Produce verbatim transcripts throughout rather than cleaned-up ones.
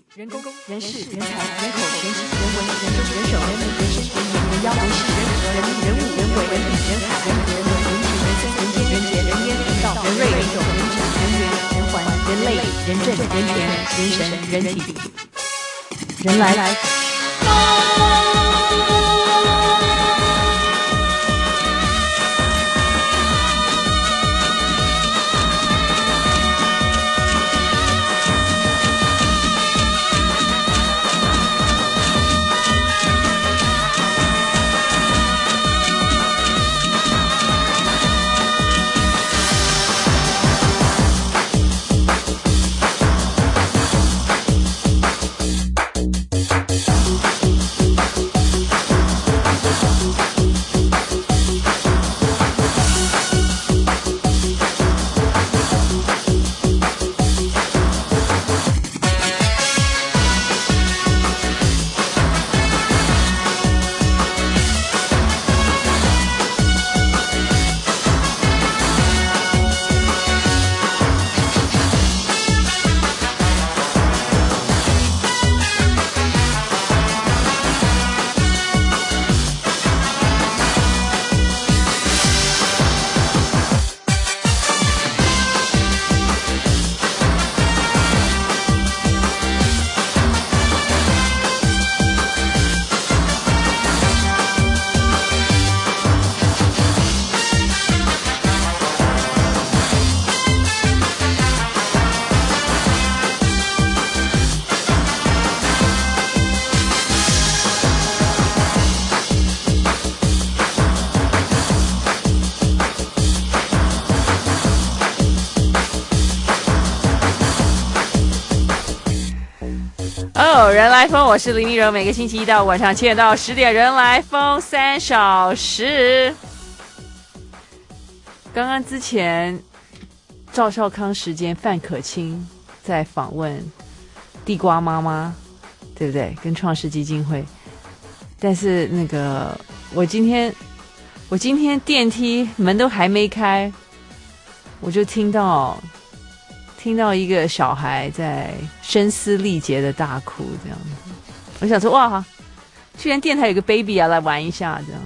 人工、人事、人才、人口、人情、人文、人政、人手、人民、人事、人民、人妖、人事、人和、人物、人物、人为、人理、人海、人和、人文、人情、人生、人间、人杰、人烟、人道、人瑞、人种、人质、人缘、人环、人类、人政、人权、人神、人体、人来来。人来疯，我是林丽柔，每个星期一到晚上七点到十点，人来疯三小时。刚刚之前赵少康时间范可清在访问地瓜妈妈，对不对？跟创世基金会。但是那个我今天我今天电梯门都还没开，我就听到听到一个小孩在声嘶力竭的大哭，这样子。我想说，哇，居然电台有个 baby 啊，来玩一下这样。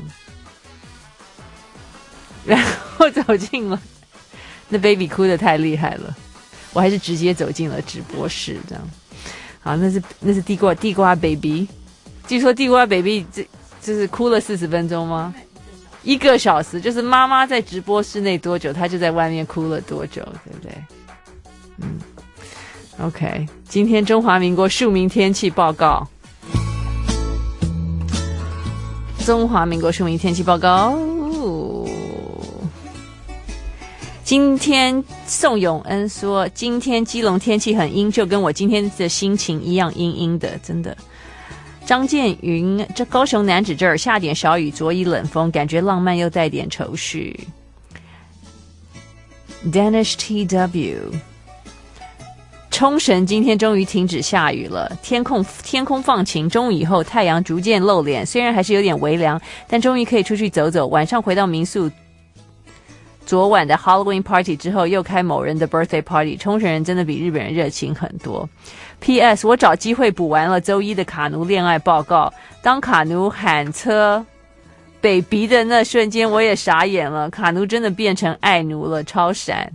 然后走进了，那 baby 哭得太厉害了，我还是直接走进了直播室这样。好，那是那是地瓜地瓜 baby， 据说地瓜 baby 这就是哭了四十分钟吗？一个小时，就是妈妈在直播室内多久，他就在外面哭了多久，对不对？嗯 ，OK， 今天中华民国庶民天气报告。中华民国庶民天气报告。今天宋永恩说，今天基隆天气很阴，就跟我今天的心情一样阴阴的，真的。张建云，这高雄南指这儿下点小雨，昨以冷风，感觉浪漫又带点愁绪。Danish T W， 冲绳今天终于停止下雨了，天空天空放晴，中午以后太阳逐渐露脸，虽然还是有点微凉，但终于可以出去走走。晚上回到民宿，昨晚的 Halloween party 之后又开某人的 birthday party， 冲绳人真的比日本人热情很多。P S 我找机会补完了周一的卡奴恋爱报告，当卡奴喊车北鼻的那瞬间我也傻眼了，卡奴真的变成爱奴了，超闪。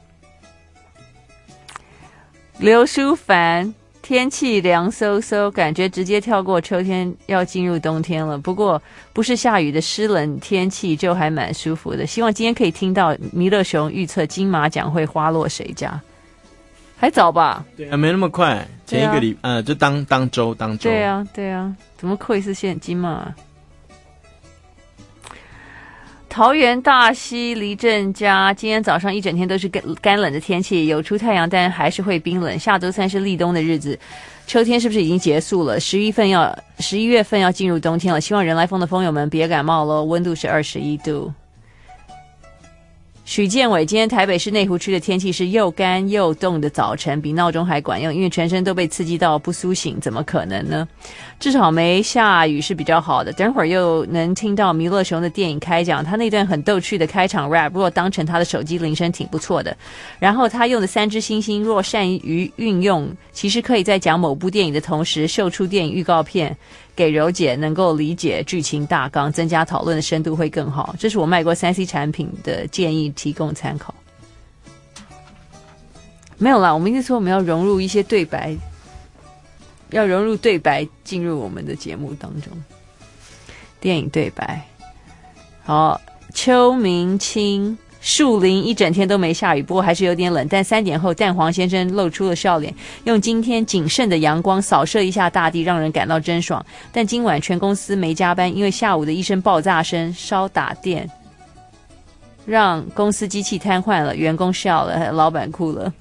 刘淑凡，天气凉飕飕，感觉直接跳过秋天要进入冬天了，不过不是下雨的湿冷天气就还蛮舒服的，希望今天可以听到弥勒熊预测金马奖会花落谁家。还早吧？ 对啊，没那么快。前一个礼、啊、呃，就当当周当周。 对啊，对啊，怎么会是现金嘛？桃园大溪离镇家，今天早上一整天都是干干冷的天气，有出太阳，但还是会冰冷。下周三是立冬的日子，秋天是不是已经结束了？十一份要十一月份要进入冬天了，希望人来疯的疯友们别感冒咯。温度是二十一度。 许建伟，今天台北市内湖区的天气是又干又冻的早晨，比闹钟还管用，因为全身都被刺激到不苏醒，怎么可能呢？至少没下雨是比较好的。等会儿又能听到弥勒熊的电影开讲，他那段很逗趣的开场 rap， 如果当成他的手机铃声挺不错的。然后他用的三只星星，若善于运用，其实可以在讲某部电影的同时秀出电影预告片，给柔姐能够理解剧情大纲，增加讨论的深度会更好。这是我卖过 三 C 产品的建议，提供参考。没有啦，我们一直说我们要融入一些对白，要融入对白进入我们的节目当中。电影对白。好，邱明清，树林一整天都没下雨，不过还是有点冷，但三点后蛋黄先生露出了笑脸，用今天谨慎的阳光扫射一下大地，让人感到真爽。但今晚全公司没加班，因为下午的一声爆炸声烧打电让公司机器瘫痪了，员工笑了，老板哭了。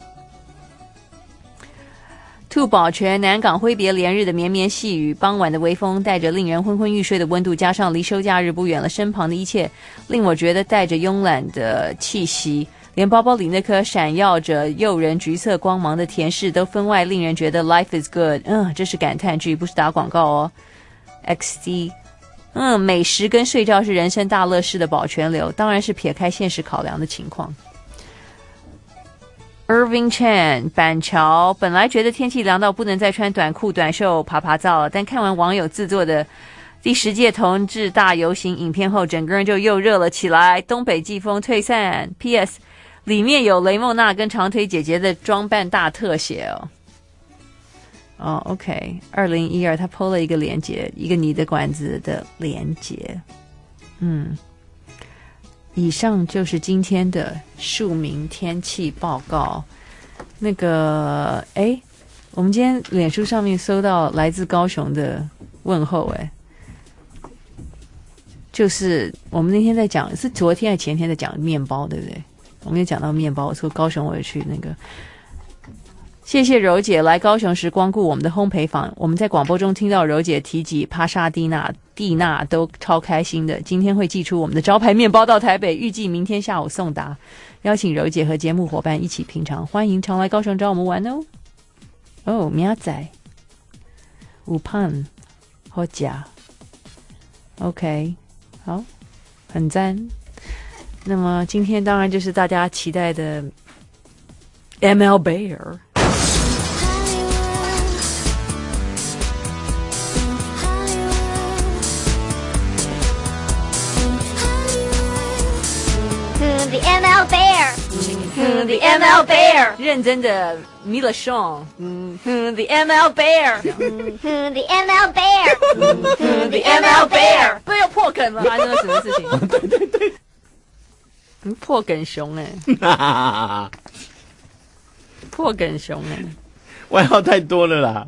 兔保全南港挥别连日的绵绵细雨，傍晚的微风带着令人昏昏欲睡的温度，加上离休假日不远了，身旁的一切令我觉得带着慵懒的气息，连包包里那颗闪耀着诱人橘色光芒的甜柿都分外令人觉得 life is good。 嗯，这是感叹句，不是打广告哦。 X D， 嗯，美食跟睡觉是人生大乐事的保全流，当然是撇开现实考量的情况。Irving Chen， 板桥，本来觉得天气凉到不能再穿短裤短袖爬爬灶了，但看完网友制作的第十届同志大游行影片后，整个人就又热了起来。东北季风退散 P S 里面有雷梦娜跟长腿姐姐的装扮大特写哦。哦 OK， 二零一二他 po 了一个连结，一个你的馆子的连结。嗯，以上就是今天的庶民天气报告。那个，哎，我们今天脸书上面收到来自高雄的问候，哎，就是我们那天在讲，是昨天还是前天在讲面包，对不对？我们也讲到面包，我说高雄我也去那个。谢谢柔姐来高雄时光顾我们的烘焙坊，我们在广播中听到柔姐提及帕沙蒂娜、蒂娜都超开心的。今天会寄出我们的招牌面包到台北，预计明天下午送达，邀请柔姐和节目伙伴一起品尝，欢迎常来高雄找我们玩哦。哦，明仔有胖好假 OK， 好，很赞。那么今天当然就是大家期待的 M L Bear。 The M L Bear， 嗯 The M L Bear， 认真的弥勒熊，嗯 The M L Bear， 嗯 The M L Bear， 嗯 The M L Bear， 不又破梗了，发生了什么事情？ 对对对， 破梗熊哎、欸，破梗熊哎、欸， 外号太多了啦。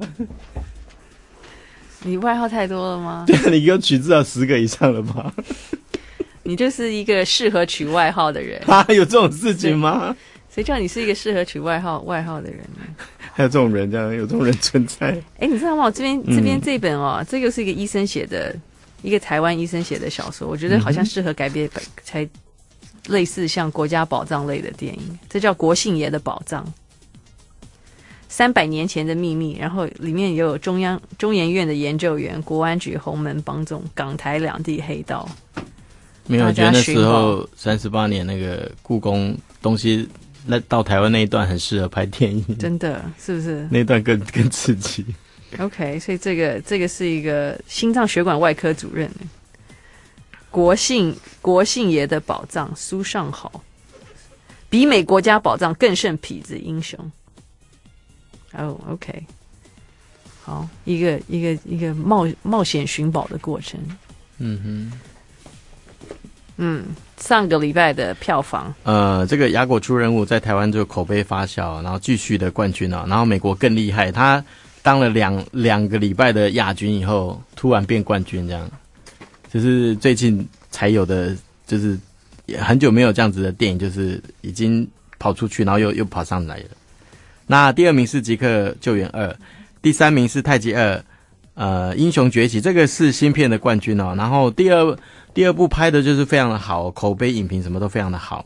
你外号太多了吗？ 对啊，你给我取至少十个以上了吧？ 你就是一个适合取外号的人啊？有这种事情吗？ 谁叫你是一个适合取外号外号的人呢？ 还有这种人，这样有这种人存在？ 哎，你知道吗？我这边这边这本哦，嗯、这个是一个医生写的，一个台湾医生写的小说，我觉得好像适合改编本，才类似像国家宝藏类的电影。这叫国姓爷的宝藏，三百年前的秘密。然后里面也有中央中研院的研究员、国安局洪门帮总、港台两地黑道。 没有，我觉得那时候三十八年那个故宫东西那到台湾那一段很适合拍电影， 真的是不是？ 那一段更更刺激。 OK， 所以这个这个是一个心脏血管外科主任，国姓国姓爷的宝藏苏尚豪，比美国家宝藏更胜痞子英雄。哦、oh, ，OK， 好，一个一个一个冒冒险寻宝的过程。 嗯哼。 嗯，上个礼拜的票房， 呃，这个雅果出任务在台湾就口碑发酵，然后继续的冠军啊，然后美国更厉害，他当了两两个礼拜的亚军以后，突然变冠军，这样，就是最近才有的，就是很久没有这样子的电影，就是已经跑出去，然后又又跑上来了。那第二名是《即刻救援二》，第三名是《太极二》，呃，《英雄崛起》这个是新片的冠军哦，然后第二。第二部拍的就是非常的好，口碑影评什么都非常的好。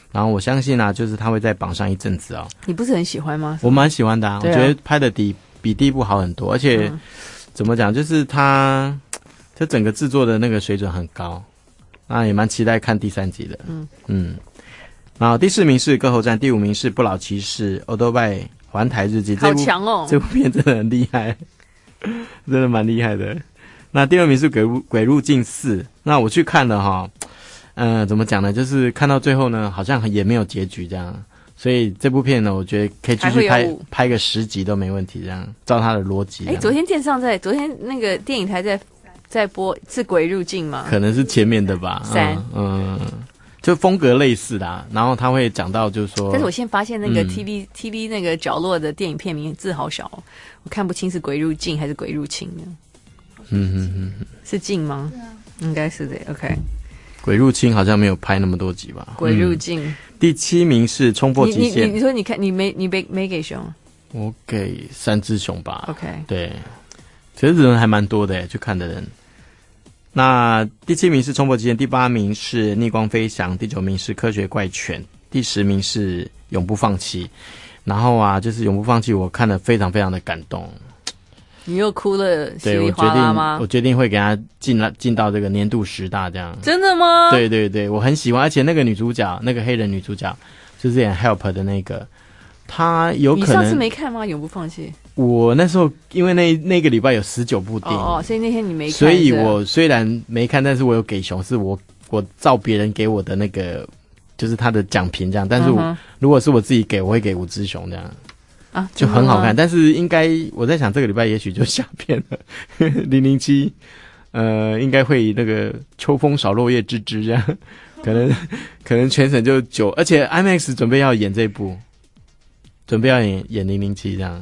然后我相信啊，就是他会在榜上一阵子哦。 你不是很喜欢吗？ 我蛮喜欢的啊， 啊我觉得拍的比比第一部好很多，而且、嗯、怎么讲，就是他这整个制作的那个水准很高，那也蛮期待看第三集的。嗯嗯。然后第四名是《歌喉战》，第五名是《不老骑士》，《欧多拜环台日记》。 好强哦！ 这部片真的很厉害，真的蛮厉害的。那第二名是鬼入《鬼入境四》，那我去看了哈，呃，怎么讲呢？就是看到最后呢，好像也没有结局这样，所以这部片呢，我觉得可以继续拍拍个十集都没问题，这样照他的逻辑。 哎，昨天电上在，昨天那个电影台在在播是《鬼入境》吗？ 可能是前面的吧。 三， 嗯。嗯就风格类似的、啊，然后他会讲到就是说， 但是我现在发现那个 T V、嗯、T V 那个角落的电影片名字好小，我看不清是鬼入境还是鬼入侵呢。 嗯哼哼哼， 是境吗？ 对啊， 应该是的。OK， 鬼入侵好像没有拍那么多集吧？ 鬼入境、嗯、 第七名是冲破极限。 你你你说你看你没你没没给熊？ 我给三只熊吧。 OK， 对，其实人还蛮多的耶，去看的人。那第七名是冲破极限，第八名是逆光飞翔，第九名是科学怪犬，第十名是永不放弃。然后啊，就是永不放弃，我看了非常非常的感动。 你又哭了稀里哗啦吗？ 我决定会给他进了进到这个年度十大这样。 真的吗？ 对对对，我很喜欢，而且那个女主角，那个黑人女主角，就是演 Help 的那个，她有可能。 你上次没看吗？永不放弃。 我那时候因为那那个礼拜有十九部电影， 哦哦，所以那天你没看， 所以我虽然没看，但是我有给熊，是我我照别人给我的那个，就是他的奖评这样。但是我、嗯、如果是我自己给，我会给五只熊这样，啊，就很好看。但是应该我在想，这个礼拜也许就下片了，零零七，呃，应该会那个秋风扫落叶之之这样，可能可能全省就九，而且 I M A X 准备要演这部，准备要演演零零七这样。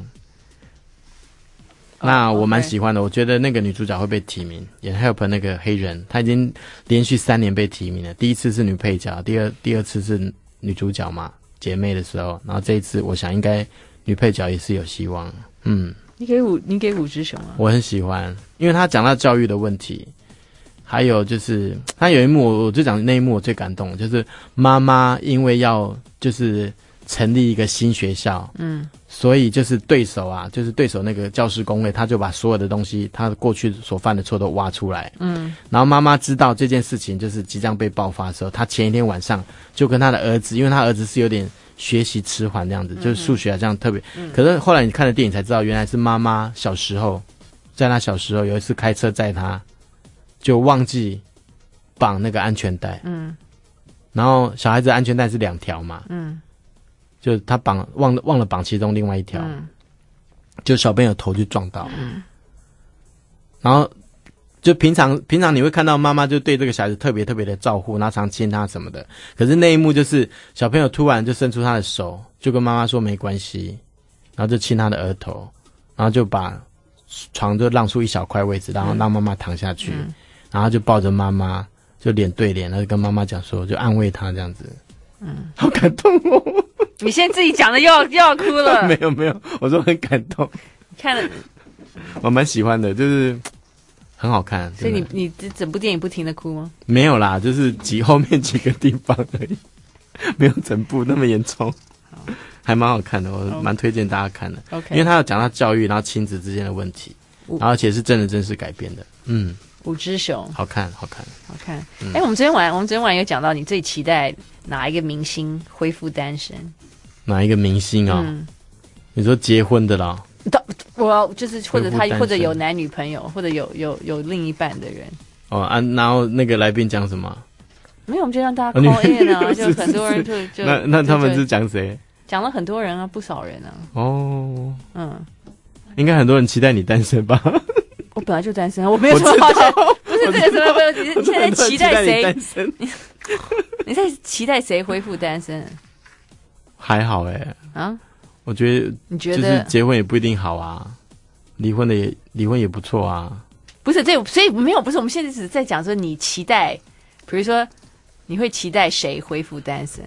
那我蛮喜欢的， oh, okay. 我觉得那个女主角会被提名，演 Help 那个黑人，她已经连续三年被提名了。第一次是女配角，第二第二次是女主角嘛，姐妹的时候，然后这一次我想应该女配角也是有希望。嗯， 你给五，你给五只熊啊？ 我很喜欢，因为她讲到教育的问题，还有就是她有一幕，我就讲那一幕我最感动，就是妈妈因为要就是成立一个新学校，嗯。所以就是对手啊，就是对手那个教师工会，他就把所有的东西，他过去所犯的错都挖出来。嗯，然后妈妈知道这件事情就是即将被爆发的时候，他前一天晚上就跟他的儿子，因为他儿子是有点学习迟缓这样子，嗯、就是数学啊这样特别。嗯、可是后来你看了电影才知道，原来是妈妈小时候，在他小时候有一次开车载他，就忘记绑那个安全带。嗯，然后小孩子的安全带是两条嘛。嗯。就他绑忘了忘了绑其中另外一条，嗯、就小朋友头就撞到，嗯、然后就平常平常你会看到妈妈就对这个小孩子特别特别的照顾，然后常亲他什么的。可是那一幕就是小朋友突然就伸出他的手，就跟妈妈说没关系，然后就亲他的额头，然后就把床就让出一小块位置，然后让妈妈躺下去，嗯、然后就抱着妈妈，就脸对脸，然后就跟妈妈讲说，就安慰她这样子。嗯，好感动哦。 你现在自己讲的又要又要哭了。 没有没有，我说很感动。 看了， 我蛮喜欢的，就是很好看。 所以你你整部电影不停的哭吗？ 没有啦，就是几后面几个地方而已，没有整部那么严重。还蛮好看的，我蛮推荐大家看的。OK， 因为他有讲到教育，然后亲子之间的问题，然后而且是真的真实改编的。嗯， 五只熊， 好看好看好看。哎、嗯欸，我们昨天晚我们昨天晚有讲到，你最期待哪一个明星恢复单身？ 哪一个明星啊、哦嗯？你说结婚的啦？ 我就是或者他或者有男女朋友，或者有有有另一半的人。 哦啊，然后那个来宾讲什么？ 没有，我们就让大家 call in 啊，就很多人就就那那他们是讲谁？ 讲了很多人啊，不少人啊。 哦，嗯，应该很多人期待你单身吧？ 我本来就单身，我没有什么好想，不是这个什么问题，你现在期待谁？你你在期待谁恢复单身？ 还好哎、欸，啊，我觉得你觉得就是结婚也不一定好啊，离婚的也离婚也不错啊。 不是这，所以没有不是，我们现在只是在讲说你期待，比如说你会期待谁恢复单身？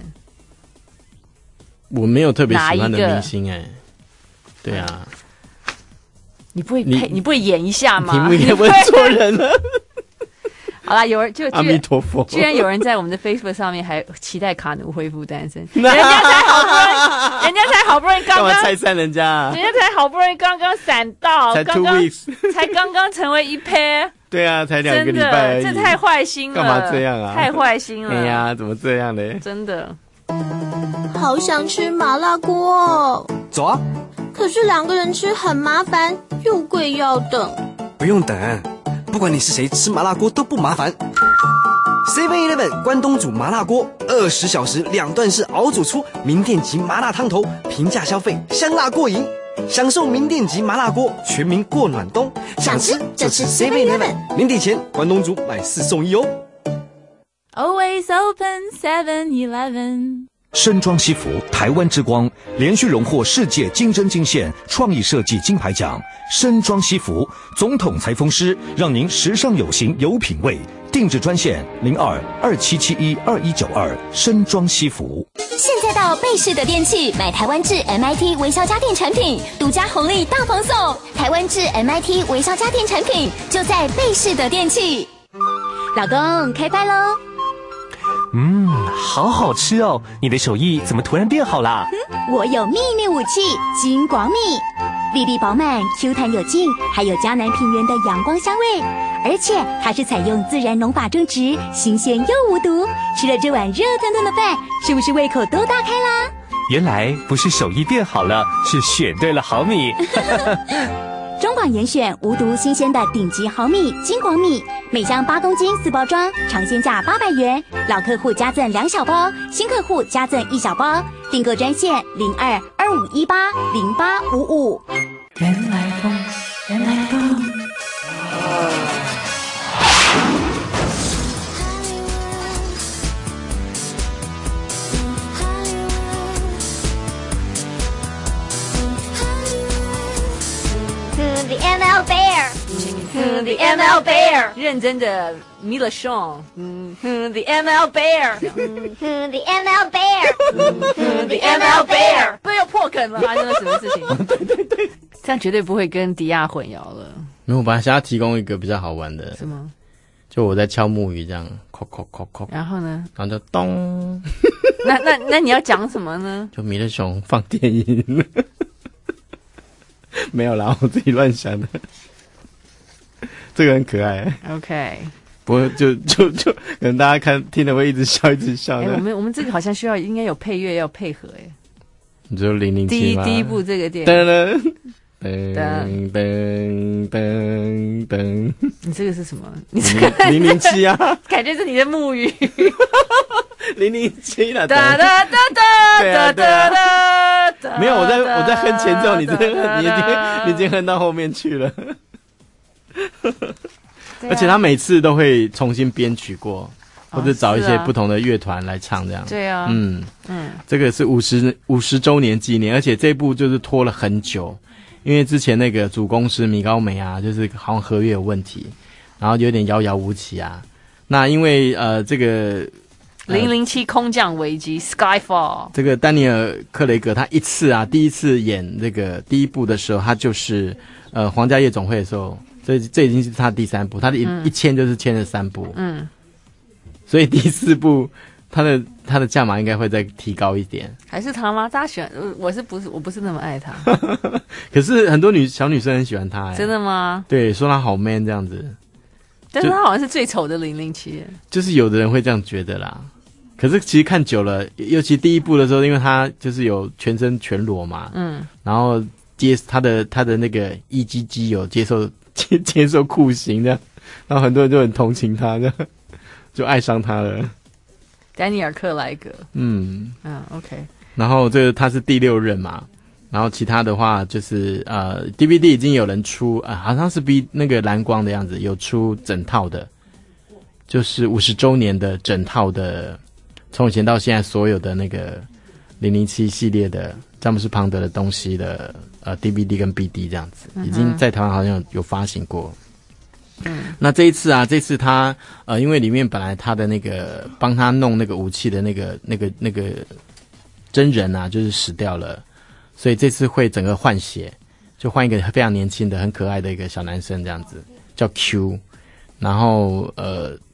我没有特别喜欢的明星哎、欸，对啊， 你不会配，你不会演一下吗？ 题目也问错人了。 好啦，有人就阿弥陀佛， 居然有人在我们的 Facebook 上面还期待卡奴恢复单身，人家才好不容易，人家才好不容易刚刚干嘛拆散人家、啊？ 人家才好不容易刚刚闪到， 才 two 刚刚 weeks， 才刚刚成为一 pair。 对啊，才两个礼拜而已， 真的，这太坏心了， 干嘛这样啊？ 太坏心了！ 哎呀，怎么这样呢？ 真的， 好想吃麻辣锅哦。 走啊！ 可是两个人吃很麻烦，又贵要等。 不用等，不管你是谁，吃麻辣锅都不麻烦。seven eleven 关东煮麻辣锅，二十小时两段式熬煮出名店级麻辣汤头，平价消费，香辣过瘾。享受名店级麻辣锅，全民过暖冬。想吃就吃 seven eleven， 年底前关东煮买四送一哦。 Always open seven eleven。 深装西服台湾之光连续荣获世界金针金线创意设计金牌奖。深装西服总统裁缝师，让您时尚有型有品味。定制专线零二二七七一二一九二。深装西服。 现在到贝氏的电器买台湾制 M I T 微笑家电产品，独家红利大放送。台湾制 M I T 微笑家电产品就在贝氏的电器。老公，开饭喽！ 嗯，好好吃哦！你的手艺怎么突然变好啦？ 嗯，我有秘密武器金广米，粒粒饱满 ，Q 弹有劲，还有嘉南平原的阳光香味，而且它是采用自然农法种植，新鲜又无毒。吃了这碗热腾腾的饭，是不是胃口都大开啦？ 原来不是手艺变好了，是选对了好米。 中广严选无毒新鲜的顶级好米金广米，每箱八公斤四包装，尝鲜价八百元，老客户加赠两小包，新客户加赠一小包。订购专线零二二五一八零八五五。 原来风，原来风。 The M L Bear，The M L Bear， 认真的 Mila Shaw， 嗯哼 ，The M L Bear， 嗯哼 The M L Bear，The M L Bear， 不要破梗了，发生了什么事情？对对对，这样绝对不会跟迪亚混淆了。 没有，我本来想要提供一个比较好玩的， 什么？ 就我在敲木鱼这样，叩叩叩叩， 然后呢？ 然后就咚。 那那那你要讲什么呢？ 就米勒熊放电影。没有啦，我自己乱想的。这个很可爱。 OK， 不过就就就可能大家看听了会一直笑，一直笑的。 欸、我们我们这个好像需要应该有配乐要配合哎。 你说零零七吗？ 第一第一部这个电影。 噔噔噔噔噔。 你这个是什么？你这个零零七啊？ 感觉是你的木鱼。 零零七了。 哒哒哒哒哒哒哒。没有，我在我在哼前奏，你这你已经你已经哼到后面去了。而且他每次都会重新编曲过，或者找一些不同的乐团来唱这样。 对啊， 嗯嗯，这个是五十五十周年纪念，而且这部就是拖了很久，因为之前那个主公司米高梅啊，就是好像合约有问题，然后有点遥遥无期啊。那因为呃这个。 零零七空降危机 Skyfall， 这个丹尼尔·克雷格他一次啊，第一次演这个第一部的时候，他就是呃皇家夜总会的时候，这这已经是他第三部，他的一、嗯、一签就是签了三部，嗯，所以第四部他的他的价码应该会再提高一点。 还是他吗？大家喜欢，我是不是我不是那么爱他？ 可是很多女小女生很喜欢他、欸， 真的吗？ 对，说他好 man 这样子， 但是他好像是最丑的零零七， 就是有的人会这样觉得啦。可是其实看久了，尤其第一部的时候，因为他就是有全身全裸嘛，嗯，然后接他的他的那个 E G G 有接受接接受酷刑这样，然后很多人就很同情他，这样就爱上他了。 丹尼尔·克莱格， 嗯嗯 ，OK。 然后这个他是第六任嘛，然后其他的话就是呃 D V D 已经有人出啊、呃，好像是比那个蓝光的样子有出整套的，就是五十周年的整套的。从以前到现在，所有的那个零零七系列的詹姆斯庞德的东西的呃 D V D 跟 B D 这样子，已经在台湾好像 有, 有发行过。嗯，那这一次啊，这次他呃，因为里面本来他的那个帮他弄那个武器的那个那个那个真人啊，就是死掉了，所以这次会整个换血，就换一个非常年轻的、很可爱的一个小男生这样子，叫 Q。然后呃。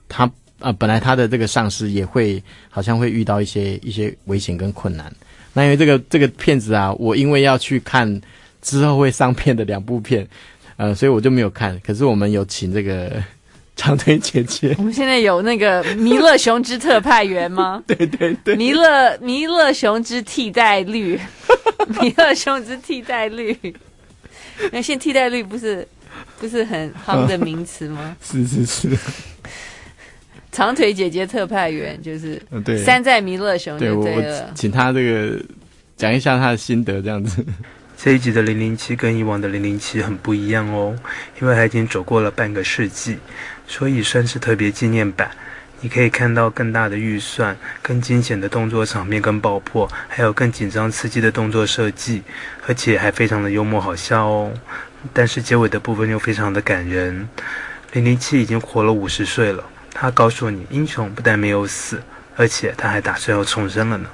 他呃本来他的这个上市也会好像会遇到一些一些危险跟困难。那因为这个这个片子啊，我因为要去看之后会上片的两部片，呃，所以我就没有看。可是我们有请这个长腿姐姐， 我们现在有那个弥勒熊之特派员吗？ 对对对， 弥勒弥勒熊之替代率，弥勒熊之替代率。那现在替代率不是不是很夯的名词吗？ 是是是。 长腿姐姐特派员就是对山寨弥勒熊就对了。 对，我请他这个讲一下他的心得，这样子。 这一集的零零七跟以往的零零七很不一样哦，因为它已经走过了半个世纪，所以算是特别纪念版。你可以看到更大的预算、更惊险的动作场面跟爆破，还有更紧张刺激的动作设计，而且还非常的幽默好笑哦。但是结尾的部分又非常的感人。零零七已经活了五十岁了。他告诉你，英雄不但没有死，而且他还打算要重生了呢。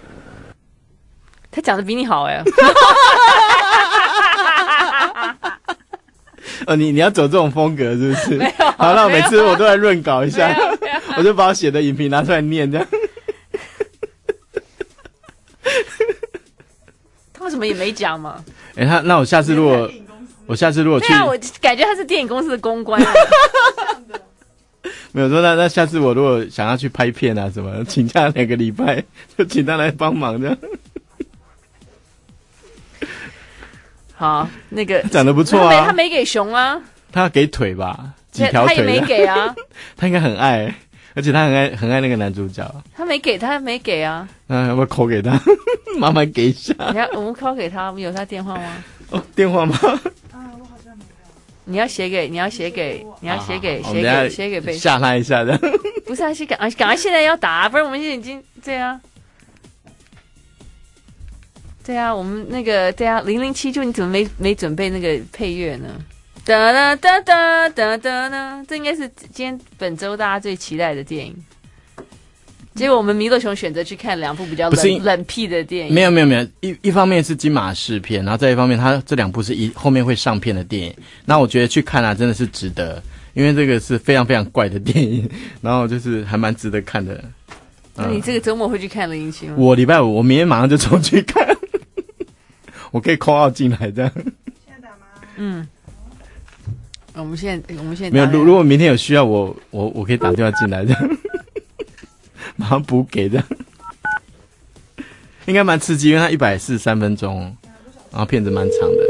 他讲的比你好哎。 哦，你你要走这种风格是不是？ 没有。 好，那我每次我都来润稿一下， 我就把我写的影评拿出来念，这样。 他为什么也没讲嘛？ 哎、欸，他那我下次如果我下次如果去， 对啊，我感觉他是电影公司的公关、啊。 没有说那那下次我如果想要去拍片啊什么，请假两个礼拜，就请他来帮忙这样。 好，那个长得不错啊， 他没他没给熊啊， 他要给腿吧，几条腿他也没给啊， 他应该很爱，而且他很爱很爱那个男主角。 他没给，他没给啊。 那要不要call给他？麻烦给一下。 你要我们call给他，我们有他电话吗？ 哦，电话吗？ 你要写给，你要写给，你要写给，写给，写给贝斯， 吓他一下的。 不是，还是赶赶快现在要打，不然我们现在已经对啊，对啊，我们那个对啊，零零七就你怎么没没准备那个配乐呢？哒哒哒哒哒哒哒，这应该是今天本周大家最期待的电影。结果我们弥勒熊选择去看两部比较冷冷僻的电影。 没有没有没有，一一方面是金马试片，然后再一方面，它这两部是一后面会上片的电影。那我觉得去看啊，真的是值得，因为这个是非常非常怪的电影，然后就是还蛮值得看的。 那你这个周末会去看零零七吗？ 我礼拜五，我明天马上就冲去看，我可以 call out 进来这样。 现在打吗？嗯。我们现在我们现在没有，如如果明天有需要，我我我可以打电话进来这样。马上补给的，应该蛮刺激，因为它一百四十三分钟，然后片子蛮长的。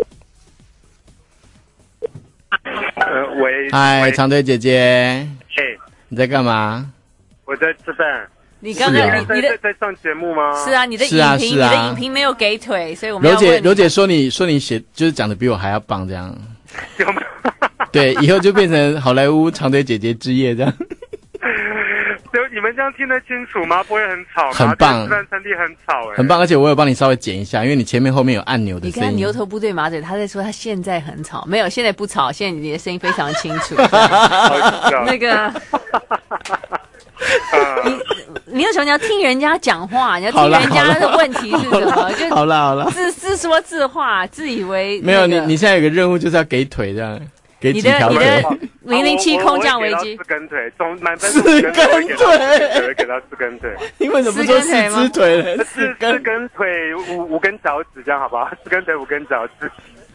呃，喂， 嗨，长腿姐姐， 嘿， 你在干嘛？ 我在吃饭。 你刚刚你的在上节目吗？ 是啊，你的影评，你的影评没有给腿，所以我们刘姐，刘姐说你说你写就是讲的比我还要棒，这样。 有吗？ 对，以后就变成好莱坞长腿姐姐之夜这样。 你们这样听得清楚吗？不会很吵吗？ 很棒， 吃饭餐厅很吵哎、欸， 很棒，而且我有帮你稍微剪一下，因为你前面后面有按钮的声音。 你看牛头不对马嘴，他在说他现在很吵，没有，现在不吵，现在你的声音非常清楚。那个，你你有什么你要听人家讲话，你要听人家的问题是什么？就好啦好啦， 自自说自话，自以为、那个、 没有你你现在有个任务就是要给腿这样。给几条腿？ 你的零零七空降危机， 四根腿，从满分四根腿， 我会给到四根腿。 你为什么不说四只腿呢？ 四四根腿，五五根脚趾，这样好不好？四根腿，五根脚趾。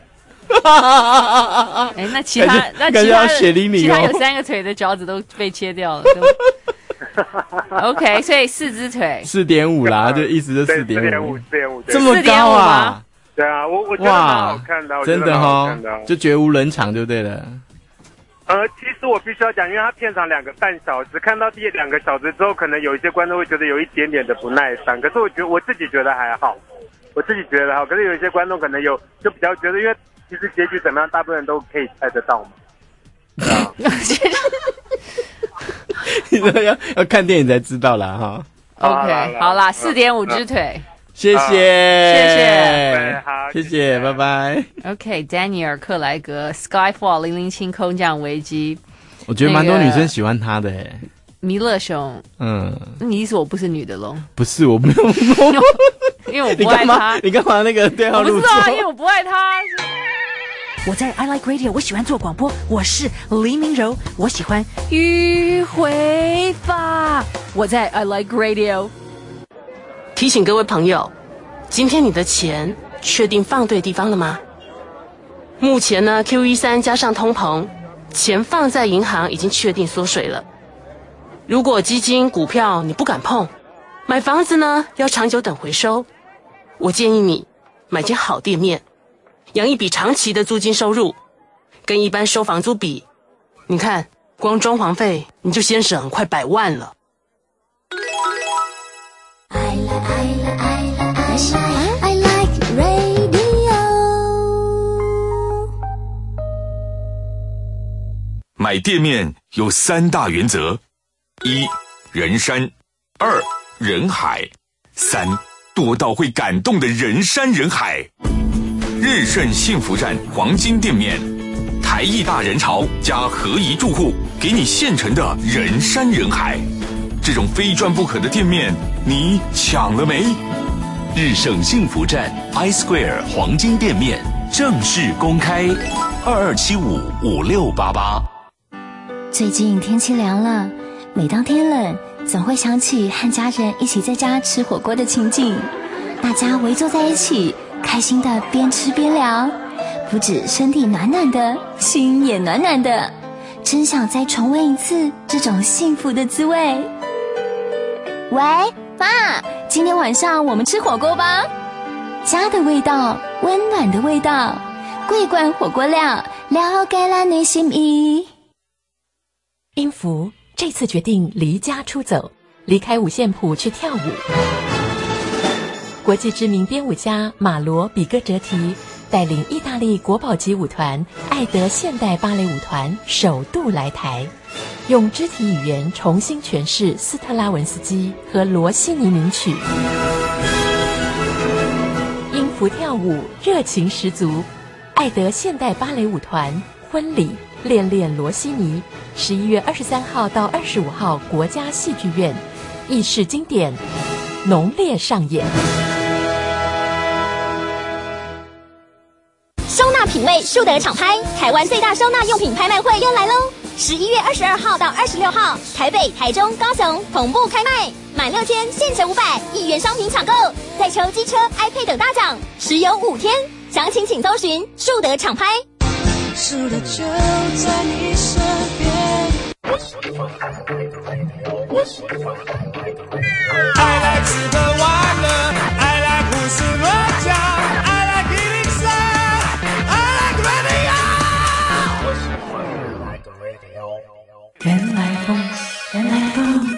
哎，那其他那其他其他有三个腿的脚趾都被切掉了。OK， 所以四只腿， 四点五啦，就意思就四点五，四点五， 这么高啊！ 对啊，我我觉得蛮好看的， 真的哈，就绝无人场就对了。 呃，其实我必须要讲，因为它片长两个半小时，看到第两个小时之后，可能有一些观众会觉得有一点点的不耐烦，可是我觉得我自己觉得还好，我自己觉得还好，可是有一些观众可能有就比较觉得，因为其实结局怎么样，大部分人都可以猜得到嘛。对啊。 你说要要看电影才知道啦哈。 OK， 好啦，四点五只腿。 谢谢， 啊、谢谢，好， 谢谢，拜拜。 OK，Daniel 克莱格 Skyfall 零零七空降危机， 我觉得蛮多女生喜欢他的诶。 弥勒熊，嗯，你意思我不是女的喽？ 不是，我没有， 因为我不爱他。 你干嘛？你干嘛那个对号入座？ 我不知道啊，因为我不爱他。 我在 I Like Radio， 我喜欢做广播，我是黎明柔，我喜欢迂回法，我在 I Like Radio。 提醒各位朋友，今天你的钱确定放对地方了吗？目前呢 Q E 三 加上通膨，钱放在银行已经确定缩水了。如果基金、股票你不敢碰，买房子呢要长久等回收，我建议你买间好店面，养一笔长期的租金收入，跟一般收房租比，你看光装潢费你就先省快百万了。 I like, I like, I like, I like radio。 买店面有三大原则：一、人山；二、人海；三、多到会感动的人山人海。日盛幸福站黄金店面，台艺大人潮加合宜住户，给你现成的人山人海。这种非赚不可的店面，你抢了没？ 日盛幸福站 I Square 黄金店面正式公开，二二七五五六八八。 最近天气凉了，每当天冷，总会想起和家人一起在家吃火锅的情景。大家围坐在一起，开心的边吃边聊，不止身体暖暖的，心也暖暖的。真想再重温一次这种幸福的滋味。喂，妈，今天晚上我们吃火锅吧。家的味道，温暖的味道，桂冠火锅料，了解了你心意。 音符这次决定离家出走，离开五线谱去跳舞。国际知名编舞家马罗比戈哲提带领意大利国宝级舞团爱德现代芭蕾舞团首度来台，用肢体语言重新诠释斯特拉文斯基和罗西尼名曲。音符跳舞热情十足，爱德现代芭蕾舞团婚礼恋恋罗西尼，十一月二十三号到二十五号国家戏剧院，意式经典浓烈上演。 收纳品味树德厂拍，台湾最大收纳用品拍卖会又来喽！十一月二十二号到二十六号，台北、台中、高雄同步开卖，满六千现折五百，一元商品抢购，再抽机车、iPad 等大奖，持有五天。详情请搜寻树德厂拍。树德就在你身边。 I like 吃喝玩乐 ，I like 胡思乱想 ，I like 一零三 ，I like radio。 人来疯，人来疯。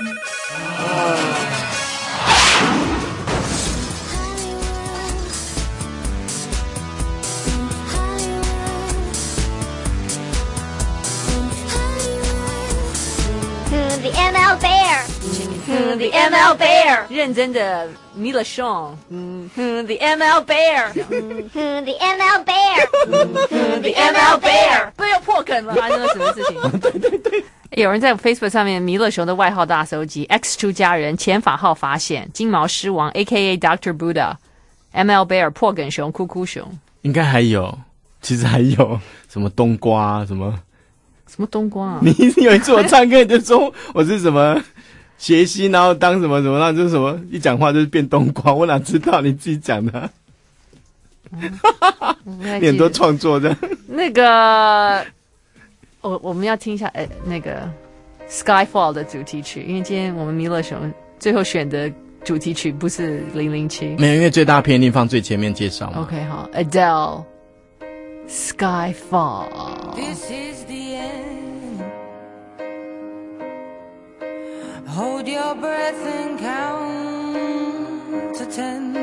The M L Bear， 嗯 ，The M L Bear， 认真的米勒松，嗯嗯 ，The M L Bear， 嗯 ，The M L Bear， 嗯 ，The M L Bear， 不要破梗了，发生了什么事情？对对对，有人在 Facebook 上面弥勒熊的外号大搜集 ，X 出家人前法号发现，金毛狮王 A K A Doctor Buddha，M L Bear 破梗熊、哭哭熊， 应该还有，其实还有什么冬瓜什么。 什么冬瓜啊？ 你有一次我唱歌你就说我是什么谐星，然后当什么什么，然后就是什么一讲话就是变冬瓜，我哪知道你自己讲的、啊嗯？你很多创作的。 那个，我我们要听一下，呃，那个 Skyfall 的主题曲，因为今天我们弥勒熊最后选的主题曲不是零零七， 没有，因为最大偏定放最前面介绍嘛。 OK， 好 ，Adele。Skyfall. This is the end. Hold your breath and count to ten.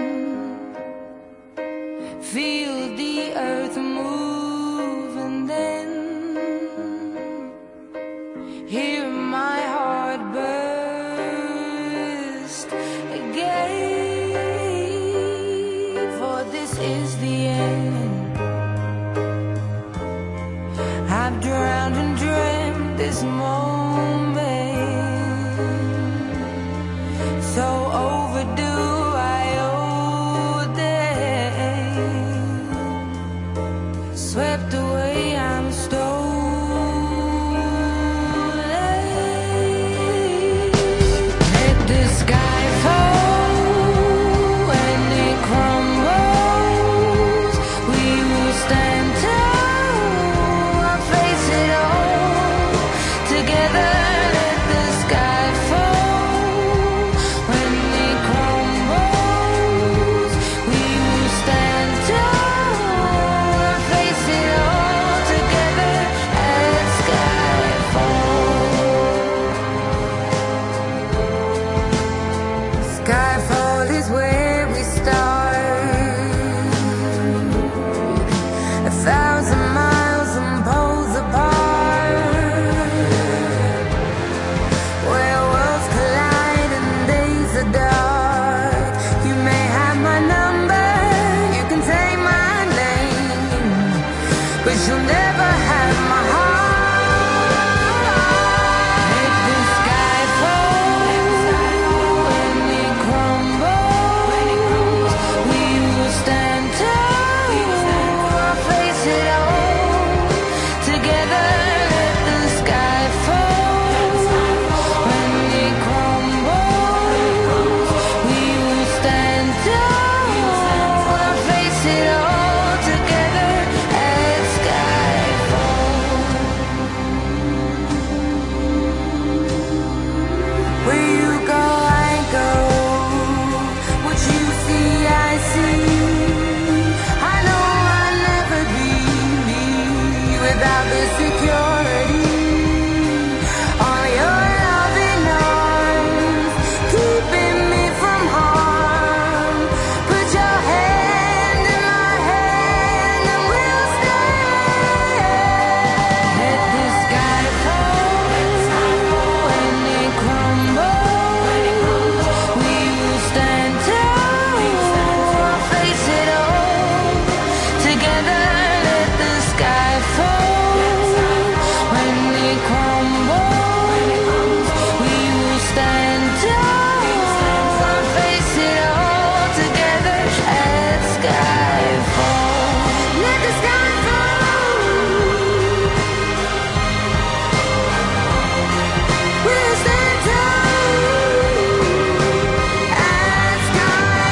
Feel the earth move and then hear my heart burst again. For this is the end.I've drowned and dreamt this moment, so overdue I owe them, swept away without the security. All your loving arms keeping me from harm. Put your hand in my hand and we'll stay. Let the sky fall when it crumbles. We will stand tall, face it all together. Let the sky fall when it crumbles. We will stand tall, face it all together. Let sky fall. Let the sky fall. We'll stand tall as sky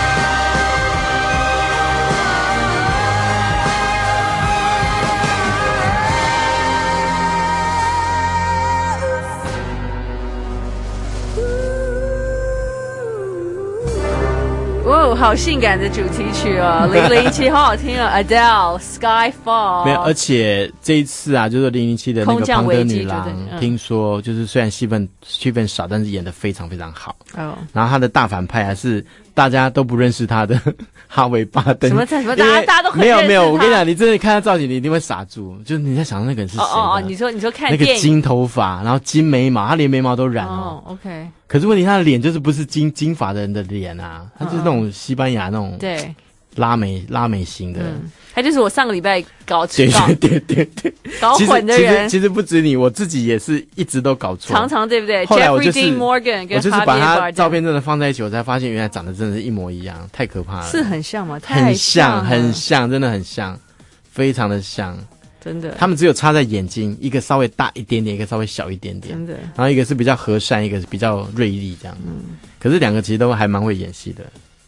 falls. 哦，好性感的主题曲哦，零零七好好听哦 ，Adele Skyfall。 没有，而且这一次啊，就是零零七的那空个庞德降危机女郎对不对，嗯听说就是虽然戏份戏份少，但是演得非常非常好。 哦， 然后他的大反派还是大家都不认识他的哈维巴登。 什么什么因为大家大家都很没有没有， 认识他我跟你讲，你真的看他造型，你一定会傻住，就是你在想那个人是谁的。 哦哦哦，你说你说看电影那个金头发，然后金眉毛，他连眉毛都染哦。 哦 ，OK， 可是问题他的脸就是不是金金发的人的脸啊，他就是那种西班牙那种对拉美拉美型的。 嗯，他就是我上个礼拜搞对搞对对对对， 搞混的人， 其实其实其实不止你，我自己也是一直都搞错， 常常对不对后来我就 ？Jeffrey 是 Dean Morgan 跟我就是把 Javier 他 Bardem 照片真的放在一起，我才发现原来长得真的是一模一样，太可怕了。 是很像吗？太很像了像，很像，真的很像，非常的像。 真的， 他们只有差在眼睛，一个稍微大一点点，一个稍微小一点点。 真的。 然后一个是比较和善，一个是比较锐利，这样。嗯。可是两个其实都还蛮会演戏的。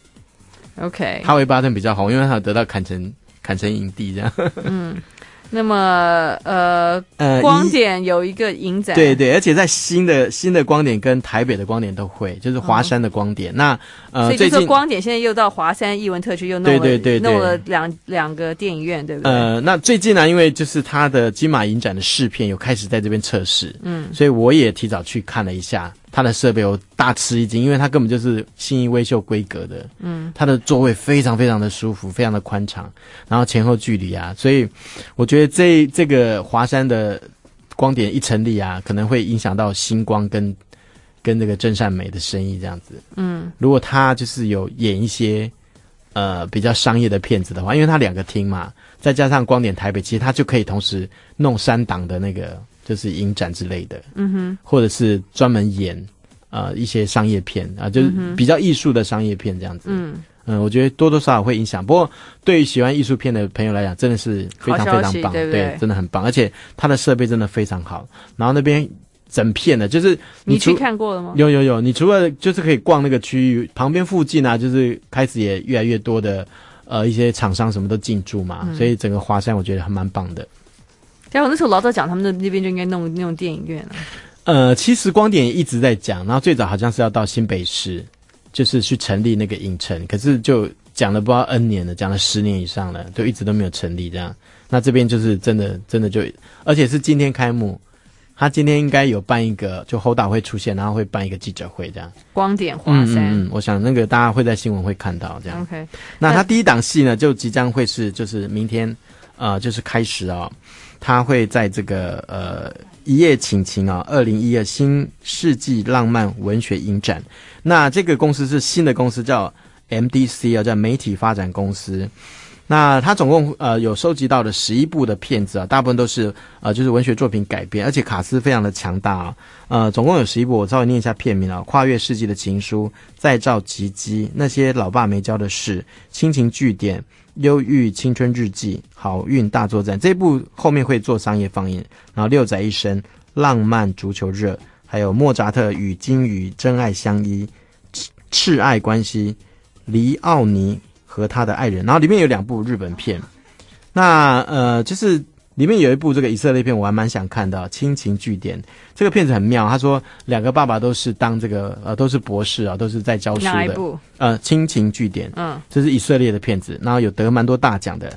OK。 哈维巴登比较红，因为他有得到坎城坎城影帝这样。 嗯。那么呃， 呃光点有一个影展， 对对，而且在新的新的光点跟台北的光点都会，就是华山的光点。哦、那呃， 所以就是说光点现在又到华山艺文特区又弄了， 对对对对弄了两两个电影院，对不对？ 呃，那最近呢，因为就是他的金马影展的试片有开始在这边测试， 嗯， 所以我也提早去看了一下他的设备，我大吃一惊，因为他根本就是信义威秀规格的， 嗯， 他的座位非常非常的舒服，非常的宽敞，然后前后距离啊，所以我觉得这这个华山的光点一成立啊，可能会影响到星光跟跟这个真善美的生意这样子。 嗯， 如果他就是有演一些呃比较商业的片子的话，因为他两个厅嘛，再加上光点台北，其实他就可以同时弄三档的那个就是影展之类的， 嗯哼， 或者是专门演呃一些商业片啊、呃，就是比较艺术的商业片这样子。嗯嗯，我觉得多多少少会影响。不过对于喜欢艺术片的朋友来讲，真的是非常非常棒， 对不对？ 对，真的很棒，而且它的设备真的非常好。然后那边整片的，就是你去看过了吗？ 有有有，你除了就是可以逛那个区域旁边附近啊，就是开始也越来越多的呃一些厂商什么都进驻嘛，嗯、所以整个华山我觉得还蛮棒的。 对，我那时候老早讲他们那那边就应该弄那种电影院啊。 呃，其实光点也一直在讲，然后最早好像是要到新北市。就是去成立那个影城，可是就讲了不知道 N 年了，讲了十年以上了，就一直都没有成立这样。那这边就是真的真的就，而且是今天开幕，他今天应该有办一个，就侯导会出现，然后会办一个记者会这样。 光点华山， 嗯嗯，我想那个大家会在新闻会看到这样。 OK， 那他第一档戏呢，就即将会是就是明天呃就是开始啊、哦，他会在这个呃。一夜倾情啊，二零一二新世纪浪漫文学影展。那这个公司是新的公司，叫 M D C 啊，叫媒体发展公司。那它总共呃有收集到的十一部的片子啊，大部分都是呃就是文学作品改编，而且卡司非常的强大啊。呃，总共有十一部，我稍微念一下片名啊：跨越世纪的情书、再造奇迹、那些老爸没教的事、亲情据点、忧郁青春日记、好运大作战。这一部后面会做商业放映，然后六仔一生、浪漫足球热，还有莫扎特与金鱼真爱相依、赤爱关系、黎奥尼和他的爱人，然后里面有两部日本片。那呃就是里面有一部这个以色列片我还蛮想看的，亲情据点。这个片子很妙，他说两个爸爸都是当这个呃都是博士啊，都是在教书的。 哪一部？ 呃亲情据点，嗯，这是以色列的片子，然后有得蛮多大奖的。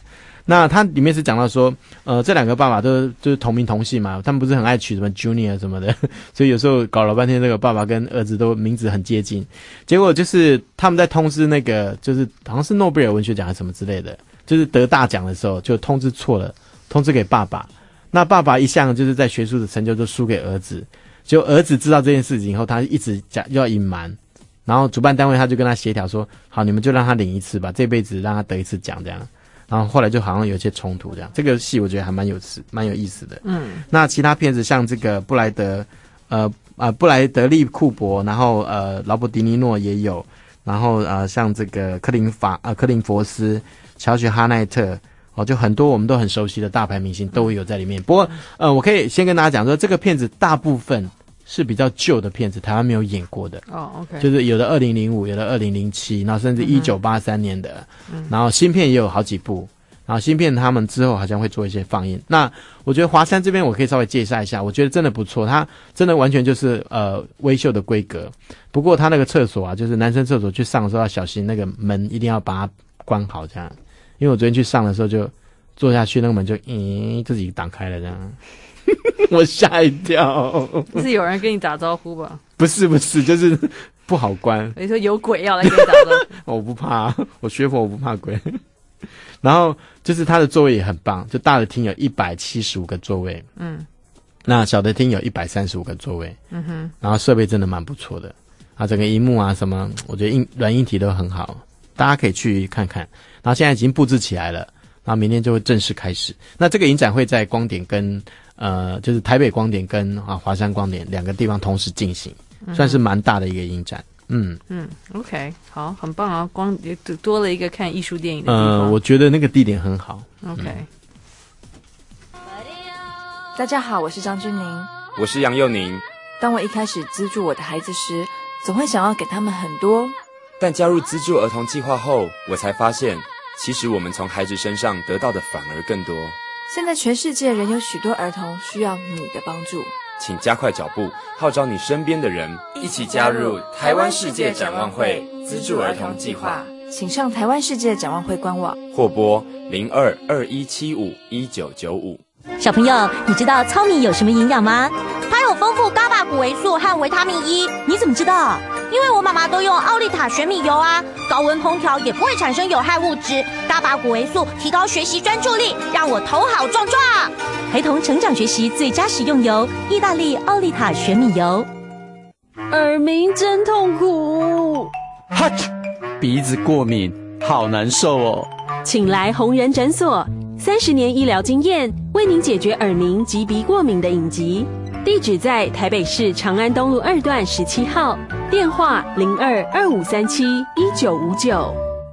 那它里面是讲到说，呃，这两个爸爸都就是同名同姓嘛，他们不是很爱取什么 Junior 什么的，所以有时候搞了半天，这个爸爸跟儿子都名字很接近。结果就是他们在通知那个，就是好像是诺贝尔文学奖还是什么之类的，就是得大奖的时候就通知错了，通知给爸爸。那爸爸一向就是在学术的成就都输给儿子，就儿子知道这件事情以后，他一直讲要隐瞒。然后主办单位他就跟他协调说，好，你们就让他领一次吧，这辈子让他得一次奖这样。然后后来就好像有一些冲突这样。这个戏我觉得还蛮有思蛮有意思的。嗯，那其他片子像这个布莱德，呃呃布莱德利库珀，然后呃劳勃迪尼诺也有，然后呃像这个科林法呃科林佛斯、乔许哈奈特。哦，就很多我们都很熟悉的大牌明星都有在里面。不过呃我可以先跟大家讲说，这个片子大部分是比较旧的片子，台湾没有演过的。哦 ，OK， 就是有的二零零五，有的二零零七，然后甚至一九八三年的，嗯，然后新片也有好几部。然后新片他们之后好像会做一些放映。那我觉得华山这边我可以稍微介绍一下，我觉得真的不错，它真的完全就是呃微秀的规格。不过它那个厕所啊，就是男生厕所去上的时候要小心，那个门一定要把它关好这样。因为我昨天去上的时候就坐下去，那个门就咦自己挡开了这样。我吓一跳， 是有人跟你打招呼吧？ 不是不是，就是不好关。 你说有鬼要来跟你打招呼？ 我不怕，我学佛我不怕鬼。然后就是它的座位也很棒，就大的厅有一百七十五个座位，嗯，那小的厅有一百三十五个座位，嗯哼，然后设备真的蛮不错的，啊，整个萤幕啊什么，我觉得硬软硬体都很好，大家可以去看看。然后现在已经布置起来了，然后明天就会正式开始。那这个影展会在光点跟呃，就是台北光点跟啊华山光点两个地方同时进行，算是蛮大的一个影展。嗯嗯 ，OK， 好，很棒啊！光也多了一个看艺术电影的地方。 呃，我觉得那个地点很好。 OK，、 嗯、大家好，我是张君宁， 我是杨佑宁。 当我一开始资助我的孩子时，总会想要给他们很多， 但加入资助儿童计划后，我才发现，其实我们从孩子身上得到的反而更多。 现在全世界仍有许多儿童需要你的帮助， 请加快脚步，号召你身边的人一起加入台湾世界展望会资助儿童计划。 请上台湾世界展望会官网或拨零二二一七五一九九五。 小朋友，你知道糙米有什么营养吗？ 它有丰富伽马谷维素和维他命 E。 你怎么知道？ 因为我妈妈都用奥利塔玄米油啊，高温烹调也不会产生有害物质。伽马谷维素提高学习专注力，让我头好壮壮。 孩童成长学习最佳食用油，意大利奥利塔玄米油。 耳鸣真痛苦， 哈啾，鼻子过敏，好难受哦。 请来红人诊所，三十年医疗经验，为您解决耳鸣及鼻过敏的隐疾。地址在台北市长安东路二段十七号，电话零二二五三七一九五九。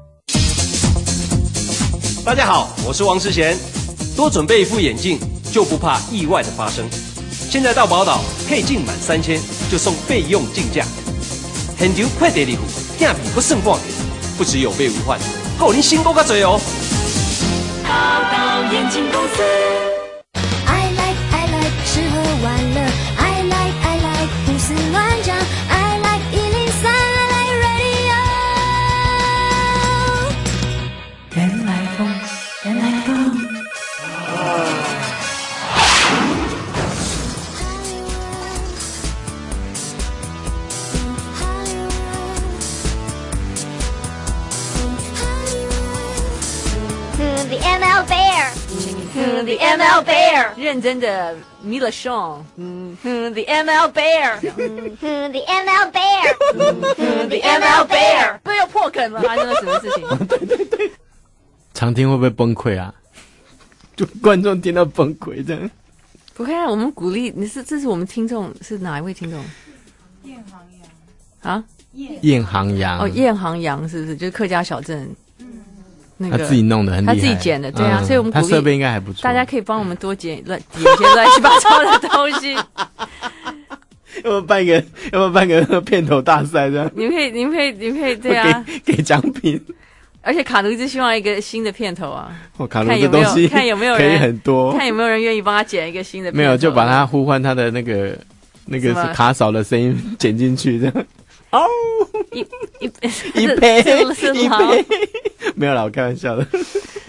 大家好，我是王世贤，多准备一副眼镜，就不怕意外的发生。现在到宝岛配镜满三千就送备用镜架，很牛快点礼物，价比不胜半点，不只有备无患，够您新购个嘴哦。 宝岛眼镜公司。 I like I like 吃喝玩乐 I like I like 胡思乱想 I like 一零三 I like radio 原来风原来风 The M L Bear The M L Bear 认真的迷了上，嗯哼 The M L Bear The M L Bear The M L Bear 不又破梗了，发生了什么事情？ 对对对，常听会不会崩溃啊？就观众听到崩溃这样。 不会啊，我们鼓励你是，这是我们听众是哪一位听众？ 燕航阳啊， 燕航阳哦，燕航阳是不是就是客家小镇？那个他自己弄的很厉害， 他自己剪的，对啊，嗯、所以我们鼓励他设备应该还不错， 大家可以帮我们多剪乱剪一些乱七八糟的东西。 要不要办个，要不要办个片头大赛这样？ 你们可以，你们可以，你们可以对啊， 给给奖品。 而且卡奴一直希望一个新的片头啊， 哦，卡奴的东西看有没有人可以很多， 看有没有人愿意帮他剪一个新的片头。 没有，就把他呼唤他的那个那个卡嫂的声音剪进去这样。哦， 一一一杯是是一杯，没有啦，我开玩笑的。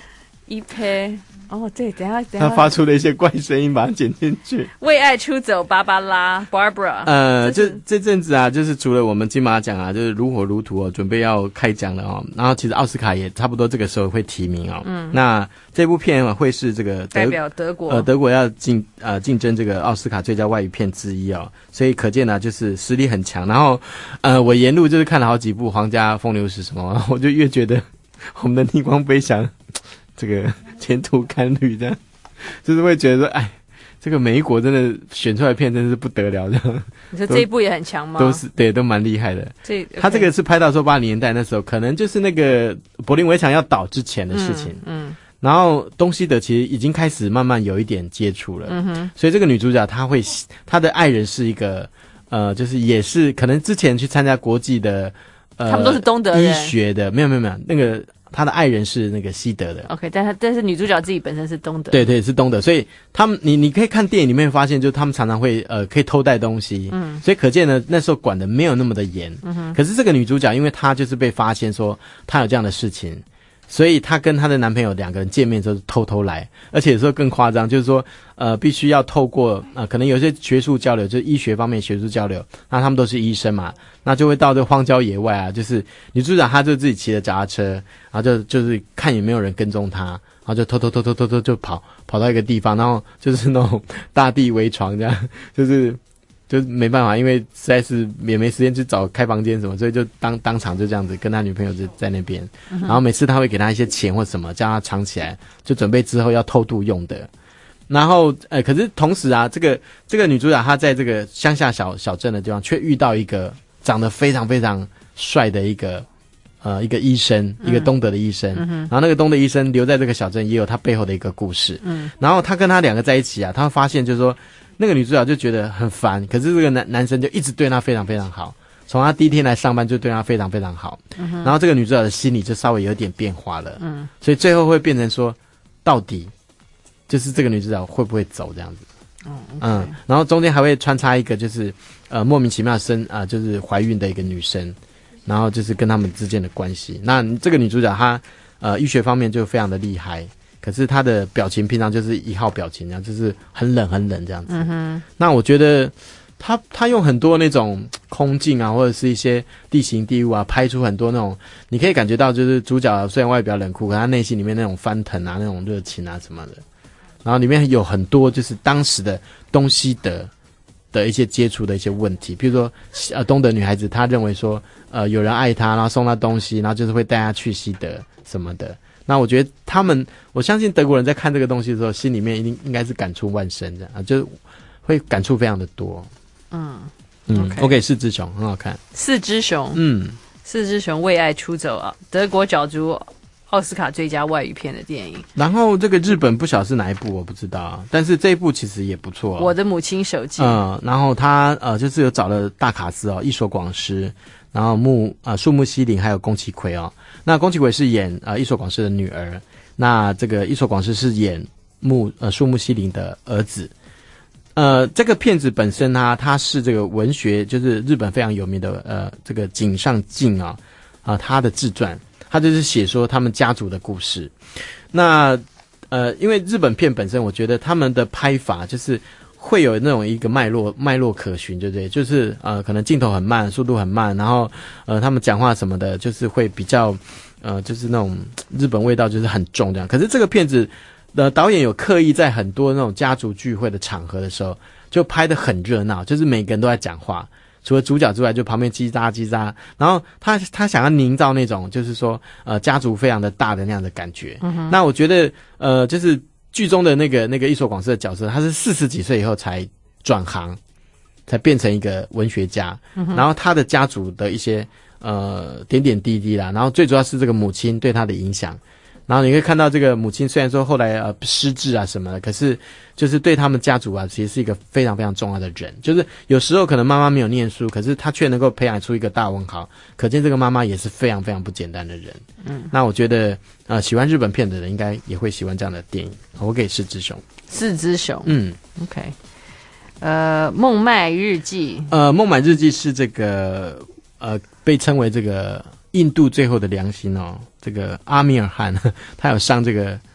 一胚哦，对，等一下等一下， 他发出了一些怪声音，把它剪进去。 为爱出走，芭芭拉 Barbara。 呃，这这阵子啊，就是除了我们金马奖啊，就是如火如荼哦，准备要开奖了哦。然后其实奥斯卡也差不多这个时候会提名哦。嗯，那这部片会是这个代表德国， 呃，德国要竞呃竞争这个奥斯卡最佳外语片之一哦。所以可见呢、啊，就是实力很强。然后呃，我沿路就是看了好几部《皇家风流史》什么，然后我就越觉得我们的逆光飞翔这个前途堪虑这样。就是会觉得说，哎，这个每一国真的选出来的片真是不得了，这样。 你说这一部也很强吗？ 都是对，都蛮厉害的。 这、okay、 他这个是拍到说八零年代那时候，可能就是那个柏林围墙要倒之前的事情。嗯。嗯然后东西德其实已经开始慢慢有一点接触了。嗯哼。所以这个女主角她会，她的爱人是一个呃，就是也是可能之前去参加国际的呃， 他们都是东德人医学的，没有没有没有那个。他的爱人是那个西德的 ，OK， 但他但是女主角自己本身是东德， 对对是东德，所以他们你你可以看电影里面发现，就是他们常常会呃可以偷带东西，嗯，所以可见呢那时候管的没有那么的严，嗯哼，可是这个女主角因为她就是被发现说她有这样的事情，所以她跟她的男朋友两个人见面的时候偷偷来，而且有时候更夸张，就是说呃必须要透过呃可能有些学术交流，就是医学方面学术交流，那他们都是医生嘛。那就会到这个荒郊野外啊，就是女主角她就自己骑着脚踏车，然后就就是看有没有人跟踪她，然后就偷偷偷偷偷偷就跑跑到一个地方，然后就是那种大地为床这样，就是就是没办法，因为实在是也没时间去找开房间什么，所以就当当场就这样子跟他女朋友就在那边，嗯、然后每次他会给他一些钱或什么，叫他藏起来，就准备之后要偷渡用的。然后，呃，可是同时啊，这个这个女主角她在这个乡下小小镇的地方，却遇到一个长得非常非常帅的一个呃一个医生，一个东德的医生。嗯、然后那个东德医生留在这个小镇，也有他背后的一个故事。嗯，然后他跟他两个在一起啊，他会发现就是说，那个女主角就觉得很烦，可是这个男男生就一直对她非常非常好，从他第一天来上班就对她非常非常好。嗯、然后这个女主角的心理就稍微有点变化了。嗯，所以最后会变成说，到底就是这个女主角会不会走这样子？哦 okay、嗯，然后中间还会穿插一个就是呃莫名其妙生啊、呃、就是怀孕的一个女生，然后就是跟他们之间的关系。那这个女主角她呃医学方面就非常的厉害，可是她的表情平常就是一号表情，这样就是很冷很冷这样子。嗯哼，那我觉得她她用很多那种空镜啊，或者是一些地形地物啊，拍出很多那种你可以感觉到就是主角虽然外表冷酷，可她内心里面那种翻腾啊，那种热情啊什么的。然后里面有很多就是当时的东西德的一些接触的一些问题，比如说呃东德女孩子她认为说呃有人爱她，然后送她东西，然后就是会带她去西德什么的。那我觉得他们，我相信德国人在看这个东西的时候，心里面一定应该是感触万深的啊，就是会感触非常的多。嗯嗯 ，OK， 我给四只熊很好看， 四只熊， 嗯， 四只熊为爱出走啊，德国角逐奥斯卡最佳外语片的电影。 然后这个日本不晓得是哪一部，我不知道，但是这一部其实也不错、哦。 我的母亲手记。 嗯，然后他呃就是有找了大卡司哦，一所广司，然后木啊树木希林还有宫崎葵哦。那宫崎葵是演呃一所广司的女儿，那这个一所广司是演木呃树木希林的儿子。呃，这个片子本身它它是这个文学，就是日本非常有名的呃这个井上靖啊啊他的自传。他就是写说他们家族的故事。那呃，因为日本片本身，我觉得他们的拍法就是会有那种一个脉络脉络可循，对不对？就是呃，可能镜头很慢，速度很慢，然后呃，他们讲话什么的，就是会比较呃，就是那种日本味道就是很重这样。可是这个片子的导演有刻意在很多那种家族聚会的场合的时候，就拍得很热闹，就是每个人都在讲话。除了主角之外，就旁边叽喳叽喳，然后他他想要营造那种就是说呃家族非常的大的那样的感觉。嗯、那我觉得呃就是剧中的那个那个一所广司的角色，他是四十几岁以后才转行，才变成一个文学家。嗯、然后他的家族的一些呃点点滴滴啦，然后最主要是这个母亲对他的影响。然后你可以看到这个母亲虽然说后来呃失智啊什么的，可是就是对他们家族啊其实是一个非常非常重要的人。就是有时候可能妈妈没有念书，可是她却能够培养出一个大文豪，可见这个妈妈也是非常非常不简单的人。嗯，那我觉得呃喜欢日本片的人应该也会喜欢这样的电影。我给四只熊。 四只熊。 嗯 ，OK。呃，孟买日记。 呃，孟买日记是这个呃被称为这个印度最后的良心哦。这个阿米尔汗他有上这个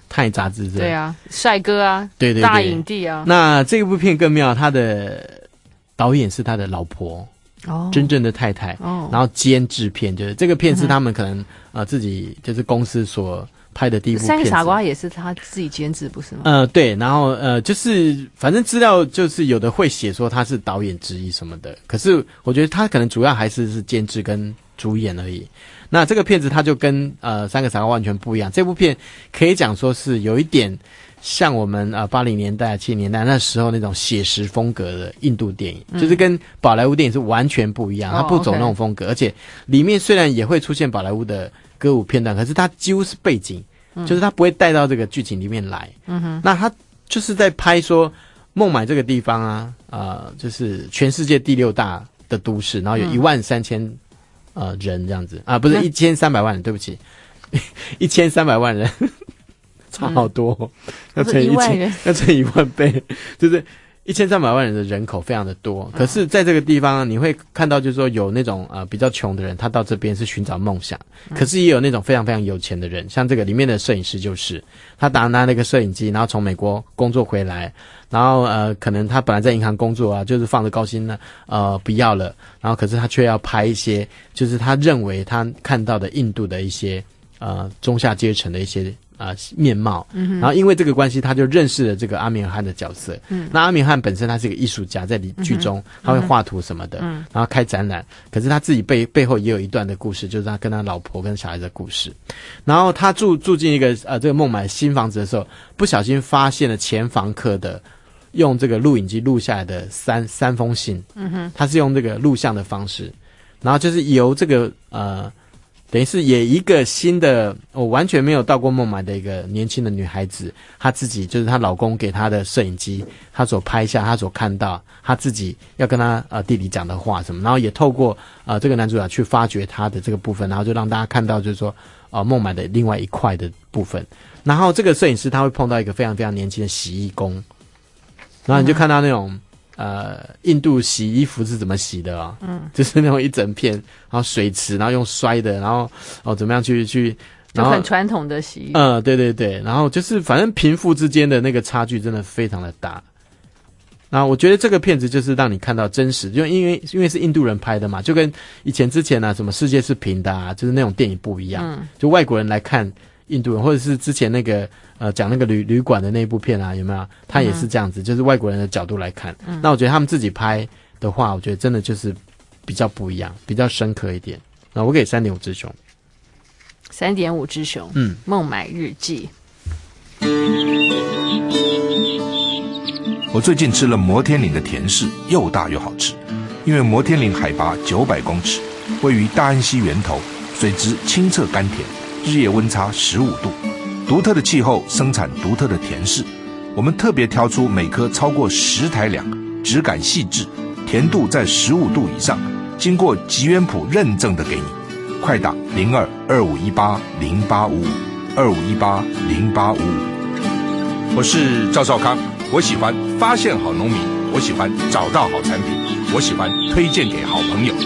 泰杂志对啊，帅哥啊， 对对对， 大影帝啊。 那这部片更妙，他的导演是他的老婆。哦，真正的太太，哦，然后监制片，就是这个片是他们可能、嗯、呃自己就是公司所拍的第一部片子。 三个傻瓜也是他自己监制，不是吗？ 呃，对，然后呃就是反正资料就是有的会写说他是导演之一什么的，可是我觉得他可能主要还是是监制跟主演而已。那这个片子他就跟呃三个傻瓜完全不一样，这部片可以讲说是有一点。像我们呃八零年代、七零年代那时候那种写实风格的印度电影，嗯、就是跟宝莱坞电影是完全不一样，它不走那种风格，哦 okay、而且里面虽然也会出现宝莱坞的歌舞片段，可是它几乎是背景，嗯、就是它不会带到这个剧情里面来。嗯哼，那它就是在拍说孟买这个地方啊，呃，就是全世界第六大的都市，然后有一万三千呃人这样子啊，不是一千三百万人，对不起，一千三百万人。差好多、哦嗯，要乘以一千，要乘以一万倍，就是一千三百万人的人口非常的多。可是，在这个地方，你会看到，就是说有那种呃比较穷的人，他到这边是寻找梦想；可是也有那种非常非常有钱的人，像这个里面的摄影师就是他拿拿那个摄影机，然后从美国工作回来，然后呃可能他本来在银行工作啊，就是放着高薪呢，呃不要了，然后可是他却要拍一些，就是他认为他看到的印度的一些呃中下阶层的一些。啊、呃，面貌、嗯，然后因为这个关系，他就认识了这个阿米尔汗的角色。嗯，那阿米尔汗本身他是一个艺术家，在剧中、嗯、他会画图什么的，嗯，然后开展览。可是他自己背背后也有一段的故事，就是他跟他老婆跟小孩的故事。然后他住住进一个呃这个孟买新房子的时候，不小心发现了前房客的用这个录影机录下来的三三封信。嗯哼，他是用这个录像的方式，然后就是由这个呃。等于是也一个新的，我、哦、完全没有到过孟买的一个年轻的女孩子，她自己就是她老公给她的摄影机，她所拍下，她所看到，她自己要跟她呃弟弟讲的话什么，然后也透过呃这个男主角去发掘他的这个部分，然后就让大家看到就是说呃孟买的另外一块的部分。然后这个摄影师他会碰到一个非常非常年轻的洗衣工，然后你就看到那种。呃，印度洗衣服是怎么洗的啊、哦？嗯，就是那种一整片，然后水池，然后用摔的，然后哦怎么样去去，然后就很传统的洗衣。 呃，对对对，然后就是反正贫富之间的那个差距真的非常的大。那我觉得这个片子就是让你看到真实，就因为因为是印度人拍的嘛，就跟以前之前啊什么世界是平的啊，就是那种电影不一样。嗯，就外国人来看印度人，或者是之前那个。呃，讲那个旅旅馆的那一部片啊，有没有？他也是这样子，嗯、就是外国人的角度来看。嗯、那我觉得他们自己拍的话，我觉得真的就是比较不一样，比较深刻一点。那我给三点五只熊， 三点五只熊。嗯，孟买日记。 我最近吃了摩天岭的甜柿，又大又好吃。因为摩天岭海拔九百公尺，位于大安溪源头，水质清澈甘甜，日夜温差十五度。独特的气候生产独特的甜柿，我们特别挑出每颗超过十台两，质感细致，甜度在十五度以上，经过吉源谱认证的给你。快打零二二五一八零八五五二五一八零八五五。我是赵少康，我喜欢发现好农民，我喜欢找到好产品，我喜欢推荐给好朋友。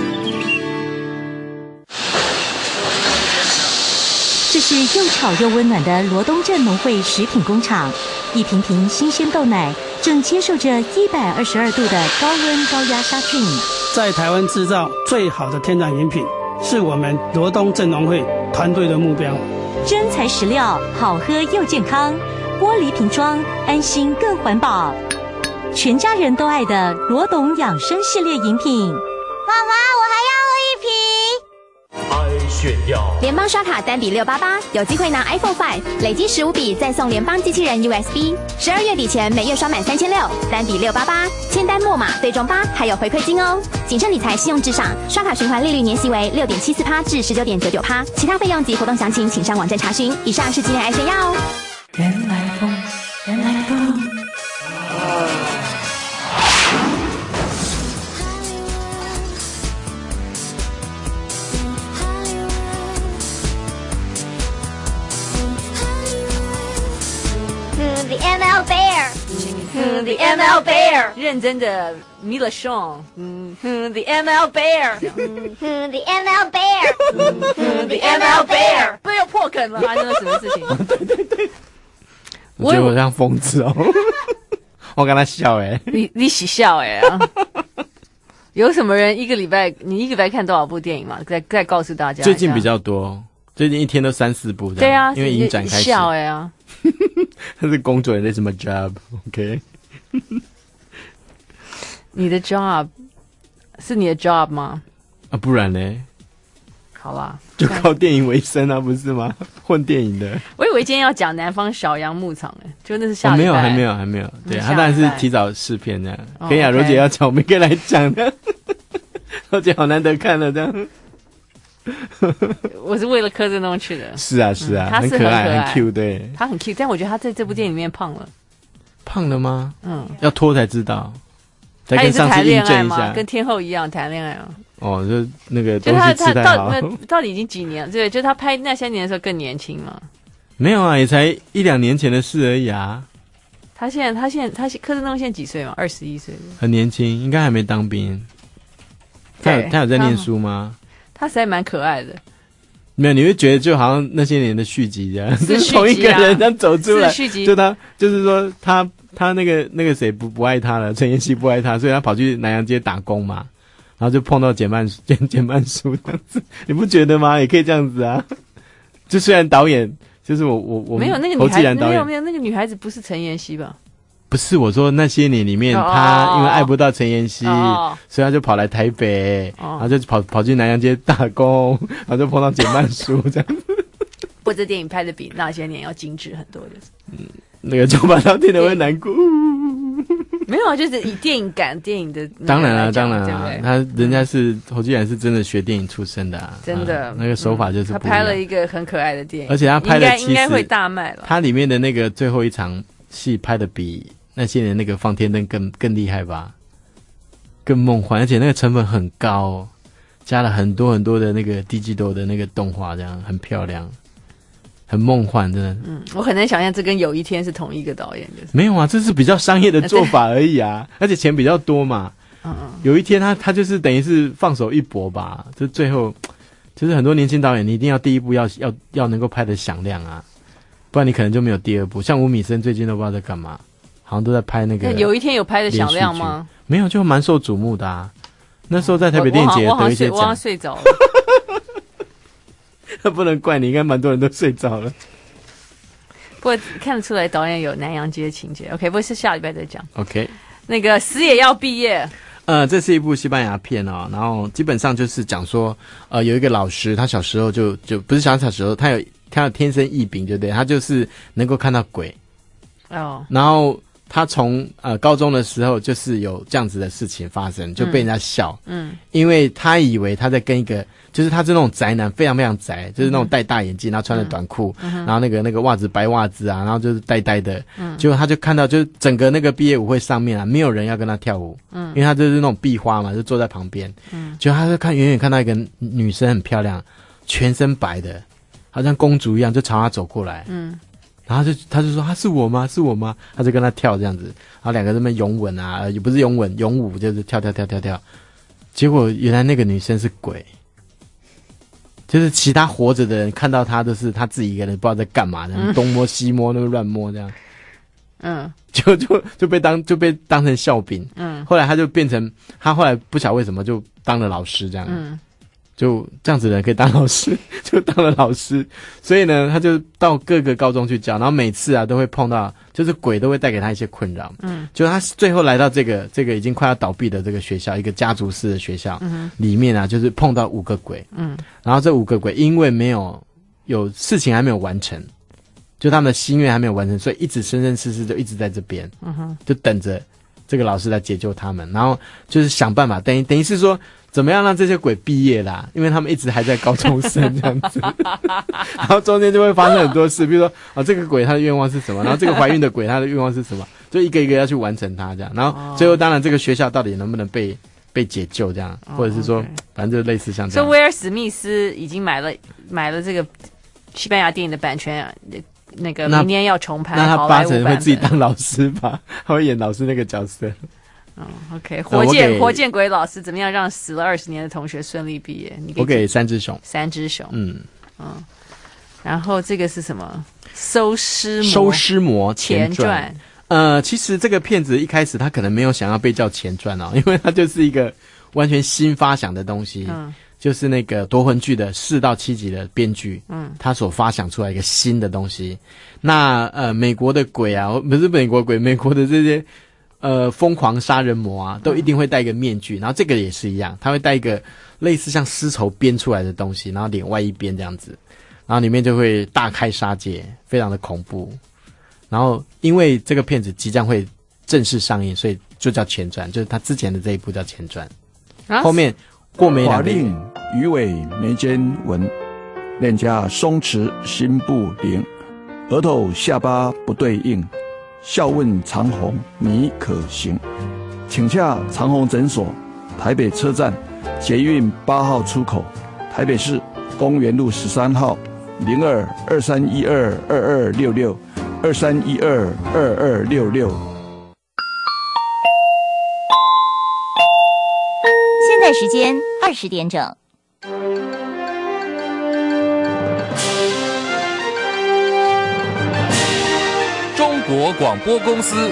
这是又吵又温暖的罗东镇农会食品工厂，一瓶瓶新鲜豆奶正接受着一百二十二度的高温高压杀菌。 在台湾制造最好的天然饮品，是我们罗东镇农会团队的目标。 真材实料，好喝又健康，玻璃瓶装，安心更环保。全家人都爱的罗董养生系列饮品。 妈妈，我还要喝一瓶。 炫耀联邦刷卡单笔六百八十八，有机会拿 iPhone 五，累积十五笔再送联邦机器人 U S B。十二月底前每月刷满三千六，单笔六百八十八，签单末码对中八，还有回馈金哦。谨慎理财，信用至上，刷卡循环利率年息为六点七四趴至十九点九九趴，其他费用及活动详情请上网站查询。以上是今天爱炫耀哦。 原来风，原来风。 The M L Bear， 嗯 ，The M L Bear， 认真的 Mila Shaw， 嗯 ，The M L Bear， 嗯 ，The M L Bear， 嗯 ，The M L Bear， 不要破梗了，发生了什么事情？ 对对对。 我觉得我像疯子哦。我跟他笑哎、欸， 你你喜笑哎、欸、啊！有什么人一个礼拜你一个礼拜看多少部电影嘛？再再告诉大家。 最近比较多，最近一天都三四部。 对啊， 因为影展开始。 笑哎、欸、啊！ 他是工作人员什么 job？OK？、Okay? 你的 job 是你的 job 吗？ 啊，不然呢？ 好啦， 就靠电影为生啊，不是吗？混电影的。 我以为今天要讲南方小羊牧场诶，就那是下礼拜、 哦、没有，还没有，还没有。对，他当然是提早试片这样。 哦、 跟雅柔姐要讲，我们可以来讲的。柔姐好难得看了这样。 我是为了柯震东去的。 是啊，是啊， 嗯、他是很可爱， 很 Q， 对。 他很 Q， 但我觉得他在这部电影里面胖了。 胖了吗？ 嗯， 要脱才知道。再跟上次印证一下， 跟天后一样谈恋爱啊。 哦，就那个东西吃太好。 到到底已经几年了？对，就他拍那些年的时候更年轻嘛。 没有啊，也才一两年前的事而已啊。 他现在，他现在，他柯震东现在几岁嘛？二十一岁。 很年轻，应该还没当兵。他有他有在念书吗？ 他实在蛮可爱的。 没有，你会觉得就好像那些年的续集这样， 是是同一个人这样走出来， 续集就他就是说他他那个那个谁不不爱他了，陈妍希不爱他，所以他跑去南洋街打工嘛。然后就碰到简曼简简曼书这样子，你不觉得吗？也可以这样子啊。就虽然导演就是我我我没有那个女孩子，没有没有那个女孩子不是陈妍希吧？ 不是，我说那些年里面，哦、他因为爱不到陈妍希，哦、所以他就跑来台北，哦、然后就跑跑去南洋街打工，然后就碰到简曼书这样子。 不过这电影拍的比那些年要精致很多的。 嗯，那个九把刀听得会难过。 没有，就是以电影感，电影的当然了，当然了，他人家是侯继然是真的学电影出身的、啊， 真的、 嗯、那个手法就是不一样、 嗯、他拍了一个很可爱的电影， 而且他拍的应该会大卖了。 他里面的那个最后一场戏拍的比那些年那个放天灯更更厉害吧，更梦幻，而且那个成本很高，加了很多很多的那个 digital 的那个动画，这样很漂亮。很梦幻，真的。 嗯，我很难想象这跟有一天是同一个导演的。 没有啊，这是比较商业的做法而已啊，而且钱比较多嘛。 嗯嗯。 有一天他他就是等于是放手一搏吧，就最后就是很多年轻导演，你一定要第一部要要要能够拍得响亮啊，不然你可能就没有第二部。像吴米生最近都不知道在干嘛，好像都在拍那个。 有一天有拍得响亮吗？ 没有，就蛮受瞩目的啊。那时候在台北电影节得一些奖。 我好像睡着了。 那不能怪你，应该蛮多人都睡着了。 不过看得出来导演有南洋街情节。OK， 不过是下礼拜再讲。 OK， 那个死也要毕业。 呃，这是一部西班牙片哦，然后基本上就是讲说，呃，有一个老师，他小时候就就不是小小时候，他有他有天生异禀，对不对？他就是能够看到鬼。哦。然后他从呃高中的时候就是有这样子的事情发生，就被人家笑。嗯。因为他以为他在跟一个。就是他是那种宅男，非常非常宅，就是那种戴大眼镜，然后穿着短裤，嗯、然后那个那个袜子白袜子啊，然后就是呆呆的。嗯，结果他就看到，就是整个那个毕业舞会上面啊，没有人要跟他跳舞。嗯，因为他就是那种壁花嘛，就坐在旁边。嗯，结果他就看远远看到一个女生很漂亮，全身白的，好像公主一样，就朝他走过来。嗯，然后就他就说：“他是我吗？是我吗？”他就跟他跳这样子，然后两个人在那边拥吻啊，也不是拥吻，拥舞就是跳跳跳跳跳。结果原来那个女生是鬼。就是其他活着的人看到他都是他自己一个人不知道在干嘛的，嗯、东摸西摸那个乱摸这样，嗯，就就就被当就被当成笑柄，嗯，后来他就变成他后来不晓得为什么就当了老师这样，嗯，就这样子的人可以当老师，就当了老师，所以呢，他就到各个高中去教，然后每次啊都会碰到，就是鬼都会带给他一些困扰，嗯，就他最后来到这个这个已经快要倒闭的这个学校，一个家族式的学校，嗯，里面啊就是碰到五个鬼，嗯，然后这五个鬼因为没有有事情还没有完成，就他们的心愿还没有完成，所以一直生生世世就一直在这边，嗯哼，就等着这个老师来解救他们，然后就是想办法，等于等于是说。怎么样让这些鬼毕业啦？因为他们一直还在高中生这样子，然后中间就会发生很多事，比如说啊，这个鬼他的愿望是什么？然后这个怀孕的鬼他的愿望是什么？就一个一个要去完成它这样，然后最后当然这个学校到底能不能被被解救这样，或者是说反正就类似像这样。 所以威尔史密斯已经买了买了这个西班牙电影的版权啊。那个明年要重拍， 那他八成会自己当老师吧？他会演老师那个角色。 嗯 ，OK， 火箭火箭鬼老师怎么样让死了二十年的同学顺利毕业？你我给三只熊， 三只熊， 嗯嗯然后这个是什么？收尸魔收尸魔前传。 传呃，其实这个片子一开始他可能没有想要被叫前传哦，因为它就是一个完全新发想的东西。嗯，就是那个夺魂剧的四到七集的编剧，嗯，他所发想出来一个新的东西。那呃，美国的鬼啊，不是美国鬼，美国的这些呃疯狂杀人魔啊，都一定会戴一个面具。然后这个也是一样，他会戴一个类似像丝绸编出来的东西，然后脸外一边这样子，然后里面就会大开杀戒，非常的恐怖。然后因为这个片子即将会正式上映，所以就叫前传，就是他之前的这一部叫前传。啊、后面过没两个月， 鱼尾眉间纹，脸颊松弛心不宁，额头下巴不对应，笑问长虹你可行？请洽长虹诊所，台北车站捷运八号出口，台北市公园路十三号，零二二三一二二二六六二三一二二二六六。 现在时间二十点整。 中国广播公司。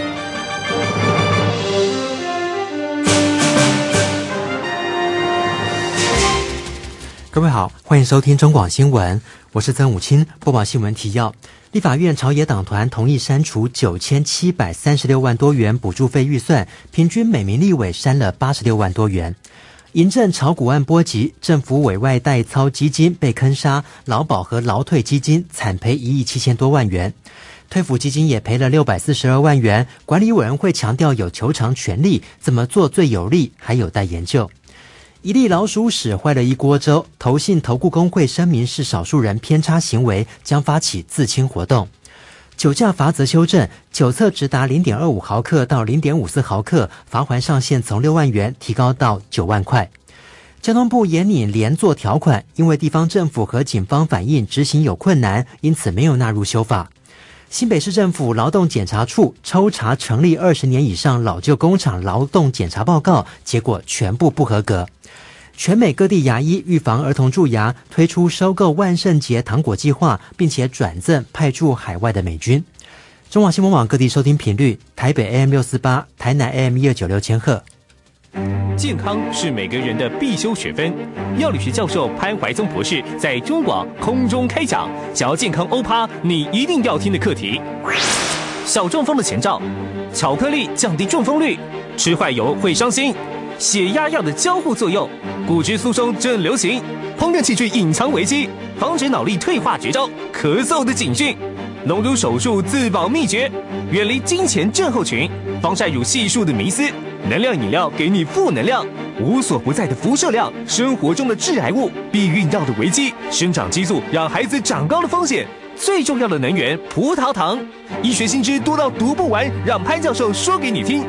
各位好，欢迎收听中广新闻，我是曾武清，播报新闻提要。立法院朝野党团同意删除九千七百三十六万多元补助费预算，平均每名立委删了八十六万多元。银政炒股案波及，政府委外代操基金被坑杀，劳保和劳退基金惨赔一亿七千多万元。退抚基金也赔了六百四十二万元，管理委员会强调有求偿权利，怎么做最有利还有待研究。一粒老鼠屎坏了一锅粥，投信投顾公会声明是少数人偏差行为，将发起自清活动。酒驾罚则修正，酒测直达 零点二五毫克到 零点五四毫克，罚锾上限从六万元提高到九万块。交通部严拟连坐条款，因为地方政府和警方反映执行有困难，因此没有纳入修法。新北市政府劳动检查处抽查成立二十年以上老旧工厂劳动检查报告，结果全部不合格。全美各地牙医预防儿童蛀牙，推出收购万圣节糖果计划，并且转赠派驻海外的美军。中华新闻网各地收听频率：台北 A M 六四八，台南 A M 一二九六千赫。 健康是每个人的必修学分。药理学教授潘怀宗博士在中广空中开讲，想要健康欧趴，你一定要听的课题：小中风的前兆，巧克力降低中风率，吃坏油会伤心。血压药的交互作用，骨质疏松正流行，烹饪器具隐藏危机，防止脑力退化绝招，咳嗽的警讯，隆乳手术自保秘诀，远离金钱症候群，防晒乳系数的迷思，能量饮料给你负能量，无所不在的辐射量，生活中的致癌物，避孕药的危机，生长激素让孩子长高的风险，最重要的能源葡萄糖，医学新知多到读不完，让潘教授说给你听。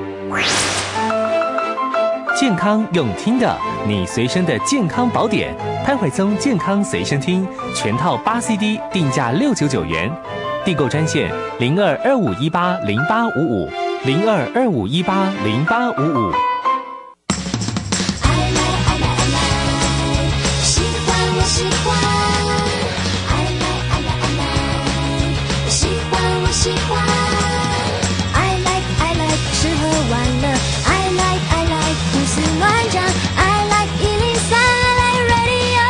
健康用听的，你随身的健康宝典，潘怀宗健康随身听，全套八 C D， 定价六九九元，订购专线零二二五一八零八五五零二二五一八零八五五。 喜欢我喜欢 I like I like I like 喜欢我喜欢 I like I like 吃喝玩乐 I like I like 胡思乱想 I like 一零三 I like radio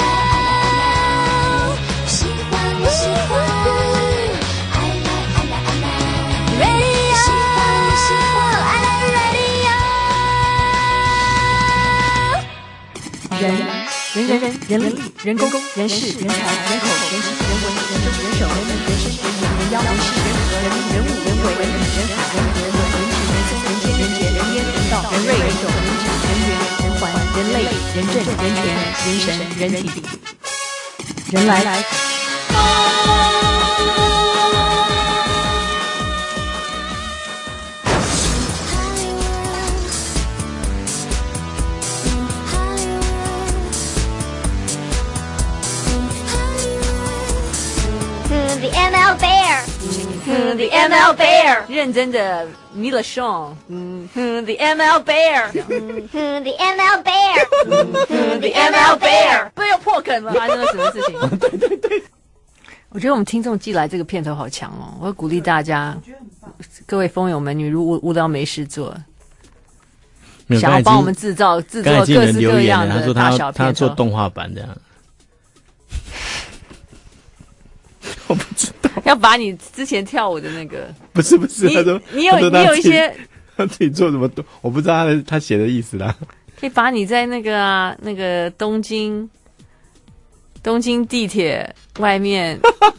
喜欢我喜欢 I like I like I like radio 喜欢我喜欢 I like radio 人人人人人力人工人事人才人口人情人文人政人手人民人生人言人妖人事人和人人物人为人理人海人人文人情人松人间人杰人烟人道人瑞人种人质人缘人环人类人政人权人神人体人来来。 The M L Bear， 嗯 ，The M L Bear， 认真的 Mila Shaw， 嗯 ，The M L Bear， 嗯 ，The M L Bear， 嗯 ，The M L Bear， 不要破梗了，发生了什么事情？ 对对对， 我觉得我们听众寄来这个片头好强哦，我会鼓励大家，各位风友们，你如无无聊没事做，想要帮我们制造制作各式各样的大小片头， 他要做动画版这样。我不知道， 要把你之前跳舞的那个， 不是不是，他说你有你有一些， 他自己做什么动，我不知道他的他写的意思啦。 可以把你在那个啊那个东京东京地铁外面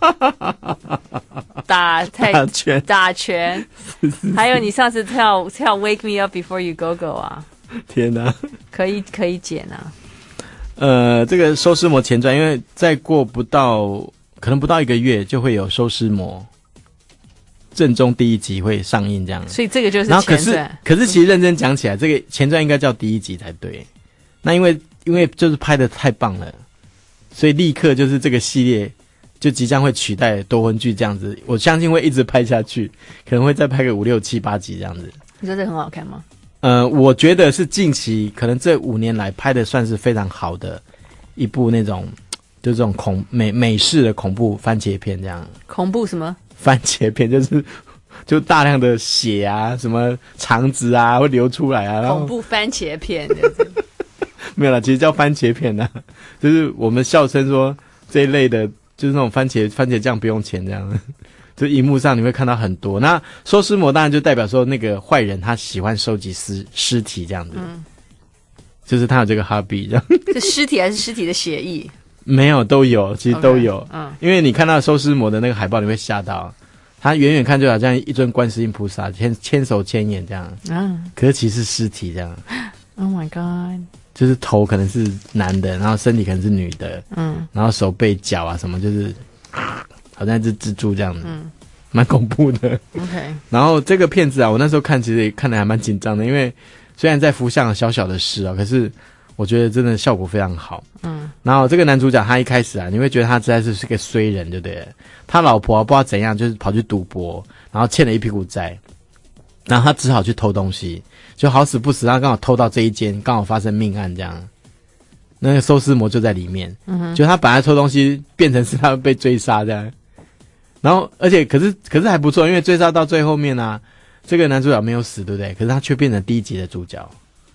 打太打拳打拳，还有你上次跳跳 Wake Me Up Before You Go Go 啊， 天哪， 可以可以剪啊。 呃，这个收尸魔前传，因为再过不到。可能不到一个月就会有收尸魔正宗第一集会上映这样， 所以这个就是前传。 然后可是可是其实认真讲起来，这个前传应该叫第一集才对。那因为因为就是拍的太棒了，所以立刻就是这个系列就即将会取代夺魂剧这样子，我相信会一直拍下去，可能会再拍个五六七八集这样子。 你说这很好看吗？ 呃，我觉得是近期可能这五年来拍的算是非常好的一部那种。就这种恐美美式的恐怖番茄片这样， 恐怖什么？ 番茄片就是就大量的血啊，什么肠子啊会流出来啊，然后恐怖番茄片没有啦，其实叫番茄片啊，就是我们笑称说这一类的，就是那种番茄番茄酱不用钱这样，就荧幕上你会看到很多。那收尸魔当然就代表说那个坏人他喜欢收集尸尸体这样子，嗯，就是他有这个 hobby 这样。 是尸体还是尸体的血液？ 没有，都有，其实都有。Okay, 嗯， 因为你看到收尸魔的那个海报，你会吓到，他远远看就好像一尊观世音菩萨，牵牵手牵眼这样。嗯，可是其实是尸体这样。 Oh my god！ 就是头可能是男的，然后身体可能是女的。嗯，然后手背脚啊什么，就是好像一只蜘蛛这样子。嗯，蛮恐怖的。 OK。 然后这个片子啊，我那时候看其实也看得还蛮紧张的，因为虽然在浮想小小的事啊，可是。我觉得真的效果非常好，嗯，然后这个男主角他一开始啊，你会觉得他实在是是个衰人，对不对？他老婆、啊、不知道怎样，就是跑去赌博，然后欠了一屁股债，然后他只好去偷东西，就好死不死，他刚好偷到这一间，刚好发生命案这样，那个收尸魔就在里面，嗯哼，就他本来偷东西变成是他被追杀这样，然后而且可是可是还不错，因为追杀到最后面啊，这个男主角没有死，对不对？可是他却变成第一集的主角。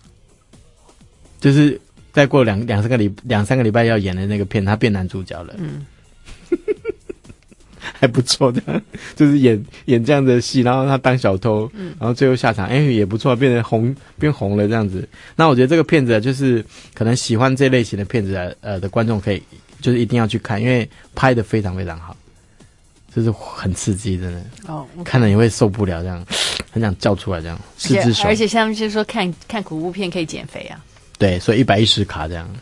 就是再过两两三个礼两三个礼拜要演的那个片，他变男主角了，嗯，还不错的，就是演演这样的戏，然后他当小偷，嗯，然后最后下场，哎、欸、也不错，变成红变红了这样子。那我觉得这个片子就是可能喜欢这类型的片子的呃的观众可以就是一定要去看，因为拍得非常非常好，就是很刺激，真的哦， okay. 看了你会受不了，这样很想叫出来这样。四只手， 而且他们就是说看看恐怖片可以减肥啊。 对，所以一百一十卡这样。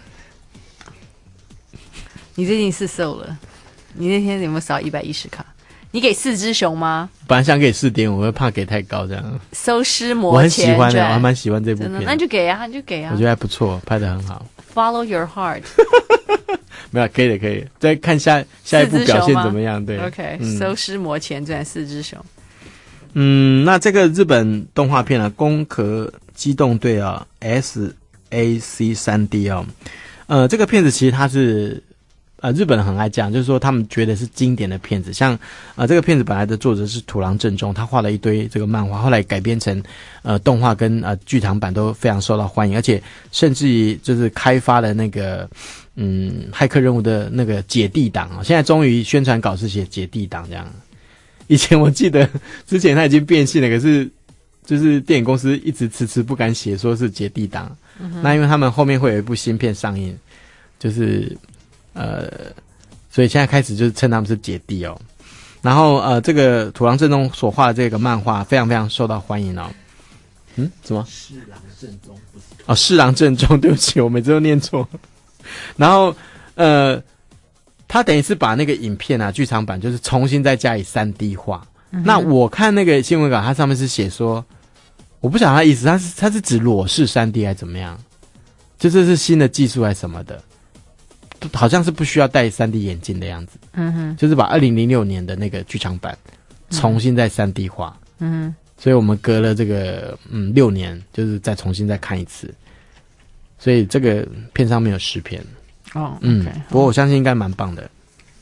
你最近是瘦了？你那天有没有少一百一十卡？你给四只熊吗？ 本来想给四点五，我怕给太高这样。 收尸魔前传， 我很喜欢的，我还蛮喜欢这部片。 那就给啊，就给啊。 我觉得还不错，拍得很好。 Follow your heart 。 没有，可以的，可以的。再看下下一部表现怎么样？对 ，OK，嗯、收尸魔前传四只熊。 嗯，那这个日本动画片啊，《攻壳机动队》啊 ，S A C 三 D 哦，呃，这个片子其实它是呃日本人很爱讲，就是说他们觉得是经典的片子，像呃这个片子本来的作者是土郎正宗，他画了一堆这个漫画，后来改编成呃动画跟呃剧场版都非常受到欢迎，而且甚至于就是开发了那个嗯骇客任务的那个姐弟档哦，现在终于宣传稿是写姐弟档这样，以前我记得之前他已经变性了，可是就是电影公司一直迟迟不敢写说是姐弟档。嗯、那因为他们后面会有一部新片上映，就是呃，所以现在开始就是称他们是姐弟哦。然后呃，这个土郎正宗所画的这个漫画非常非常受到欢迎哦。嗯，什么？ 侍郎正宗不是？ 哦，侍郎正宗，对不起，我每次都念错。然后呃，他等于是把那个影片啊，剧场版就是重新再加以 三 D 化。嗯、那我看那个新闻稿，它上面是写说。我不晓得他的意思，他是他是指裸视 三 D 还是怎么样？就这是新的技术还是什么的？好像是不需要戴 三 D 眼镜的样子。嗯哼，就是把二零零六年的那个剧场版重新再 三 D 化。嗯哼，所以我们隔了这个嗯六年，就是再重新再看一次。所以这个片上面有十篇。哦，嗯， okay, 不过我相信应该蛮棒的。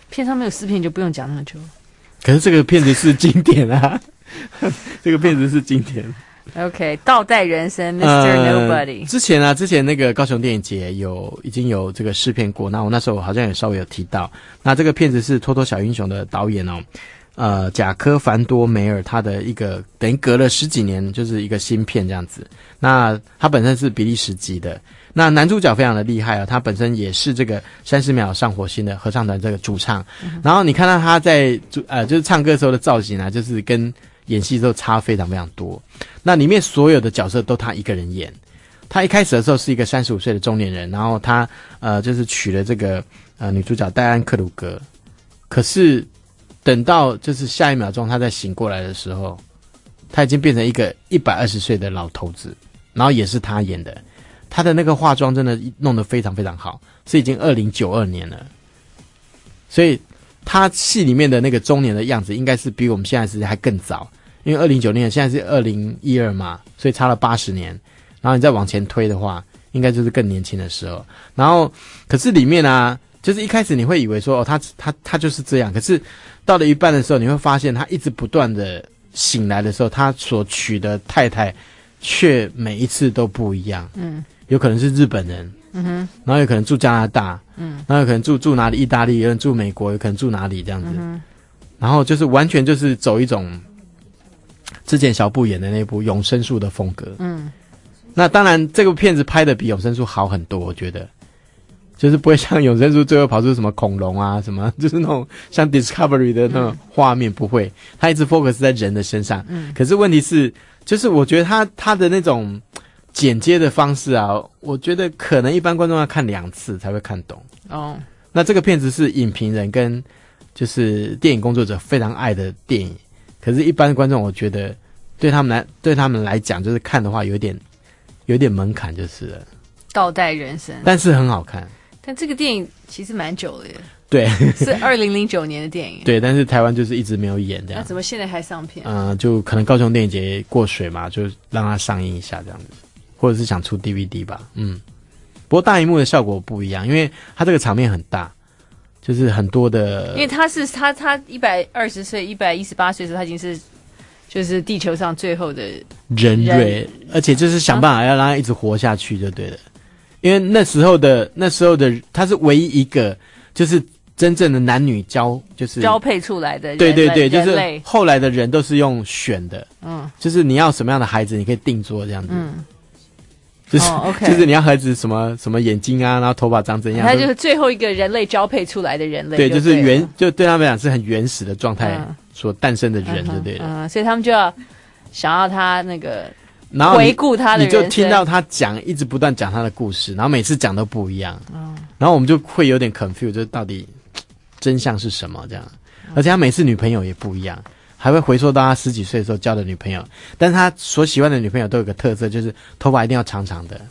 片上没有四片就不用讲那么久。 可是这个片子是经典啊，这个片子是经典。 OK， 倒带人生 ，mister Nobody、呃。 之前啊，之前那个高雄电影节有已经有这个试片过，那我那时候好像也稍微有提到。那这个片子是《托托小英雄》的导演哦，呃，贾科凡多梅尔他的一个等于隔了十几年就是一个新片这样子。那他本身是比利时籍的，那男主角非常的厉害啊，他本身也是这个三十秒上火星的合唱团这个主唱。嗯、然后你看到他在呃就是唱歌时候的造型啊，就是跟演戏之后差非常非常多，那里面所有的角色都他一个人演。他一开始的时候是一个三十五岁的中年人，然后他呃就是娶了这个呃女主角戴安克鲁格，可是等到就是下一秒钟他在醒过来的时候，他已经变成一个一百二十岁的老头子，然后也是他演的。他的那个化妆真的弄得非常非常好，是已经二零九二年了，所以他戏里面的那个中年的样子应该是比我们现在时间还更早。因为二零九零年现在是二零一二嘛，所以差了八十年，然后你再往前推的话，应该就是更年轻的时候。然后可是里面啊，就是一开始你会以为说哦，他他他就是这样，可是到了一半的时候，你会发现他一直不断的醒来的时候，他所娶的太太却每一次都不一样。嗯，有可能是日本人，嗯哼，然后有可能住加拿大，嗯，然后有可能住住哪里意大利，有人住美国，有可能住哪里这样子。嗯，然后就是完全就是走一种之前小布演的那部《永生树》的风格。嗯，那当然这个片子拍的比《永生树》好很多，我觉得就是不会像《永生树》最后跑出什么恐龙啊什么，就是那种像 Discovery 的那种画面，不会，他一直 focus 在人的身上。嗯，可是问题是，就是我觉得他他的那种剪接的方式啊，我觉得可能一般观众要看两次才会看懂。哦，那这个片子是影评人跟就是电影工作者非常爱的电影。可是，一般观众我觉得对他们来对他们来讲，就是看的话有点有点门槛，就是了。 倒带人生， 但是很好看。 但这个电影其实蛮久了耶。 对， 是二零零九年的电影。 对，但是台湾就是一直没有演这样。 那怎么现在还上片？ 嗯、呃，就可能高雄电影节过水嘛，就让它上映一下这样子，或者是想出 D V D 吧。嗯，不过大荧幕的效果不一样，因为它这个场面很大。就是很多的， 因为他是他他一百二十岁、一百一十八岁的时候，他已经是就是地球上最后的人类，而且就是想办法要让他一直活下去就对了。因为那时候的那时候的他是唯一一个就是真正的男女交就是交配出来的人， 对对对，就是后来的人都是用选的，嗯，就是你要什么样的孩子，你可以定做这样子，嗯。就是、oh, okay. 就是你要孩子什么什么眼睛啊，然后头发长怎样？ 他就是最后一个人类交配出来的人类。 对，就是原就对他们讲是很原始的状态所诞生的人，就对了。 嗯, 嗯，所以他们就要想要他那个，然后回顾他的人生， 你就听到他讲，一直不断讲他的故事，然后每次讲都不一样。嗯，然后我们就会有点 confused， 就是到底真相是什么这样？而且他每次女朋友也不一样。还会回溯到他十几岁的时候交的女朋友，但是他所喜欢的女朋友都有个特色，就是头发一定要长长的。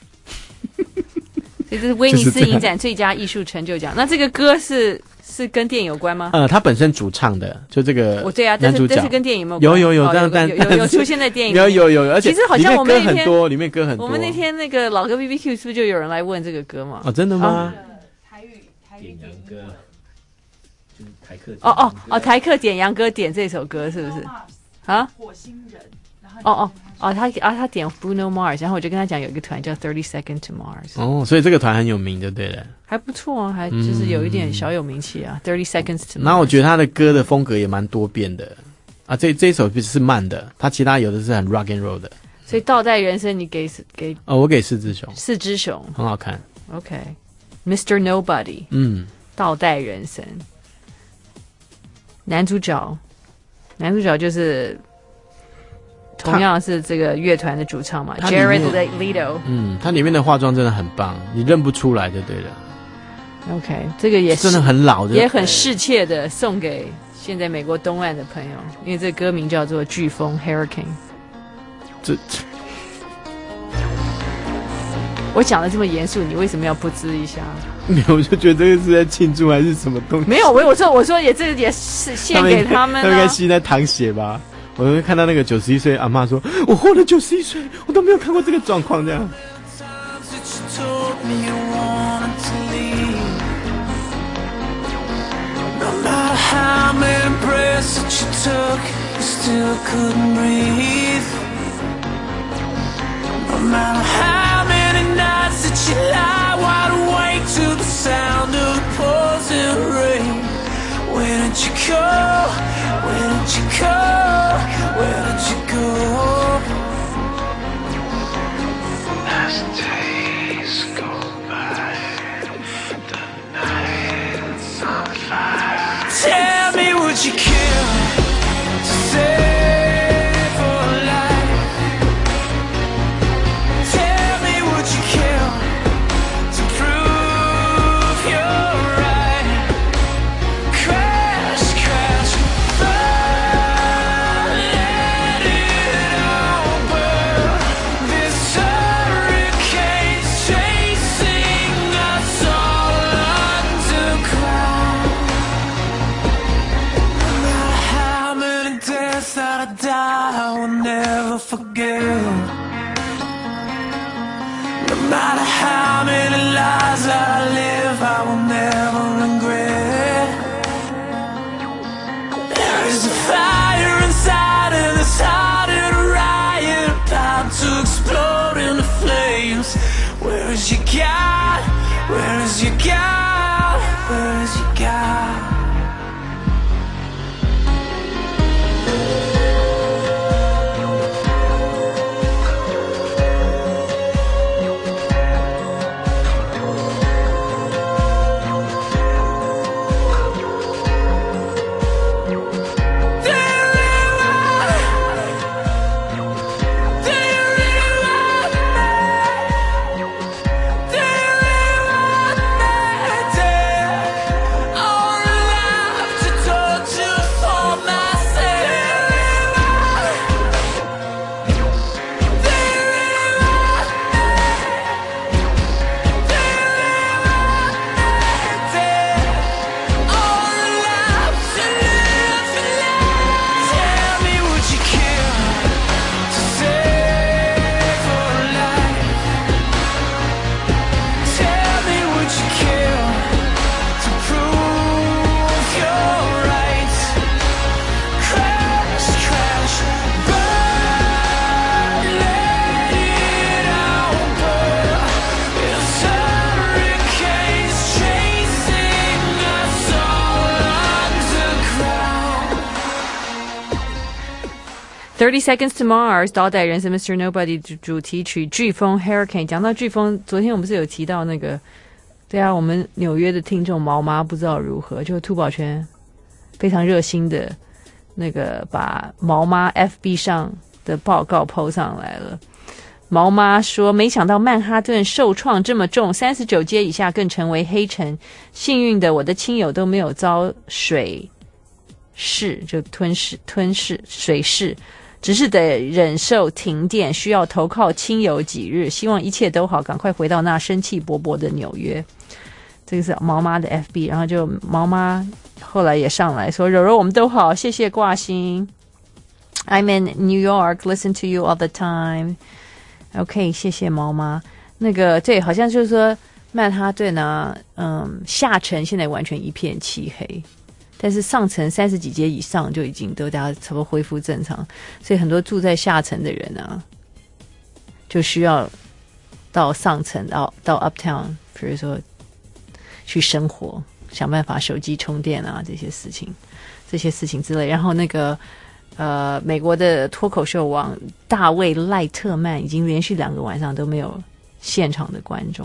所以这是威尼斯影展最佳艺术成就奖。那这个歌是是跟电影有关吗？ 呃，他本身主唱的，就这个我对啊，但是但是跟电影有没有关？ 有有有， 哦、 但但有有有出现在电影里面， 有有有，而且其实好像我们那天里面歌很多，里面歌很多。 我们那天那个老歌 B B Q 是不是就有人来问这个歌嘛？ 哦，真的吗？ 啊、 台语台语点歌。 台客哦哦哦，台客点杨哥点这首歌是不是？啊？ 火星人。 哦哦哦，他啊他点 Bruno Mars， 然后我就跟他讲有一个团叫 Thirty Second to Mars。 哦，所以这个团很有名，就对了。 还不错啊，还就是有一点小有名气啊。Thirty Seconds to Mars。 那我觉得他的歌的风格也蛮多变的啊。这这一首是慢的，他其他有的是很 rock and roll 的。 所以倒带人生，你给给哦，我给四只熊。 四只熊很好看。 OK，mister Nobody。嗯，倒带人生。男主角，男主角就是同样是这个乐团的主唱嘛 ，Jared Leto。 嗯，他里面的化妆真的很棒，你认不出来就对了。 OK， 这个也是真的很老的， 也很适切的送给现在美国东岸的朋友，因为这个歌名叫做《飓风 Hurricane》。 这。 我讲的这么严肃，你为什么要不知一下？ 没有，我就觉得这个是在庆祝还是什么东西？ 没有，我我说我说也这个也是献给他们、啊， 他们应该吸在淌血吧？我会看到那个九十一岁阿嬷说：“我活了九十一岁，我都没有看过这个状况。”这样。 how many breaths that you took, you still couldn't breathe. No matter how many nights that you lie wide awake to the sound of the pouring rain. Where did you go? Where did you go? Where did you go? As days go by, the nights on fire. Tell me, would you kill to save a life? Tell me, would you kill to prove you're right? Crash, crash, burn, let it all burn. This hurricane's chasing us all underground. No matter how many deaths that I die, I will never forget. No matter how many lies that I live, I will never regret. There is a fire inside and it's starting a riot, about to explode into flames. Where is your God? Where is your God? Where is your God? Thirty Seconds to Mars 倒带人生 Mister Nobody 主主题曲飓风 Hurricane。 讲到飓风，昨天我们是有提到那个，对啊，我们纽约的听众毛妈不知道如何，就兔宝全非常热心的那个把毛妈 F B 上的报告 po 上来了。毛妈说，没想到曼哈顿受创这么重，三十九街以下更成为黑城，幸运的我的亲友都没有遭水势，就吞噬吞噬水势，只是得忍受停电，需要投靠亲友几日，希望一切都好，赶快回到那生气勃勃的纽约。这个是毛妈的 F B， 然后就毛妈后来也上来说，柔柔我们都好，谢谢挂心。I'm in New York, listen to you all the time. OK， 谢谢毛妈。那个对，好像就是说曼哈顿呢，嗯，下城现在完全一片漆黑。但是上层三十几街以上就已经都大家差不多恢复正常，所以很多住在下层的人啊，就需要到上层到到 uptown， 比如说去生活，想办法手机充电啊这些事情，这些事情之类。然后那个呃，美国的脱口秀王大卫赖特曼已经连续两个晚上都没有现场的观众。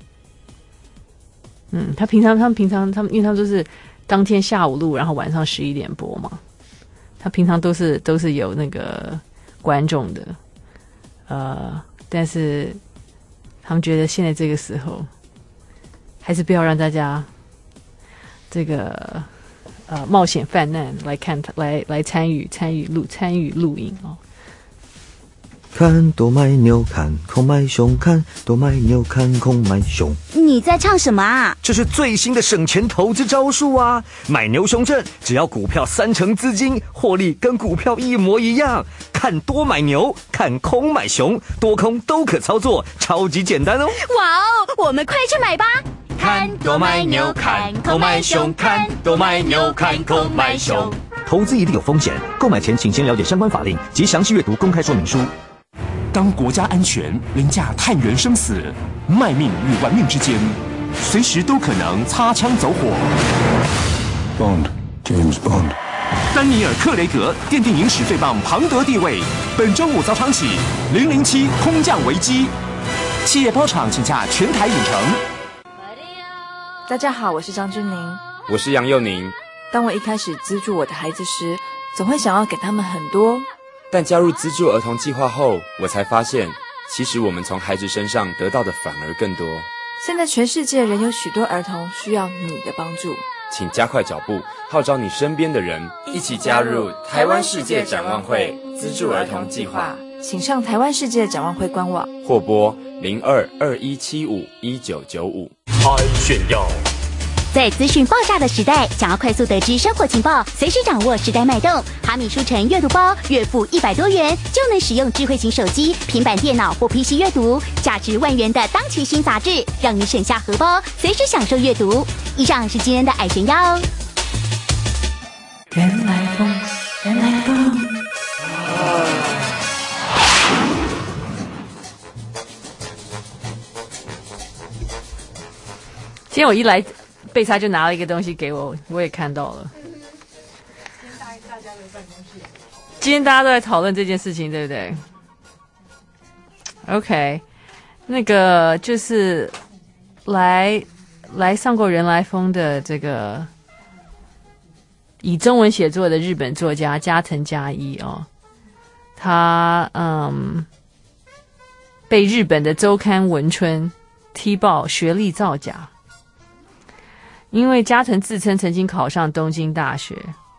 嗯，他平常他们平常他们因为他们都是当天下午录，然后晚上十一点播嘛。他平常都是都是有那个观众的，呃，但是他们觉得现在这个时候，还是不要让大家这个呃冒险犯难来看来来参与参与录参与录影哦。 看多买牛，看空买熊，看多买牛，看空买熊。 你在唱什么啊？ 这是最新的省钱投资招数啊！买牛熊证，只要股票三成资金，获利跟股票一模一样。看多买牛，看空买熊，多空都可操作，超级简单哦！ 哇哦，我们快去买吧！ 看多买牛看购买熊看多买牛看购买熊。 投资一定有风险，购买前请先了解相关法令及详细阅读公开说明书。 当国家安全凌驾探源生死，卖命与玩命之间，随时都可能擦枪走火。 Bond, James Bond。 丹尼尔·克雷格奠定影史最棒庞德地位。本周五早场起，零零七空降危机，企业包场请洽全台影城。 大家好，我是张君宁， 我是杨佑宁。 当我一开始资助我的孩子时，总会想要给他们很多， 但加入资助儿童计划后，我才发现，其实我们从孩子身上得到的反而更多。 现在全世界仍有许多儿童需要你的帮助， 请加快脚步，号召你身边的人一起加入台湾世界展望会资助儿童计划。 请上台湾世界展望会官网， 或拨零二二一七五一九九五。 爱炫耀。 在资讯爆炸的时代，想要快速得知生活情报，随时掌握时代脉动，哈米书城阅读包月付一百多元就能使用智慧型手机、平板电脑或 P C 阅读，价值万元的当期新杂志，让你省下荷包，随时享受阅读。以上是今天的爱炫耀。 原来风，原来风。 今天我一来，贝莎就拿了一个东西给我，我也看到了。今天大家都在讨论这件事情，对不对 ？OK， 那个就是来来上过人来疯的这个以中文写作的日本作家加藤加一哦，他嗯被日本的周刊文春踢爆学历造假。因为加藤自称曾经考上东京大学，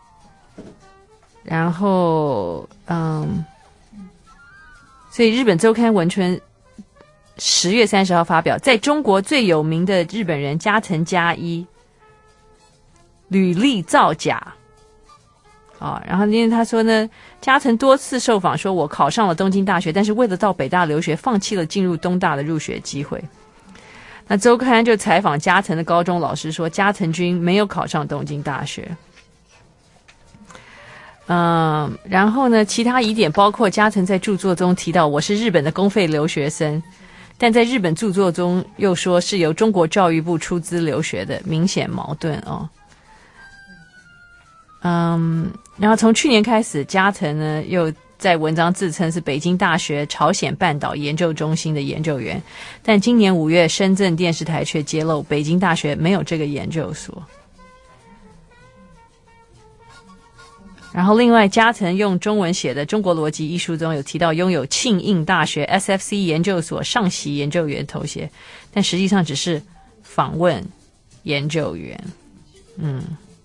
然后嗯，所以日本周刊文春十月三十号发表，在中国最有名的日本人加藤加一履历造假啊，然后因为他说呢，加藤多次受访说，我考上了东京大学，但是为了到北大留学，放弃了进入东大的入学机会。那周刊就采访加藤的高中老师说，加藤君没有考上东京大学。嗯，然后呢，其他疑点包括加藤在著作中提到我是日本的公费留学生，但在日本著作中又说是由中国教育部出资留学的，明显矛盾哦。嗯，然后从去年开始，加藤呢又在文章自称是北京大学朝鲜半岛研究中心的研究员，但今年五月深圳电视台却揭露北京大学没有这个研究所。然后另外加藤用中文写的《中国逻辑》一书中有提到拥有庆应大学 S F C 研究所上席研究员头衔，但实际上只是访问研究员。嗯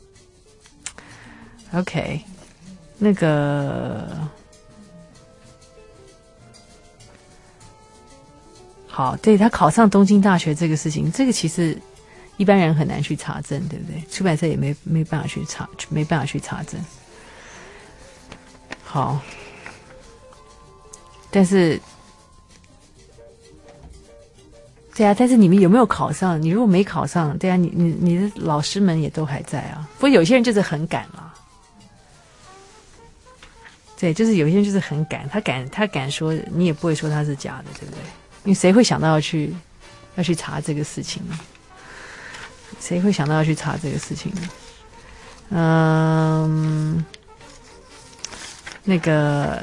OK， 那个好，对，他考上东京大学这个事情，这个其实一般人很难去查证，对不对？出版社也没没办法去查，没办法去查证。好，但是，对啊，但是你们有没有考上？你如果没考上，对啊，你你你的老师们也都还在啊。不过有些人就是很赶啦，对，就是有些人就是很赶，他敢他敢说，你也不会说他是假的，对不对？因为谁会想到要去要去查这个事情呢？谁会想到要去查这个事情呢？嗯，那个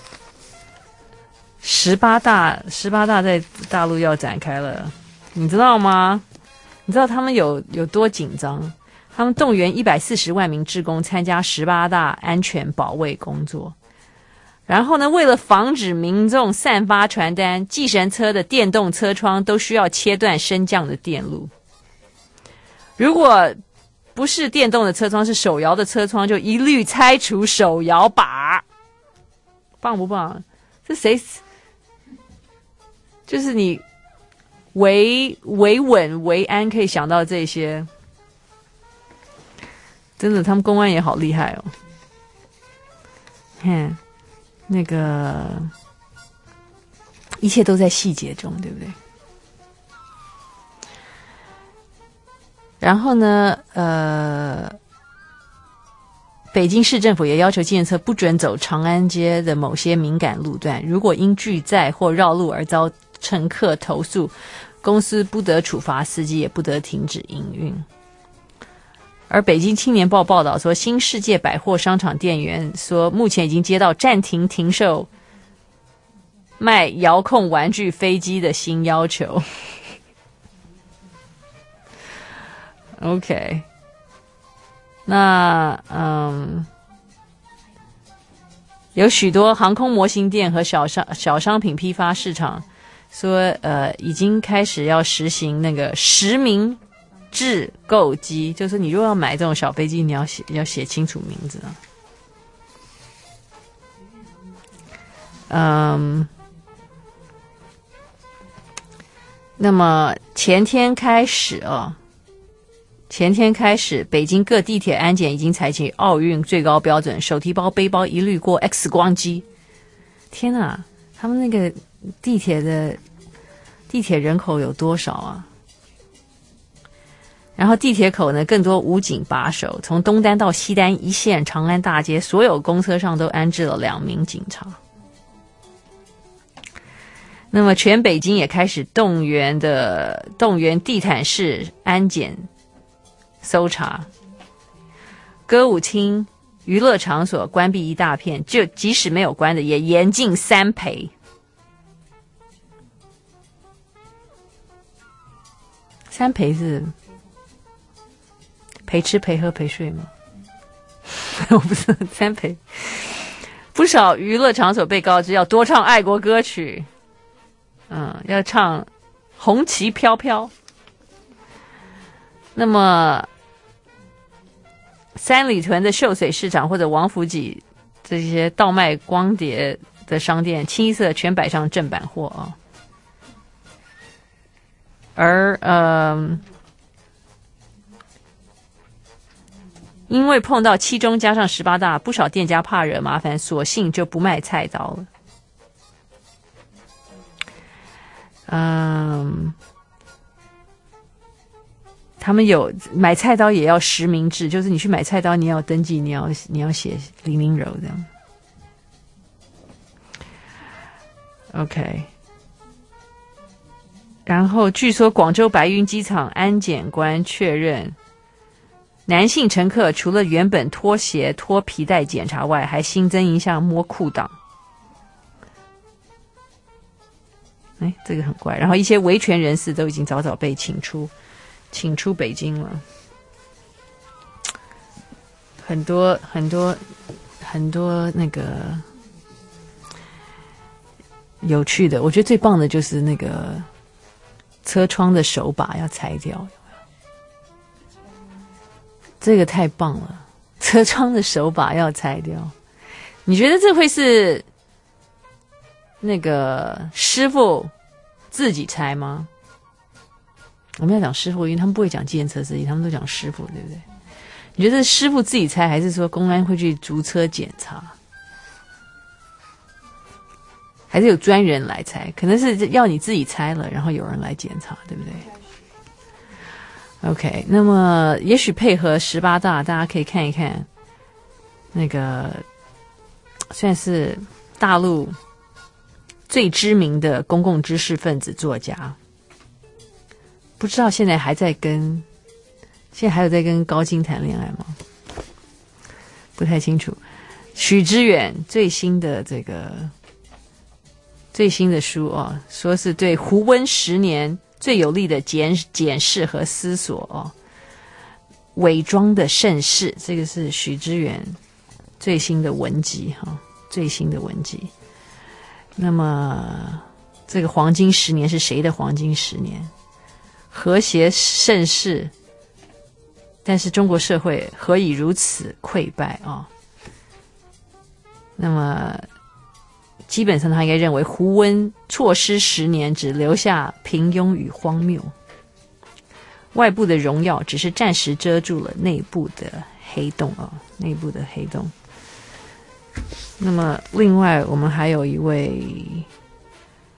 十八大，十八大在大陆要展开了，你知道吗？你知道他们有有多紧张？他们动员一百四十万名志工参加十八大安全保卫工作。然后呢，为了防止民众散发传单，计程车的电动车窗都需要切断升降的电路。如果不是电动的车窗，是手摇的车窗，就一律拆除手摇把。棒不棒？这谁？就是你维维稳维安可以想到这些，真的，他们公安也好厉害哦。看。那个一切都在细节中，对不对？ 然后呢，呃，北京市政府也要求计程车不准走长安街的某些敏感路段，如果因拒载或绕路而遭乘客投诉，公司不得处罚司机，也不得停止营运。而北京青年报报道说，新世界百货商场店员说，目前已经接到暂停停售卖遥控玩具飞机的新要求。OK， 那嗯，有许多航空模型店和小商小商品批发市场说，呃，已经开始要实行那个实名制购机，就是你如果要买这种小飞机，你要写要写清楚名字啊。嗯，那么前天开始啊。前天开始，北京各地铁安检已经采取奥运最高标准，手提包、背包一律过 X 光机。天哪，他们那个地铁的地铁人口有多少啊？然后地铁口呢，更多武警把守，从东单到西单一线长安大街，所有公车上都安置了两名警察。那么全北京也开始动员的动员地毯式安检搜查，歌舞厅、娱乐场所关闭一大片，就即使没有关的也严禁三陪。三陪是陪吃陪喝陪睡吗？我不知道三陪。不少娱乐场所被告知要多唱爱国歌曲，嗯，要唱红旗飘飘。那么三里屯的秀水市场或者王府井这些倒卖光碟的商店，清一色全摆上正版货啊。而呃，因为碰到七中加上十八大，不少店家怕惹麻烦，索性就不卖菜刀了。嗯。他们有买菜刀也要实名制，就是你去买菜刀，你要登记，你要你要写林明柔这样。OK， 然后据说广州白云机场安检官确认，男性乘客除了原本脱鞋脱皮带检查外，还新增一项摸裤裆。哎，这个很怪。然后一些维权人士都已经早早被请出。请出北京了，很多很多很多那个有趣的，我觉得最棒的就是那个车窗的手把要拆掉，有没有？这个太棒了，车窗的手把要拆掉。你觉得这会是那个师傅自己拆吗？我们要讲师傅，因为他们不会讲计程车司机，他们都讲师傅，对不对？你觉得是师傅自己拆，还是说公安会去逐车检查，还是有专人来拆？可能是要你自己拆了，然后有人来检查，对不对 ？OK， 那么也许配合十八大，大家可以看一看那个算是大陆最知名的公共知识分子作家。不知道现在还在跟，现在还有在跟高金谈恋爱吗？不太清楚。许知远最新的这个最新的书哦，说是对胡温十年最有力的检检视和思索哦。伪装的盛世，这个是许知远最新的文集哈、哦，最新的文集。那么这个黄金十年是谁的黄金十年？和谐盛世，但是中国社会何以如此溃败啊、哦？那么基本上他应该认为胡温错失十年，只留下平庸与荒谬，外部的荣耀只是暂时遮住了内部的黑洞啊、哦，内部的黑洞。那么另外我们还有一位，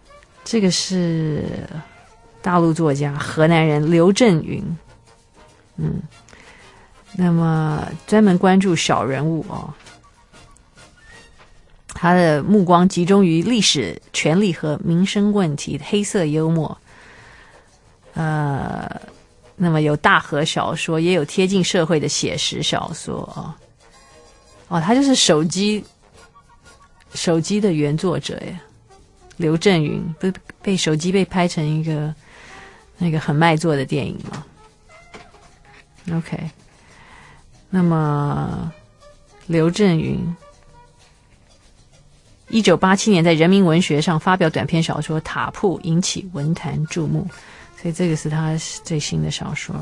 这个是大陆作家河南人刘震云， 嗯，那么专门关注小人物哦，他的目光集中于历史、权力和民生问题，黑色幽默。呃，那么有大河小说，也有贴近社会的写实小说哦。哦，他就是手机手机的原作者耶，刘震云，不是被手机被拍成一个那个很卖座的电影吗 ？OK， 那么刘震云一九八七年在人民文学上发表短篇小说《塔铺》，引起文坛注目，所以这个是他最新的小说。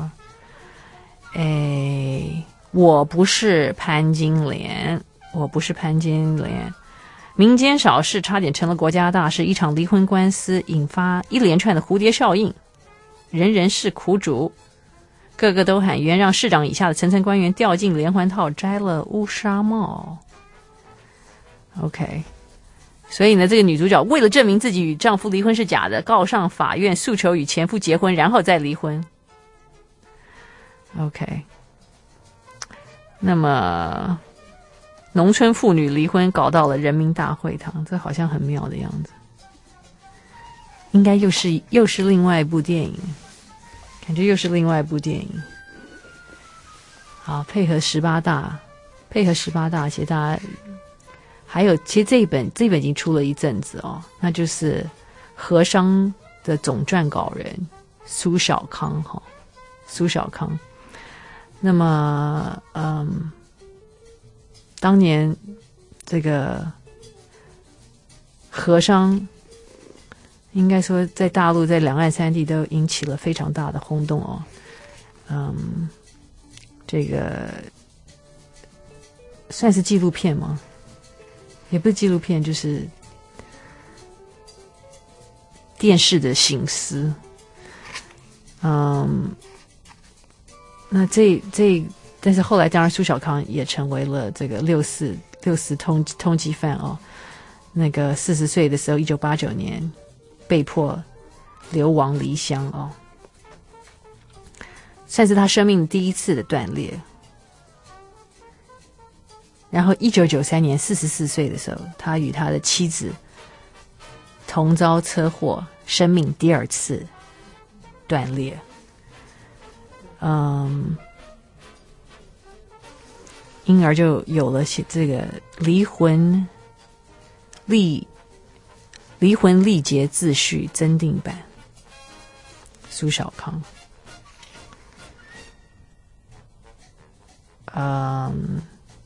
诶，我不是潘金莲，我不是潘金莲。民间小事差点成了国家大事，一场离婚官司引发一连串的蝴蝶效应，人人是苦主，个个都喊冤，让市长以下的层层官员掉进连环套，摘了乌纱帽。OK， 所以呢，这个女主角为了证明自己与丈夫离婚是假的，告上法院诉求与前夫结婚，然后再离婚。OK， 那么农村妇女离婚搞到了人民大会堂，这好像很妙的样子，应该又是又是另外一部电影，感觉又是另外一部电影。好，配合十八大，配合十八大，其实大家还有，其实这一本这一本已经出了一阵子哦，那就是和商的总撰稿人苏小康哈、哦，苏小康。那么，嗯。当年这个和商应该说在大陆在两岸三地都引起了非常大的轰动哦。嗯，这个算是纪录片吗？也不是纪录片，就是电视的省思。嗯，那这这。但是后来，当然苏小康也成为了这个六四六四通通缉犯哦。那个四十岁的时候，一九八九年被迫流亡离乡哦，算是他生命第一次的断裂。然后，一九九三年四十四岁的时候，他与他的妻子同遭车祸，生命第二次断裂。嗯。因而就有了这个离婚历离婚历劫自序增订版。苏小康，嗯，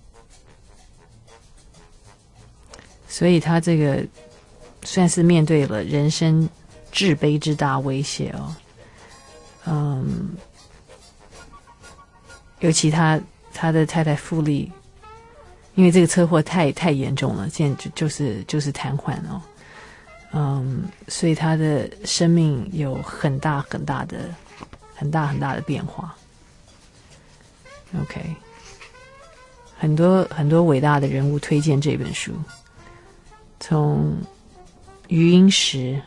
所以他这个算是面对了人生至悲之大威胁哦。嗯，尤其他。他的太太傅丽，因为这个车祸太太严重了，现在就就是就是瘫痪哦，嗯，所以他的生命有很大很大的很大很大的变化。OK， 很多很多伟大的人物推荐这本书，从余英时，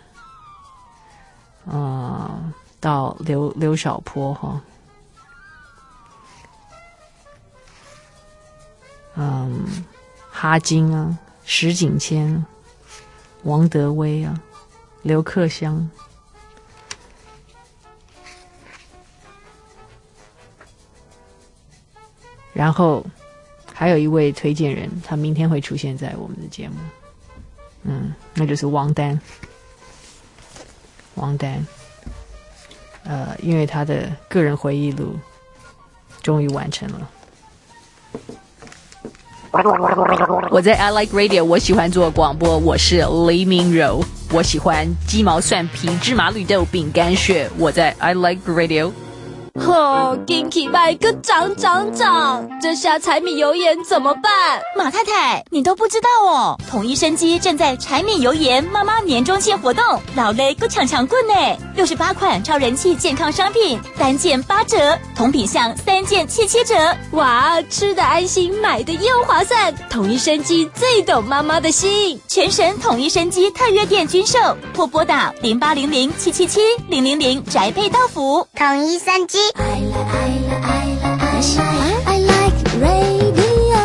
呃，到刘刘小波哈。嗯，哈金啊，石景谦、王德威啊，刘克襄，然后还有一位推荐人，他明天会出现在我们的节目，嗯，那就是王丹。王丹，呃，因为他的个人回忆录终于完成了。我在 I Like Radio， 我喜欢做广播，我是黎明柔，我喜欢鸡毛蒜皮、芝麻绿豆、饼干屑，我在 I Like Radio。 吼，经济卖个涨涨涨，这下柴米油盐怎么办？ 马太太，你都不知道哦，统一生机正在柴米油盐妈妈年终线活动，老雷够抢抢棍呢！六十八款超人气健康商品，单件八折，同品项三件七七折。 哇，吃的安心，买的又划算，统一生机最懂妈妈的心。 全省统一生机特约店军售，或拨打零八零零七七七零零零宅配到府。 统一生机 I like, I like, I like, I like, I like radio。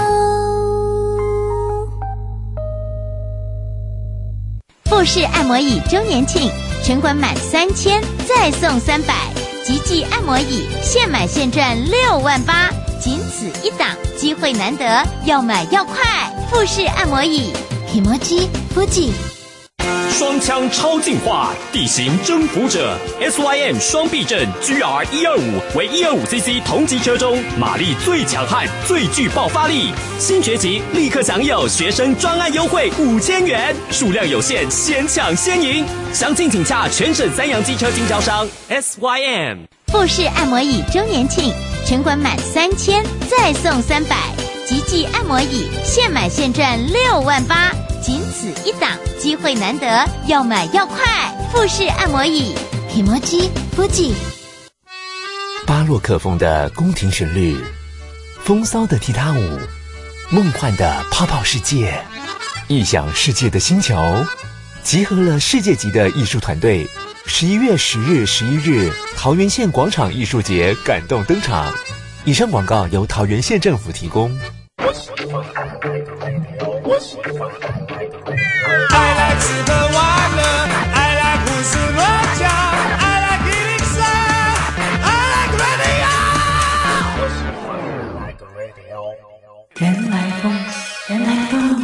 富士按摩椅周年庆，全馆满三千再送三百，极致按摩椅现买现赚六万八，仅此一档，机会难得，要买要快！富士按摩椅 ，Kimoji Fuji。 双枪超进化，地形征服者 S Y M 双避震 G R 一二五为一二五 C C 同级车中马力最强悍、最具爆发力。新学期立刻享有学生专案优惠五千元，数量有限，先抢先赢。详情请洽全省三洋机车经销商 S Y M。 富士按摩椅周年庆，全馆满三千再送三百，极致按摩椅现买现赚六万八。仅此一档，机会难得，要买要快！富士按摩椅 ，Kimoji Fuji。 巴洛克风的宫廷旋律，风骚的踢踏舞，梦幻的泡泡世界，异想世界的星球，集合了世界级的艺术团队。十一月十日、十一日，桃园县广场艺术节感动登场。以上广告由桃园县政府提供。 我喜欢我喜欢I like 吃喝玩乐 I like 胡思乱想 I like 一零三 I like radio 我喜欢 like radio 人来疯人来疯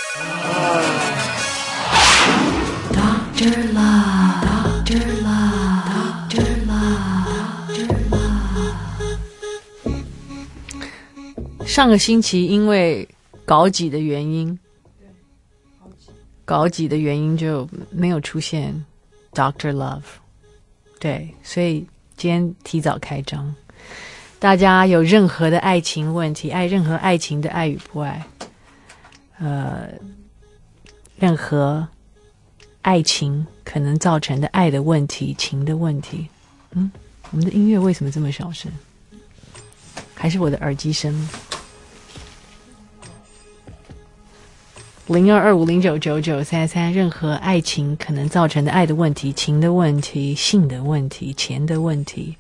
Doctor Love Doctor Love Doctor Love Doctor Love 上个星期因为搞几的原因搞几的原因就没有出现 Doctor Love， 对，所以今天提早开张。大家有任何的爱情问题，爱任何爱情的爱与不爱，呃，任何爱情可能造成的爱的问题、情的问题，嗯，我们的音乐为什么这么小声？还是我的耳机声？零二二五零九九九三三，任何爱情可能造成的爱的问题、情的问题、性的问题、钱的问题、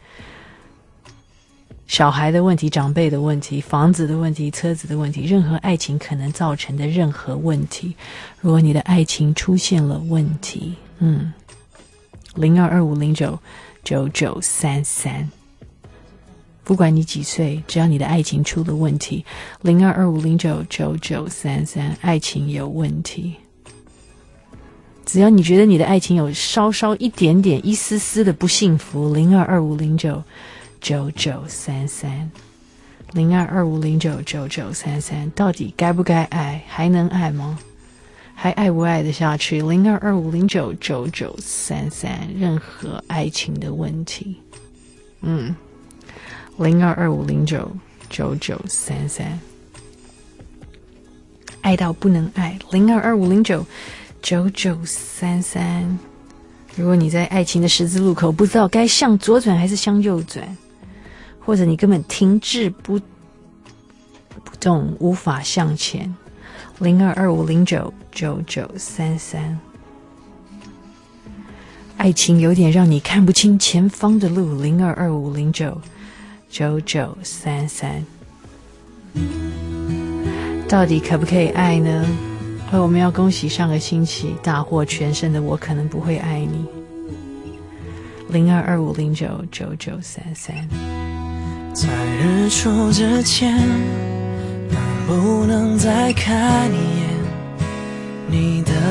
小孩的问题、长辈的问题、房子的问题、车子的问题，任何爱情可能造成的任何问题。如果你的爱情出现了问题，嗯，零二二五零九九九三三。不管你几岁，只要你的爱情出了问题，零二二五零九九九三三，爱情有问题。只要你觉得你的爱情有稍稍一点点、一丝丝的不幸福，零二二五零九九九三三，零二二五零九九九三三，到底该不该爱？还能爱吗？还爱不爱得下去？零二二五零九九九三三，任何爱情的问题，嗯。零二二五零九九九三三，爱到不能爱，零二二五零九九九三三。如果你在爱情的十字路口，不知道该向左转还是向右转，或者你根本停滞不不动，无法向前，零二二五零九九九三三。爱情有点让你看不清前方的路，零二二五零九九九三三，到底可不可以爱呢？而我们要恭喜上个星期大获全胜的我可能不会爱你，零二二五零九九九三三。 在日出之前，能不能再看一眼你的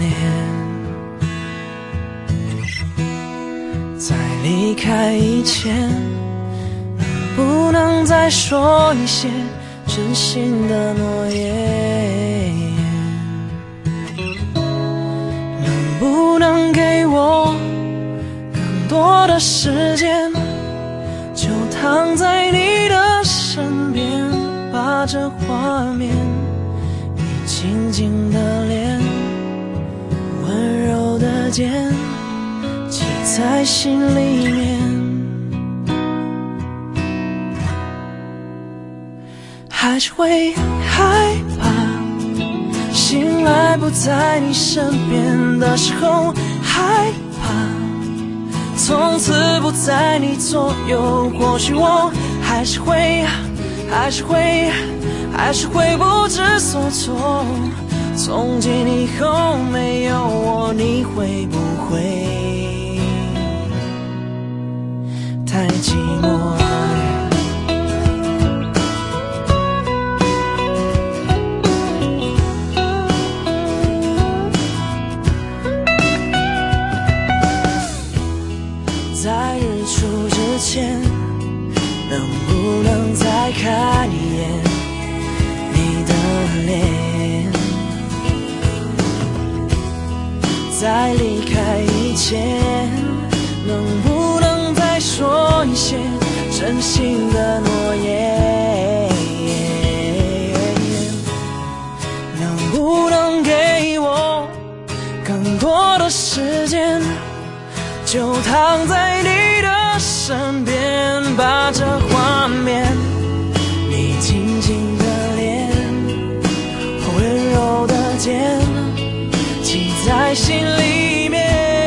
脸？在离开以前，不能再说一些真心的诺言，能不能给我更多的时间，就躺在你的身边，把这画面，你静静的脸，温柔的肩，记在心里面。还是会害怕，醒来不在你身边的时候，害怕从此不在你左右。或许我还是会，还是会，还是会不知所措。从今以后没有我，你会不会太寂寞？在日出之前，能不能再看一眼你的脸？在离开以前，能不能再说一些真心的诺言？能不能给我更多的时间？就躺在你的身边，把这画面，你静静的脸，温柔的肩，记在心里面。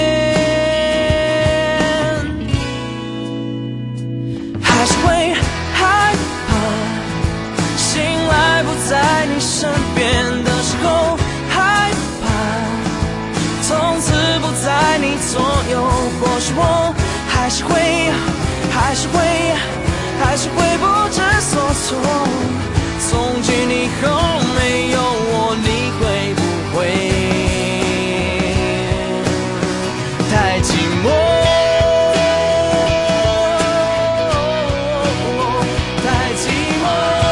还是会害怕，醒来不在你身边的时候，害怕从此不在你左右。或许我还是会，还是会，还是会不知所措。从今以后没有我，你会不会太寂寞？太寂寞。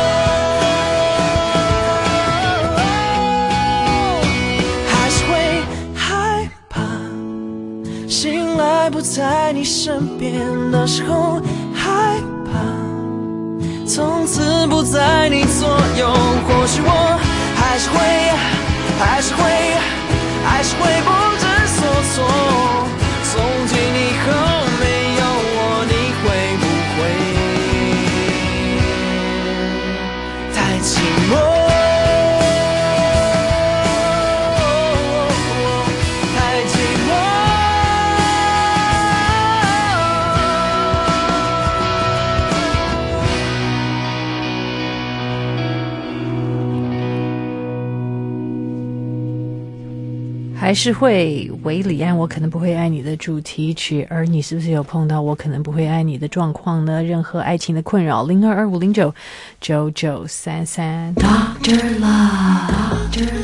还是会害怕，醒来不在你身边的时候，害怕从此不在你左右。或许我还是会，还是会，还是会不知所措。从今以后没有我，你会不会太寂寞？ 还是会韦礼安我可能不会爱你的主题曲，而你是不是有碰到我可能不会爱你的状况呢？任何爱情的困扰，零二二五零九九九三三 Doctor Love Doctor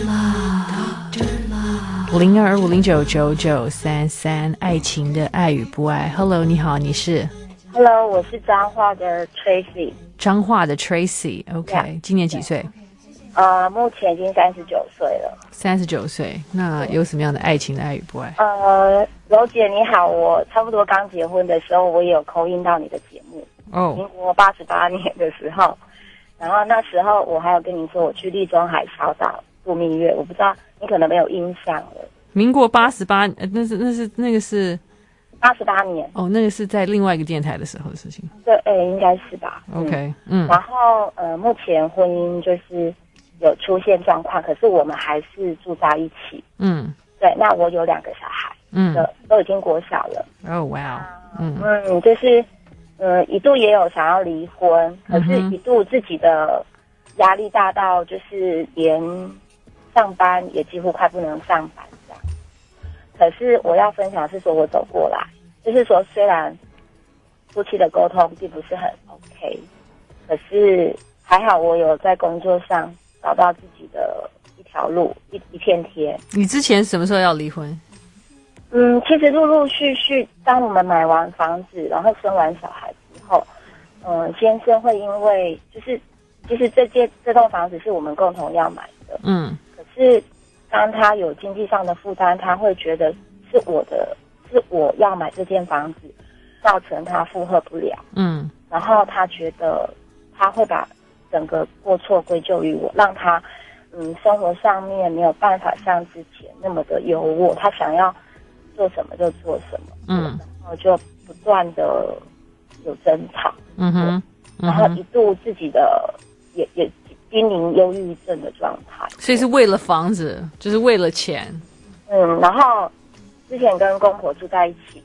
Love Doctor Love 零二二五零九九九三三爱情的爱与不爱。 Hello 你好，你是 Hello 我是彰化的 Tracy。 彰化的 Tracy OK、yeah. 今年几岁？ 呃，目前已经三十九岁了。 三十九岁，那有什么样的爱情的爱与不爱？ 呃，柔姐你好，我差不多刚结婚的时候，我也有call in到你的节目。 哦， 民国八十八年的时候，然后那时候我还有跟你说我去地中海小岛度蜜月，我不知道你可能没有印象了。 民国八十八，那是那是那个是八十八年。 哦，那个是在另外一个电台的时候的事情。 对，诶、欸，应该是吧。 OK， 嗯。 然后呃，目前婚姻就是有出现状况，可是我们还是住在一起。 嗯， 对，那我有两个小孩， 嗯， 都已经国小了。 哦，哇，嗯嗯，就是呃，一度也有想要离婚，可是一度自己的压力大到就是连上班也几乎快不能上班这样。可是我要分享的是说我走过来，就是说虽然夫妻的沟通并不是很 OK， 可是还好我有在工作上找到自己的一条路，一一片天。 你之前什么时候要离婚？ 嗯，其实陆陆续续，当我们买完房子，然后生完小孩之后，嗯、呃，先生会因为就是其实这间这栋房子是我们共同要买的， 嗯， 可是当他有经济上的负担，他会觉得是我的，是我要买这间房子，造成他负荷不了， 嗯， 然后他觉得他会把整个过错归咎于我，让他嗯生活上面没有办法像之前那么的优渥，他想要做什么就做什么， 嗯， 然后就不断的有争吵， 嗯哼， 然后一度自己的也也濒临忧郁症的状态， 所以是为了房子，就是为了钱， 嗯，然后之前跟公婆住在一起，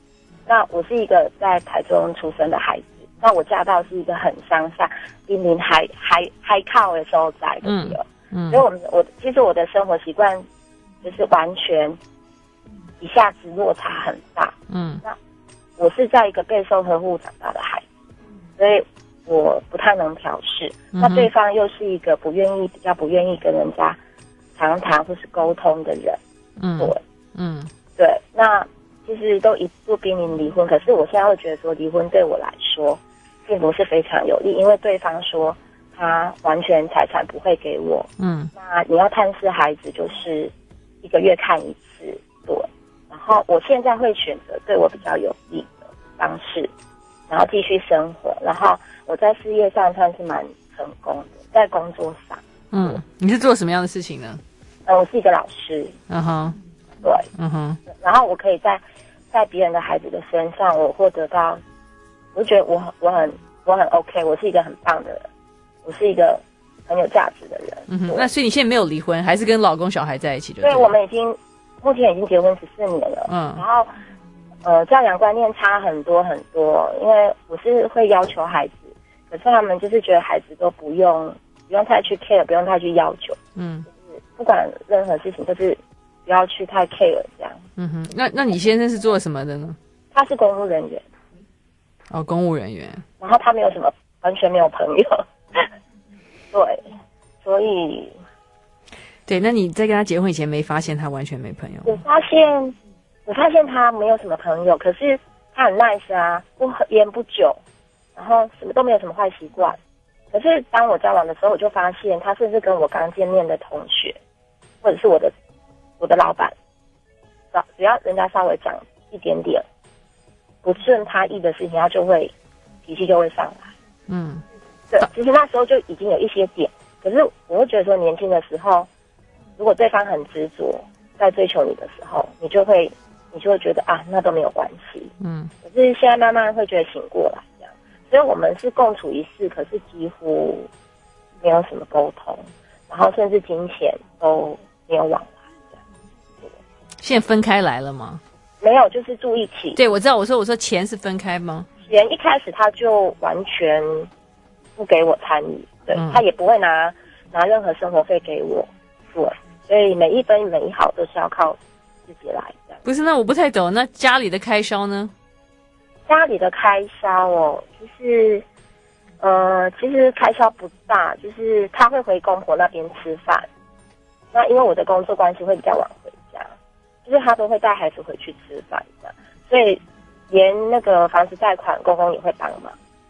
那我是一个在台中出生的孩子，那我嫁到是一个很乡下、濒临海海海靠的所在的地儿，嗯，所以我们我其实我的生活习惯就是完全一下子落差很大，嗯，那我是在一个备受呵护长大的孩子，所以我不太能调试，嗯、那对方又是一个不愿意比较不愿意跟人家常谈或是沟通的人，嗯，对，嗯，对，那。其实都一度濒临离婚，可是我现在会觉得说，离婚对我来说并不是非常有利，因为对方说他完全财产不会给我，嗯，那你要探视孩子就是一个月看一次，对，然后我现在会选择对我比较有利的方式，然后继续生活，然后我在事业上算是蛮成功的，在工作上， 嗯，你是做什么样的事情呢？ 呃，我是一个老师， 嗯哼， 对， 嗯哼， 然后我可以在在别人的孩子的身上，我获得到，我就觉得我很我很我很 OK， 我是一个很棒的人，我是一个很有价值的人。 嗯哼，那所以你现在没有离婚，还是跟老公小孩在一起就对？ 对，我们已经目前已经结婚十四年了。嗯，然后呃，教养观念差很多很多，因为我是会要求孩子，可是他们就是觉得孩子都不用不用太去 care， 不用太去要求。嗯，就是不管任何事情，就是不要去太 care 这样。 嗯哼，那那你先生是做什么的呢？ 他是公务人员。 哦，公务人员。 然后他没有什么，完全没有朋友。对，所以。 对，那你在跟他结婚以前没发现他完全没朋友？ 我发现，我发现他没有什么朋友，可是他很 nice 啊，不烟不酒，然后什么都没有什么坏习惯。可是当我交往的时候，我就发现他甚至跟我刚见面的同学，或者是我的我的老板。只要人家稍微讲一点点不顺他意的事情，他就会脾气就会上来。嗯，对，其实那时候就已经有一些点，可是我会觉得说，年轻的时候，如果对方很执着在追求你的时候，你就会你就会觉得啊，那都没有关系。嗯，可是现在慢慢会觉得醒过来这样，所以我们是共处一室，可是几乎没有什么沟通，然后甚至金钱都没有往来。 现在分开来了吗？ 没有，就是住一起。 对，我知道。我说，我说钱是分开吗？ 钱一开始他就完全不给我参与，对、嗯、他也不会拿拿任何生活费给我，对，所以每一分每一毫都是要靠自己来的。 不是，那我不太懂。那家里的开销呢？ 家里的开销哦，就是呃，其实开销不大，就是他会回公婆那边吃饭。那因为我的工作关系会比较晚回家。就是他都会带孩子回去吃饭的，所以连那个房子贷款，公公也会帮忙。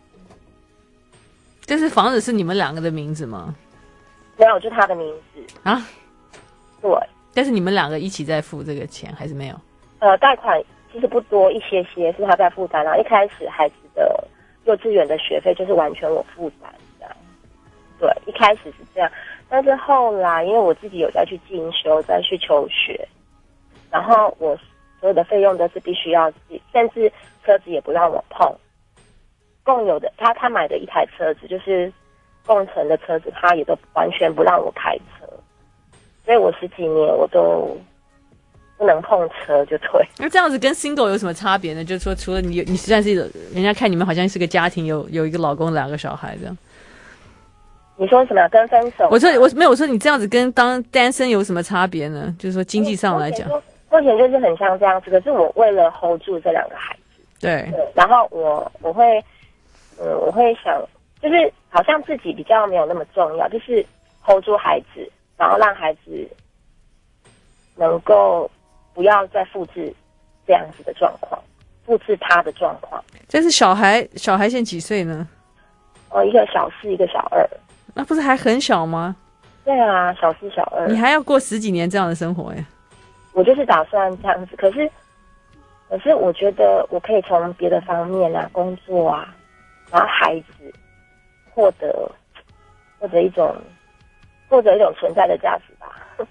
但是房子是你们两个的名字吗？ 没有，就他的名字啊。 对， 但是你们两个一起在付这个钱，还是没有？ 呃，贷款其实不多，一些些是他在负担。然后一开始孩子的幼稚园的学费就是完全我负担这样。对，一开始是这样，但是后来因为我自己有再去进修，再去求学。然后我所有的费用都是必须要自己，甚至车子也不让我碰。共有的他他买的一台车子就是共乘的车子，他也都完全不让我开车，所以我十几年我都不能碰车就对。 那这样子跟 single 有什么差别呢？就是说除了你你实在是人家看你们好像是个家庭，有有一个老公两个小孩这样。 你说什么跟分手？ 我说我没有我说你这样子跟当单身有什么差别呢？就是说经济上来讲。 目前就是很像这样子，可是我为了 hold 住这两个孩子， 对， 对然后我我会，嗯，我会想，就是好像自己比较没有那么重要，就是 hold 住孩子，然后让孩子能够不要再复制这样子的状况，复制他的状况。 但是小孩小孩现在几岁呢？ 哦，一个小四，一个小二。 那不是还很小吗？ 对啊，小四小二。 你还要过十几年这样的生活耶？ 我就是打算这样子，可是，可是我觉得我可以从别的方面啊，工作啊，然后孩子获得或者一种获得一种存在的价值吧。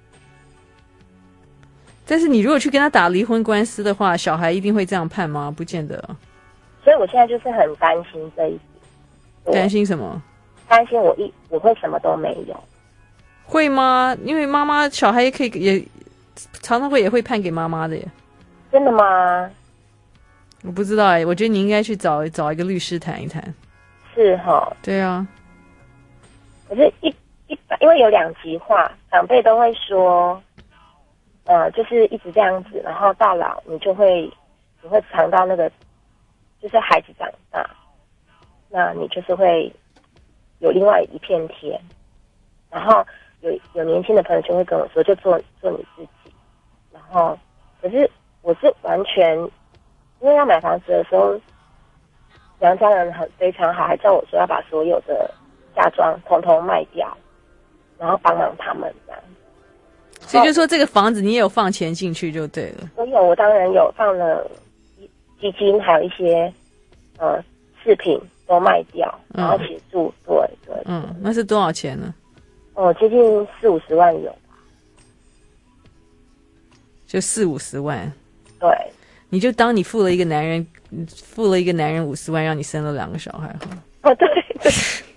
但是你如果去跟他打离婚官司的话，小孩一定会这样判吗？不见得。 所以我现在就是很担心这一点。 担心什么？ 担心我一我会什么都没有。 会吗？因为妈妈小孩也可以也。常常会也会判给妈妈的耶。 真的吗？ 我不知道哎、欸，我觉得你应该去找找一个律师谈一谈。 是哈。 对啊。 可是一一般因为有两极化，长辈都会说，呃，就是一直这样子，然后到老你就会你会尝到那个，就是孩子长大，那你就是会有另外一片天。然后有有年轻的朋友就会跟我说，就做做你自己。然后可是我是完全，因为要买房子的时候，娘家人很非常好，还叫我说要把所有的嫁妆统统卖掉，然后帮忙他们这样。 所以就说这个房子你也有放钱进去就对了。 我有，我当然有放了基金，还有一些呃饰品都卖掉，然后协助、嗯、对对。 嗯，那是多少钱呢？ 哦，接近四五十万有吧。 就四五十万。 对。 你就当你付了一个男人，付了一个男人五十万，让你生了两个小孩哈。 哦，对对。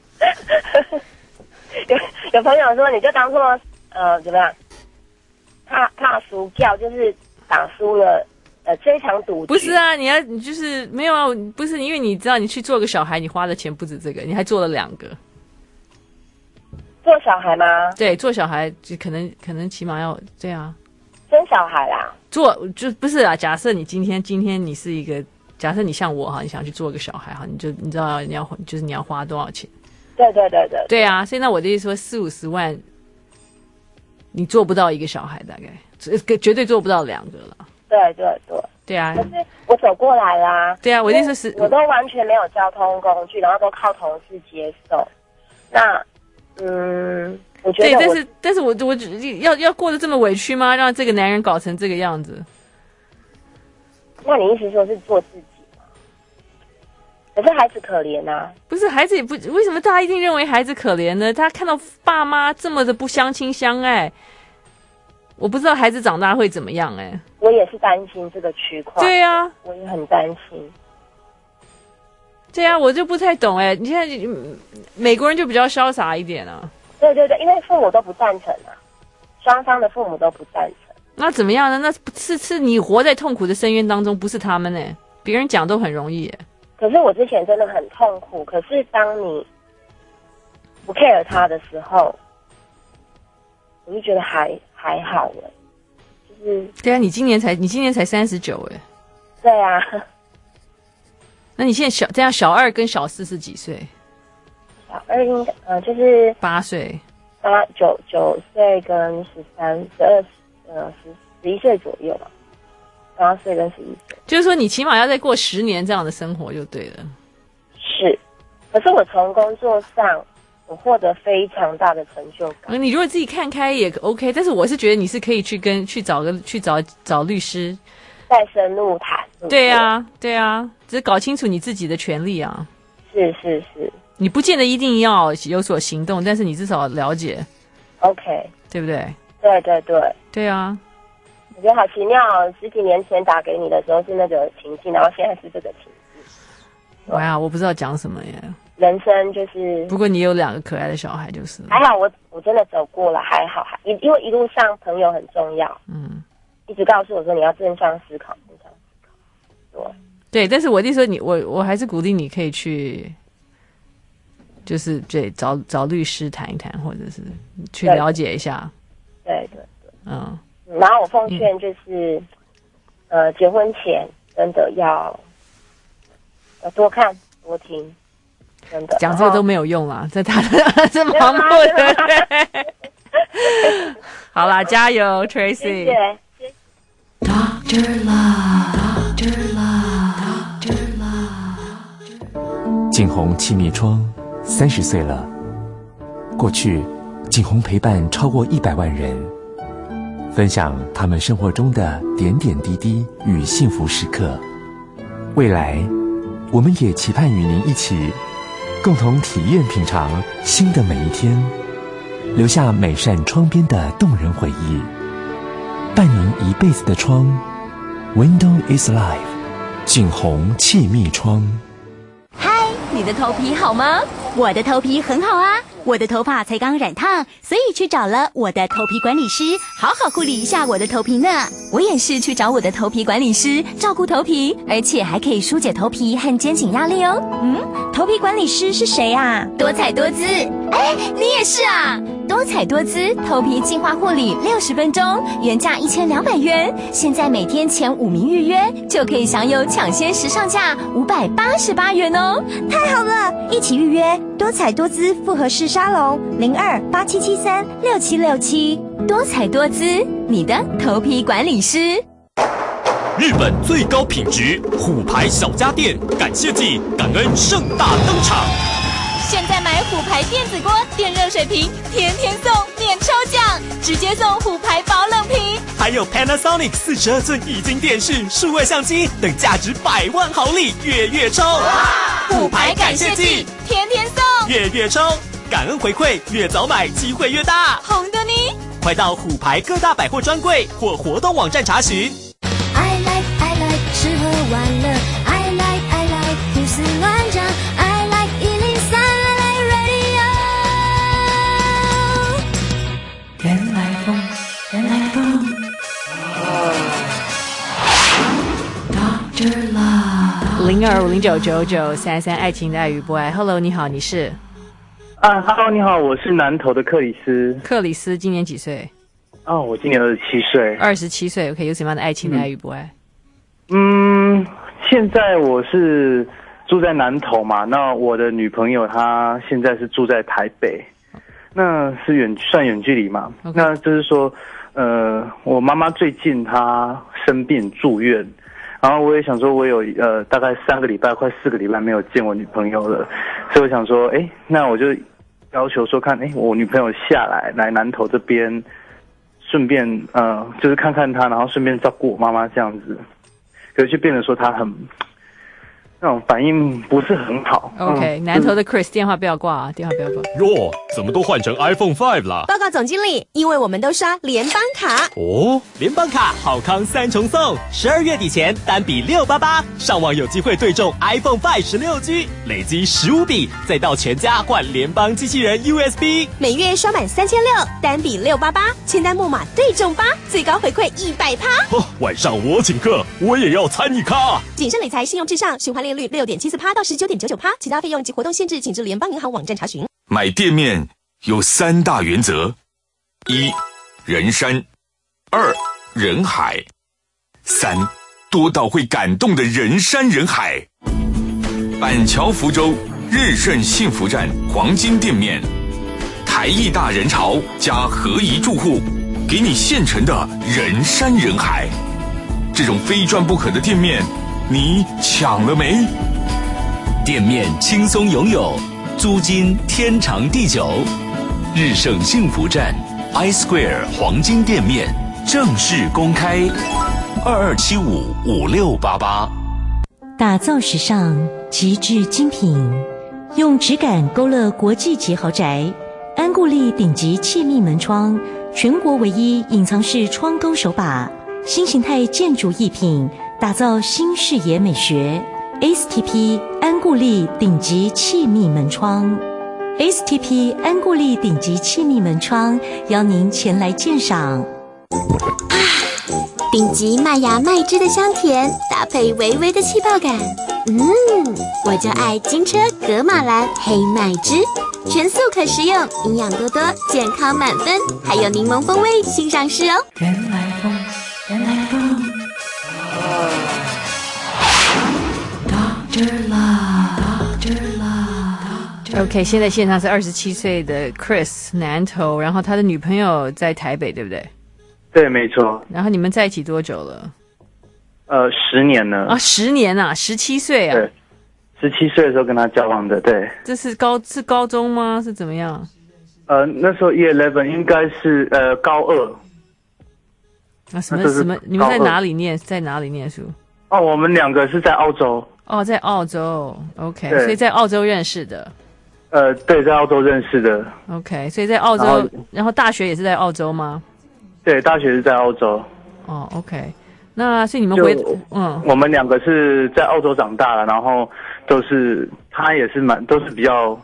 有有朋友说，你就当做呃怎么样？怕怕输掉，就是打输了，呃，这一场赌局。 不是啊，你要你就是没有啊，不是因为你知道你去做个小孩，你花的钱不止这个，你还做了两个。 做小孩吗？ 对，做小孩就可能可能起码要对啊。 生小孩啦。 做就不是啊，假设你今天今天你是一个，假设你像我哈，你想去做个小孩哈，你就你知道你要就是你要花多少钱？ 对对对对。 对啊，所以那我的意思说四五十万。你做不到一个小孩，大概绝对做不到两个了。 对对对， 对啊。 可是我走过来啦。 对啊，我的意思是， 我都完全没有交通工具，然后都靠同事接送。那，嗯，我觉得对，但是但是我我要要过得这么委屈吗？让这个男人搞成这个样子？ 那你意思说是做自己吗？可是孩子可怜啊。 不是孩子也不，为什么大家一定认为孩子可怜呢？他看到爸妈这么的不相亲相爱，我不知道孩子长大会怎么样哎、欸。 我也是担心这个区块。 对啊， 我也很担心。 对啊，我就不太懂哎、欸。你现在美国人就比较潇洒一点啊。 对对对，因为父母都不赞成啊，双方的父母都不赞成。 那怎么样呢？那是是你活在痛苦的深渊当中，不是他们哎、欸。别人讲都很容易哎、欸。 可是我之前真的很痛苦，可是当你不 care 他的时候，我就觉得还还好哎，就是对啊，你今年才你今年才三十九哎， 对啊， 那你现在小这样小二跟小四是几岁？ 小二应该呃就是八岁， 八九九岁跟十三十二呃十十一岁左右吧。八岁跟十一岁， 就是说你起码要再过十年这样的生活就对了。 是，可是我从工作上我获得非常大的成就感。 嗯，你如果自己看开也 OK， 但是我是觉得你是可以去跟去找个去找找律师， 再深入谈。 对啊，对啊，只是搞清楚你自己的权利啊。 是是是， 你不见得一定要有所行动，但是你至少了解。 OK， 对不对？ 对对对， 对啊。 我觉得好奇妙哦，十几年前打给你的时候是那个情境，然后现在是这个情境。 哇，我不知道讲什么耶。 人生就是， 不过你有两个可爱的小孩就是了。 还好我我真的走过了，还好，还因因为一路上朋友很重要，嗯，一直告诉我说你要正向思考，正向思考。对， 对，但是我的意思说你我我还是鼓励你可以去，就是对找找律师谈一谈，或者是去了解一下。 对对对， 嗯。 然后我奉劝就是，嗯、呃，结婚前真的要要多看多听，真的讲这个都没有用啦，在他的这盲目的。好啦，加油 ，Tracy。 谢谢。 Doctor Love, Doctor Love, Doctor Love。 景洪气密窗三十岁了，过去景洪陪伴超过一百万人。分享他们生活中的点点滴滴与幸福时刻。未来，我们也期盼与您一起，共同体验品尝新的每一天，留下每扇窗边的动人回忆，伴您一辈子的窗。Window is life， 景洪气密窗。 嗨，你的头皮好吗？ 我的头皮很好啊，我的头发才刚染烫，所以去找了我的头皮管理师，好好护理一下我的头皮呢。我也是去找我的头皮管理师照顾头皮，而且还可以疏解头皮和肩颈压力哦。嗯，头皮管理师是谁啊？多彩多姿。哎，你也是啊？多彩多姿头皮净化护理六十分钟，原价一千两百元，现在每天前五名预约就可以享有抢先时尚价五百八十八元哦！太好了，一起预约多彩多姿复合式沙龙零二八七七三六七六七，多彩多姿，你的头皮管理师。 日本最高品质虎牌小家电感谢季感恩盛大登场。 现在买虎牌电子锅、电热水瓶，天天送免抽奖，直接送虎牌保冷瓶， 还有 Panasonic 四十二寸液晶电视、数位相机等价值百万好礼，月月抽。 虎牌感谢季，天天送， 月月抽，感恩回馈，越早买机会越大。 红的你， 快到虎牌各大百货专柜或活动网站查询。 I like I like 吃喝玩乐 I like I like 胡思乱想 I like 一零三 I like radio 原来风，原来风。Doctor Love 零二五零九九九三三，爱情的爱与不爱。Hello， 你好，你是？ 啊 ，Hello， 你好，我是南投的克里斯。 克里斯今年几岁？ 哦，我今年二十七岁。 二十七岁 ，OK， 有什么样的爱情的爱与不爱？ 嗯，现在我是住在南投嘛，那我的女朋友她现在是住在台北，那是远算远距离嘛。Okay. 那就是说，呃，我妈妈最近她生病住院，然后我也想说，我有呃大概三个礼拜，快四个礼拜没有见我女朋友了，所以我想说，哎，那我就要求说看，哎，我女朋友下来来南投这边。顺便呃，就是看看他，然后顺便照顾我妈妈这样子，可是就变得说他很那种反应不是很好。 OK，、嗯、南投的 Chris 电话不要挂啊，电话不要挂。 哟，怎么都换成 iPhone 五啦？ 报告总经理，因为我们都刷联邦卡。 哦，联邦卡好康三重送，十二月底前单笔六八八，上网有机会对中 iPhone 五十六 G， 累积十五笔，再到全家换联邦机器人 U S B， 每月刷满三千六，单笔六八八，签单木马对中八，最高回馈一百趴。 哦，晚上我请客，我也要参与卡。 谨慎理财，信用至上，循环利率六点七四趴到十九点九九趴，其他费用及活动限制，请至联邦银行网站查询。 买店面有三大原则：一、人山；二、人海；三、多到会感动的人山人海。板桥福州日盛幸福站黄金店面，台艺大人潮加合宜住户，给你现成的人山人海。这种非赚不可的店面，你抢了没？ 店面轻松拥有，租金天长地久。日盛幸福站 iSquare 黄金店面正式公开，二二七五五六八八。 打造时尚，极致精品，用质感勾勒国际级豪宅。安固力顶级气密门窗，全国唯一隐藏式窗钩手把，新形态建筑艺品，打造新视野美学。S T P 安固力顶级气密门窗 ，S T P 安固力顶级气密门窗，邀您前来鉴赏。 顶级麦芽麦汁的香甜，搭配微微的气泡感，嗯，我就爱金车格马兰黑麦汁，全素可食用，营养多多，健康满分，还有柠檬风味新上市哦。 原来风，原来风。Doctor Love，Doctor Love。OK， 现在现场是二十七岁的 Chris 南投，然后他的女朋友在台北，对不对？ 对，没错。 然后你们在一起多久了？ 呃，十年了。 啊，十年啊，十七岁啊。 对，十七岁的时候跟他交往的，对。 这是高是高中吗？是怎么样？ 呃，那时候 E eleven 应该是呃高二。 啊，什么什么？你们在哪里念？在哪里念书？ 哦，我们两个是在澳洲。 哦，在澳洲 ，OK， 所以在澳洲认识的。 呃，对，在澳洲认识的。 OK， 所以在澳洲，然后, 然后大学也是在澳洲吗？ 对，大学是在澳洲。 哦 ，OK， 那所以你们回，嗯， 我们两个是在澳洲长大了，然后都是他也是蛮都是比较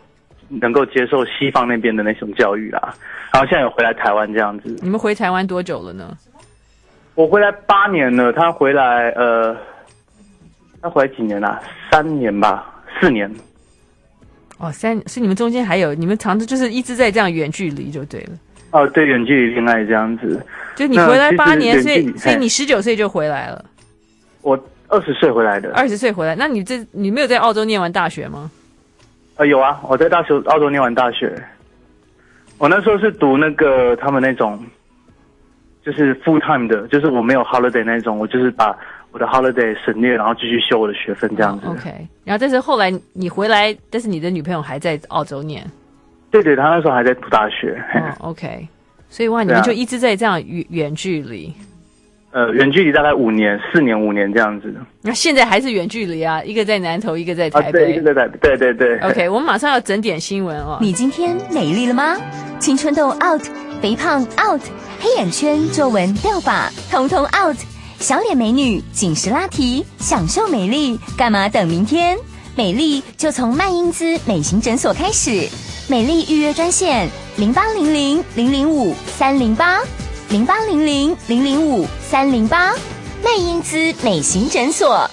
能够接受西方那边的那种教育啦。然后现在有回来台湾这样子。 你们回台湾多久了呢？ 我回来八年了，他回来呃，他回来几年啦？三年吧，四年。 哦，三是你们中间还有你们常常就是一直在这样远距离就对了。 哦，对，远距离恋爱这样子。 就你回来八年，所以所以你嘿十九岁就回来了。 我二十岁回来的。 二十岁回来，那你这你没有在澳洲念完大学吗？ 呃，有啊，我在大学澳洲念完大学。我那时候是读那个他们那种，就是 full time 的，就是我没有 holiday 那种，我就是把我的 holiday 省略，然后继续修我的学分这样子。 哦、OK， 然后但是后来你回来，但是你的女朋友还在澳洲念。 对对，他那时候还在读大学。 哦 ，OK， 所以哇，你们就一直在这样远远距离。 呃，远距离大概五年、四年、五年这样子。 那现在还是远距离啊，一个在南投，一个在台北。 啊、对，一个在台北。对对对。 OK， 我们马上要整点新闻哦。 你今天美丽了吗？青春痘 out， 肥胖 out， 黑眼圈、皱纹、掉发，通通 out。小脸美女紧实拉提，享受美丽，干嘛等明天？美丽就从曼英姿美型诊所开始。美丽预约专线零八零零零零五三零八。零八零零零零五三零八，曼英姿美型诊所。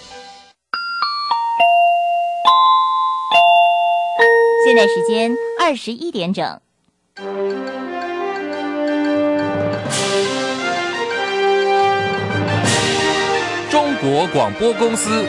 现在时间二十一点整。 中国广播公司。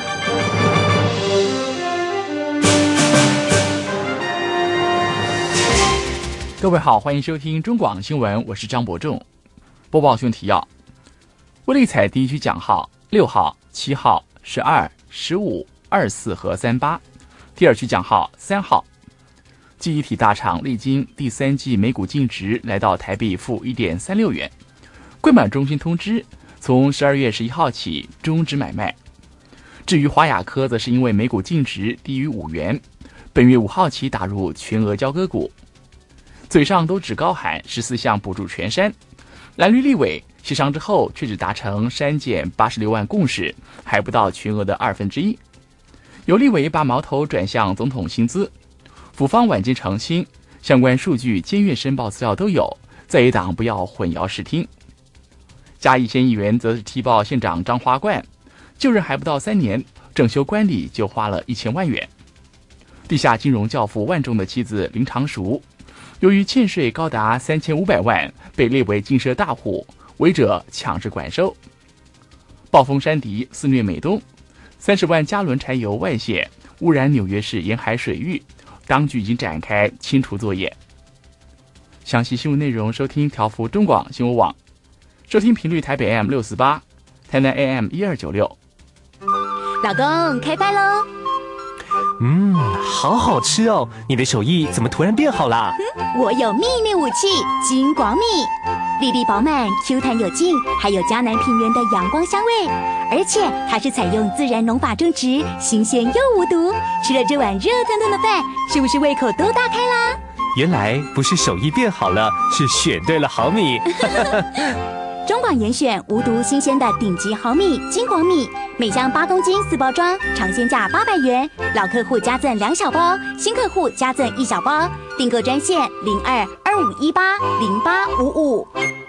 各位好，欢迎收听中广新闻，我是张伯仲。播报新闻提要：威力彩第一区奖号六号、七号、十二、十五、二四和三八，第二区奖号三号。记忆体大厂历经第三季每股净值来到台币负一点三六元，柜买中心通知，从十二月十一号起终止买卖。至于华亚科，则是因为每股净值低于五元，本月五号起打入全额交割股。嘴上都只高喊十四项补助全删，蓝绿立委协商之后却只达成删减八十六万共识，还不到全额的二分之一。有立委把矛头转向总统薪资，府方晚间澄清，相关数据监阅申报资料都有，在野党不要混淆视听。嘉义县议员则是踢爆县长张花冠，就任还不到三年，整修官礼就花了一千万元。地下金融教父万仲的妻子林长淑，由于欠税高达三千五百万，被列为禁奢大户，违者强制管收。暴风山迪肆虐美东，三十万加仑柴油外泄，污染纽约市沿海水域，当局已经展开清除作业。详细新闻内容，收听调幅中广新闻网，收听频率台北 A M 六四八，台南 A M 一二九六。 老公，开饭喽！ 嗯，好好吃哦！你的手艺怎么突然变好啦？ 嗯，我有秘密武器金广蜜，粒粒饱满 ，Q 弹有劲，还有嘉南平原的阳光香味，而且它是采用自然农法种植，新鲜又无毒。吃了这碗热腾腾的饭，是不是胃口都大开啦？ 原来不是手艺变好了，是选对了好米。 中广严选无毒新鲜的顶级好米金广米，每箱八公斤四包装，尝鲜价八百元，老客户加赠两小包，新客户加赠一小包。订购专线零二二五一八零八五五。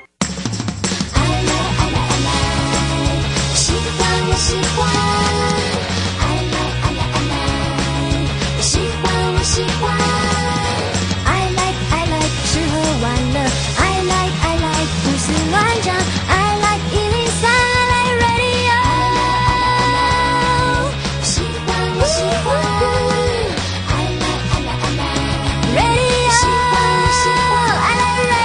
喜欢我喜欢，爱来爱来爱来，喜欢我喜欢。I like I like 吃喝玩乐 I like I like 胡思乱想 I like 一零三 I like radio 喜欢我喜欢 I like I like I like radio 喜欢我喜欢 I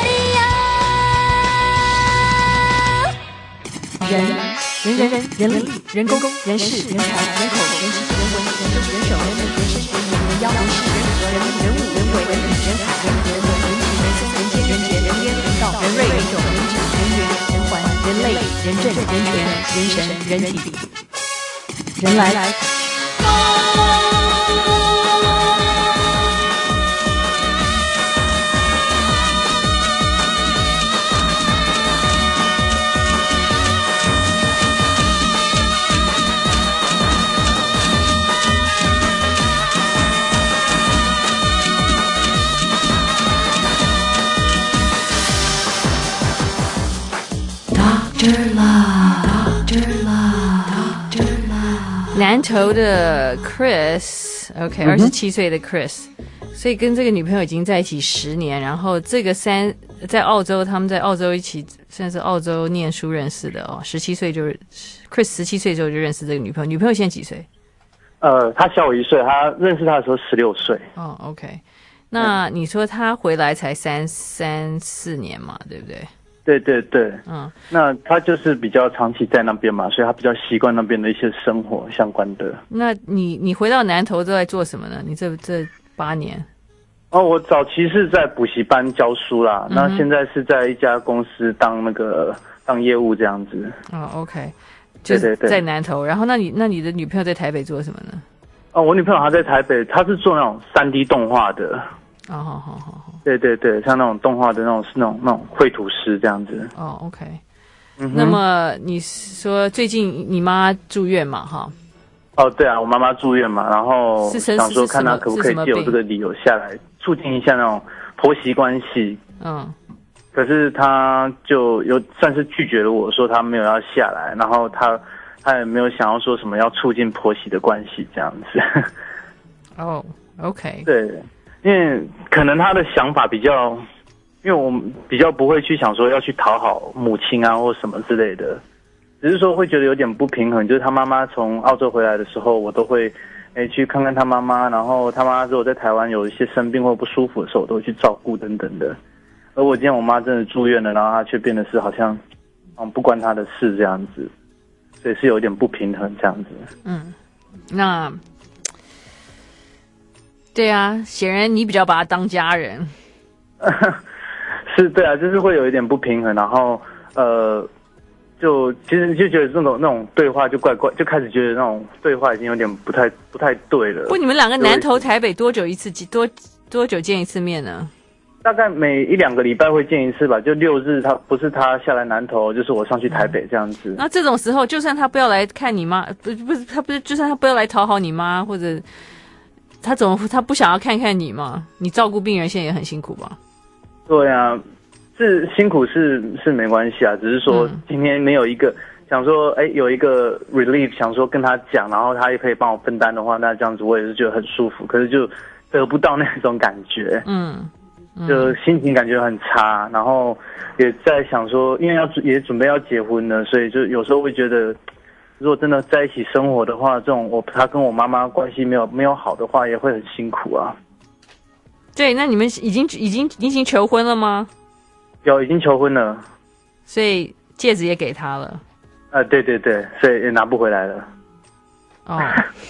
like radio 人人人人人力人工人事人才人口人情人文人政人手人民人身人民人妖人事人和人人物人为人理人海人和人文人情人生人间人杰人烟人道人瑞人种人质人缘人环人类人政人权人神人体人来。 南投的 Chris，OK， 二十七岁的 Chris，、嗯、所以跟这个女朋友已经在一起十年，然后这个三在澳洲，他们在澳洲一起算是澳洲念书认识的哦，十七岁就是 Chris 十七岁之后就认识这个女朋友，女朋友现在几岁？ 呃，他小我一岁，他认识他的时候十六岁。 哦 ，OK， 那你说他回来才三三四年嘛，对不对？ 对对对，嗯，那他就是比较长期在那边嘛，所以他比较习惯那边的一些生活相关的。 那你你回到南投都在做什么呢？你这这八年？ 哦，我早期是在补习班教书啦，嗯、那现在是在一家公司当那个当业务这样子。 哦 ，OK， 就是在南投。然后，那你那你的女朋友在台北做什么呢？ 哦，我女朋友她在台北，她是做那种三 D 动画的。 哦，好好好好， 对对对，像那种动画的那种是那种那种绘图师这样子。 哦 ，OK，、嗯、那么你说最近你妈住院嘛？哈。 哦，对啊，我妈妈住院嘛，然后想说看她可不可以借由这个理由下来，促进一下那种婆媳关系。嗯。可是她就有算是拒绝了我说她没有要下来，然后她她也没有想要说什么要促进婆媳的关系这样子。 哦 ，OK。 对。因为可能他的想法比较，因为我们比较不会去想说要去讨好母亲啊或什么之类的，只是说会觉得有点不平衡。就是他妈妈从澳洲回来的时候，我都会诶去看看他妈妈，然后他妈妈如果在台湾有一些生病或不舒服的时候，我都会去照顾等等的。而我今天我妈真的住院了，然后她却变得是好像嗯不关她的事这样子，所以是有点不平衡这样子。 嗯，那。对啊，显然你比较把他当家人。 是，对啊，就是会有一点不平衡，然后呃，就其实就觉得这种那种对话就怪怪，就开始觉得那种对话已经有点不太不太对了。 不，你们两个南投台北多久一次多多久见一次面呢？ 大概每一两个礼拜会见一次吧，就六日他不是他下来南投，就是我上去台北这样子。 那这种时候，就算他不要来看你妈，不不是他不是，就算他不要来讨好你妈或者。他怎么他不想要看看你吗？你照顾病人现在也很辛苦吧？ 对啊，是辛苦是是没关系啊，只是说今天没有一个、嗯、想说，哎，有一个 relief， 想说跟他讲，然后他也可以帮我分担的话，那这样子我也是觉得很舒服。可是就得不到那种感觉，嗯，嗯就心情感觉很差，然后也在想说，因为要也准备要结婚了，所以就有时候会觉得。如果真的在一起生活的话，这种我他跟我妈妈关系没有没有好的话，也会很辛苦啊。 对，那你们已经已经已经求婚了吗？ 有，已经求婚了。 所以戒指也给他了。 呃，对对对，所以也拿不回来了。 哦，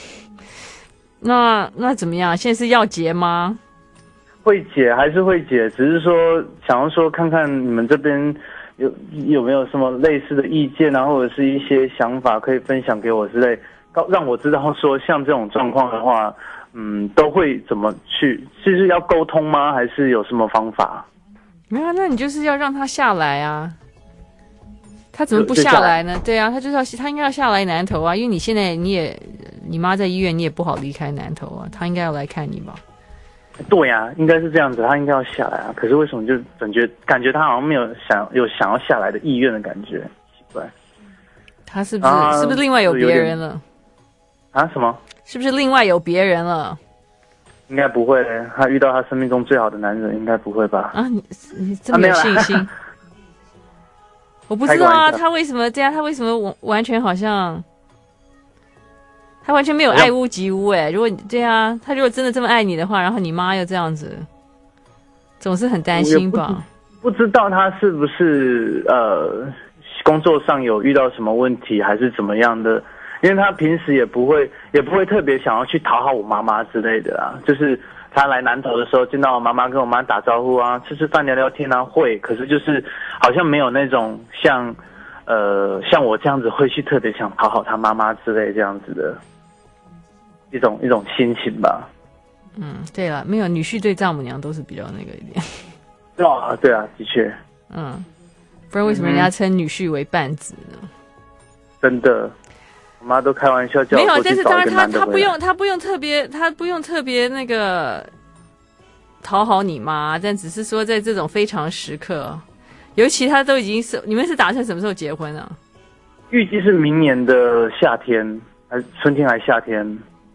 那那怎么样？现在是要结吗？ 会结还是会结，只是说想要说看看你们这边。有有没有什么类似的意见啊，或者是一些想法可以分享给我之类，让我知道说像这种状况的话，嗯，都会怎么去？是要沟通吗？还是有什么方法？ 没有，那你就是要让他下来啊。他怎么不下来呢？对啊，他就是要他应该要下来南投啊，因为你现在你也你妈在医院，你也不好离开南投啊，他应该要来看你吧。 对呀、啊，应该是这样子，他应该要下来啊。可是为什么就感觉感觉他好像没有想有想要下来的意愿的感觉，奇怪。 他是不是、啊、是不是另外有别人了？ 啊？什么？ 是不是另外有别人了？ 应该不会，他遇到他生命中最好的男人，应该不会吧？ 啊，你你这么有信心？啊、我不知道啊，他为什么这样？他为什么完全好像？他完全没有爱屋及乌哎！如果对啊，他如果真的这么爱你的话，然后你妈又这样子，总是很担心吧？ 不, 不知道他是不是呃工作上有遇到什么问题，还是怎么样的？因为他平时也不会也不会特别想要去讨好我妈妈之类的啊。就是他来南投的时候，见到我妈妈跟我妈打招呼啊，吃吃饭聊聊天啊，会。可是就是好像没有那种像呃像我这样子会去特别想讨好他妈妈之类这样子的。一种一种心情吧。 嗯，对了，没有女婿对丈母娘都是比较那个一点。 对啊，对啊，的确。 嗯，不然为什么人家称女婿为半子呢？嗯、 真的，我妈都开玩笑叫我没有，但是当然他他不用他不用特别他不用特别那个讨好你妈，但只是说在这种非常时刻，尤其他都已经是你们是打算什么时候结婚啊？ 预计是明年的夏天。 还春天还夏天。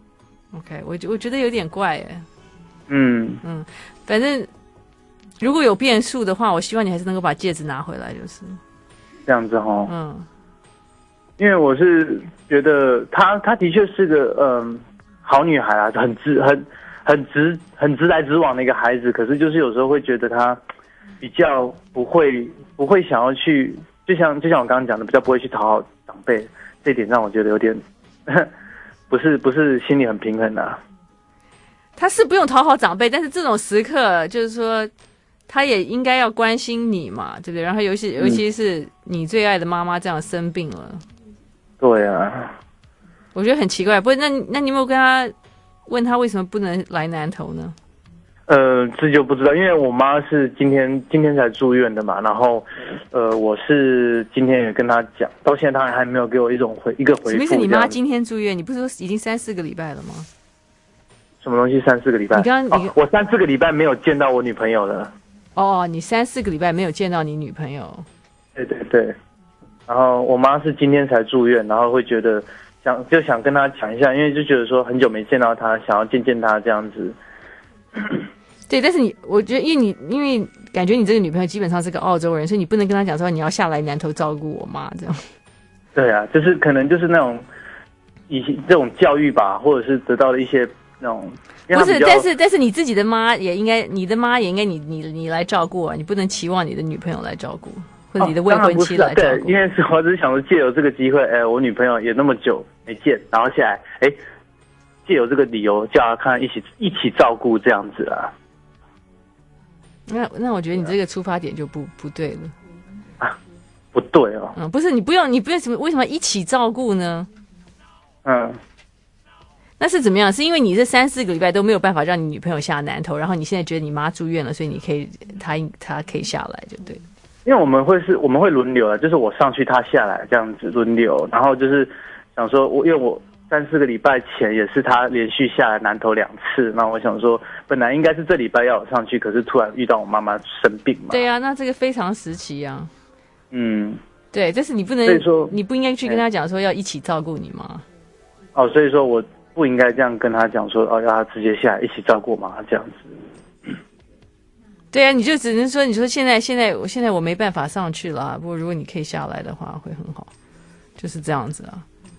OK， 我我觉得有点怪哎。 嗯嗯，反正如果有变数的话，我希望你还是能够把戒指拿回来，就是这样子哈。 嗯， 因为我是觉得她她的确是个嗯好女孩啊，很直很很直很直来直往的一个孩子，可是就是有时候会觉得她比较不会不会想要去，就像就像我刚刚讲的，比较不会去讨好长辈，这一点让我觉得有点不是不是心里很平衡啊。 他是不用讨好长辈，但是这种时刻就是说，他也应该要关心你嘛，对不对？然后尤其尤其是你最爱的妈妈这样生病了， 对啊， 我觉得很奇怪。不是，那那你有没有跟他问他为什么不能来南投呢？ 呃，这就不知道，因为我妈是今天今天才住院的嘛，然后呃，我是今天也跟她讲，到现在她还没有给我一种回一个回复。 什么意思？你妈今天住院？你不是说已经三四个礼拜了吗？ 什么东西三四个礼拜？ 你刚刚、 哦、我三四个礼拜没有见到我女朋友了。 哦，你三四个礼拜没有见到你女朋友？ 对对对。然后我妈是今天才住院，然后会觉得想就想跟她讲一下，因为就觉得说很久没见到她，想要见见她这样子。 对，但是你，我觉得，因为你，因为感觉你这个女朋友基本上是个澳洲人，所以你不能跟她讲说你要下来南投照顾我妈这样。 对啊，就是可能就是那种以前这种教育吧，或者是得到的一些那种。 不是，但是但是你自己的妈也应该，你的妈也应该你你你来照顾啊，你不能期望你的女朋友来照顾，或者你的未婚妻来照顾。 哦啊、对，因为是我只是想说借由这个机会，哎，我女朋友也那么久没见，然后下来，哎，借由这个理由叫她看一起一起照顾这样子啊。 那那我觉得你这个出发点就不不对了啊，不对哦。 嗯，不是你不用你不用什么为什么一起照顾呢？ 嗯。 那是怎么样？是因为你这三四个礼拜都没有办法让你女朋友下南投，然后你现在觉得你妈住院了，所以你可以，她她可以下来，就对了。 因为我们会是我们会轮流的，就是我上去，她下来这样子轮流，然后就是想说，我因为我三四个礼拜前也是她连续下来南投两次，那我想说，本来应该是这礼拜要我上去，可是突然遇到我妈妈生病嘛。 对啊，那这个非常时期啊。 嗯， 对，但是你不能， 所以说你不应该去跟她讲说要一起照顾你妈。 哦，所以说我。不应该这样跟他讲说哦，要他直接下来一起照顾嘛，这样子。 对啊，你就只能说，你说现在现在我现在我没办法上去了、啊，不过如果你可以下来的话，会很好，就是这样子啊。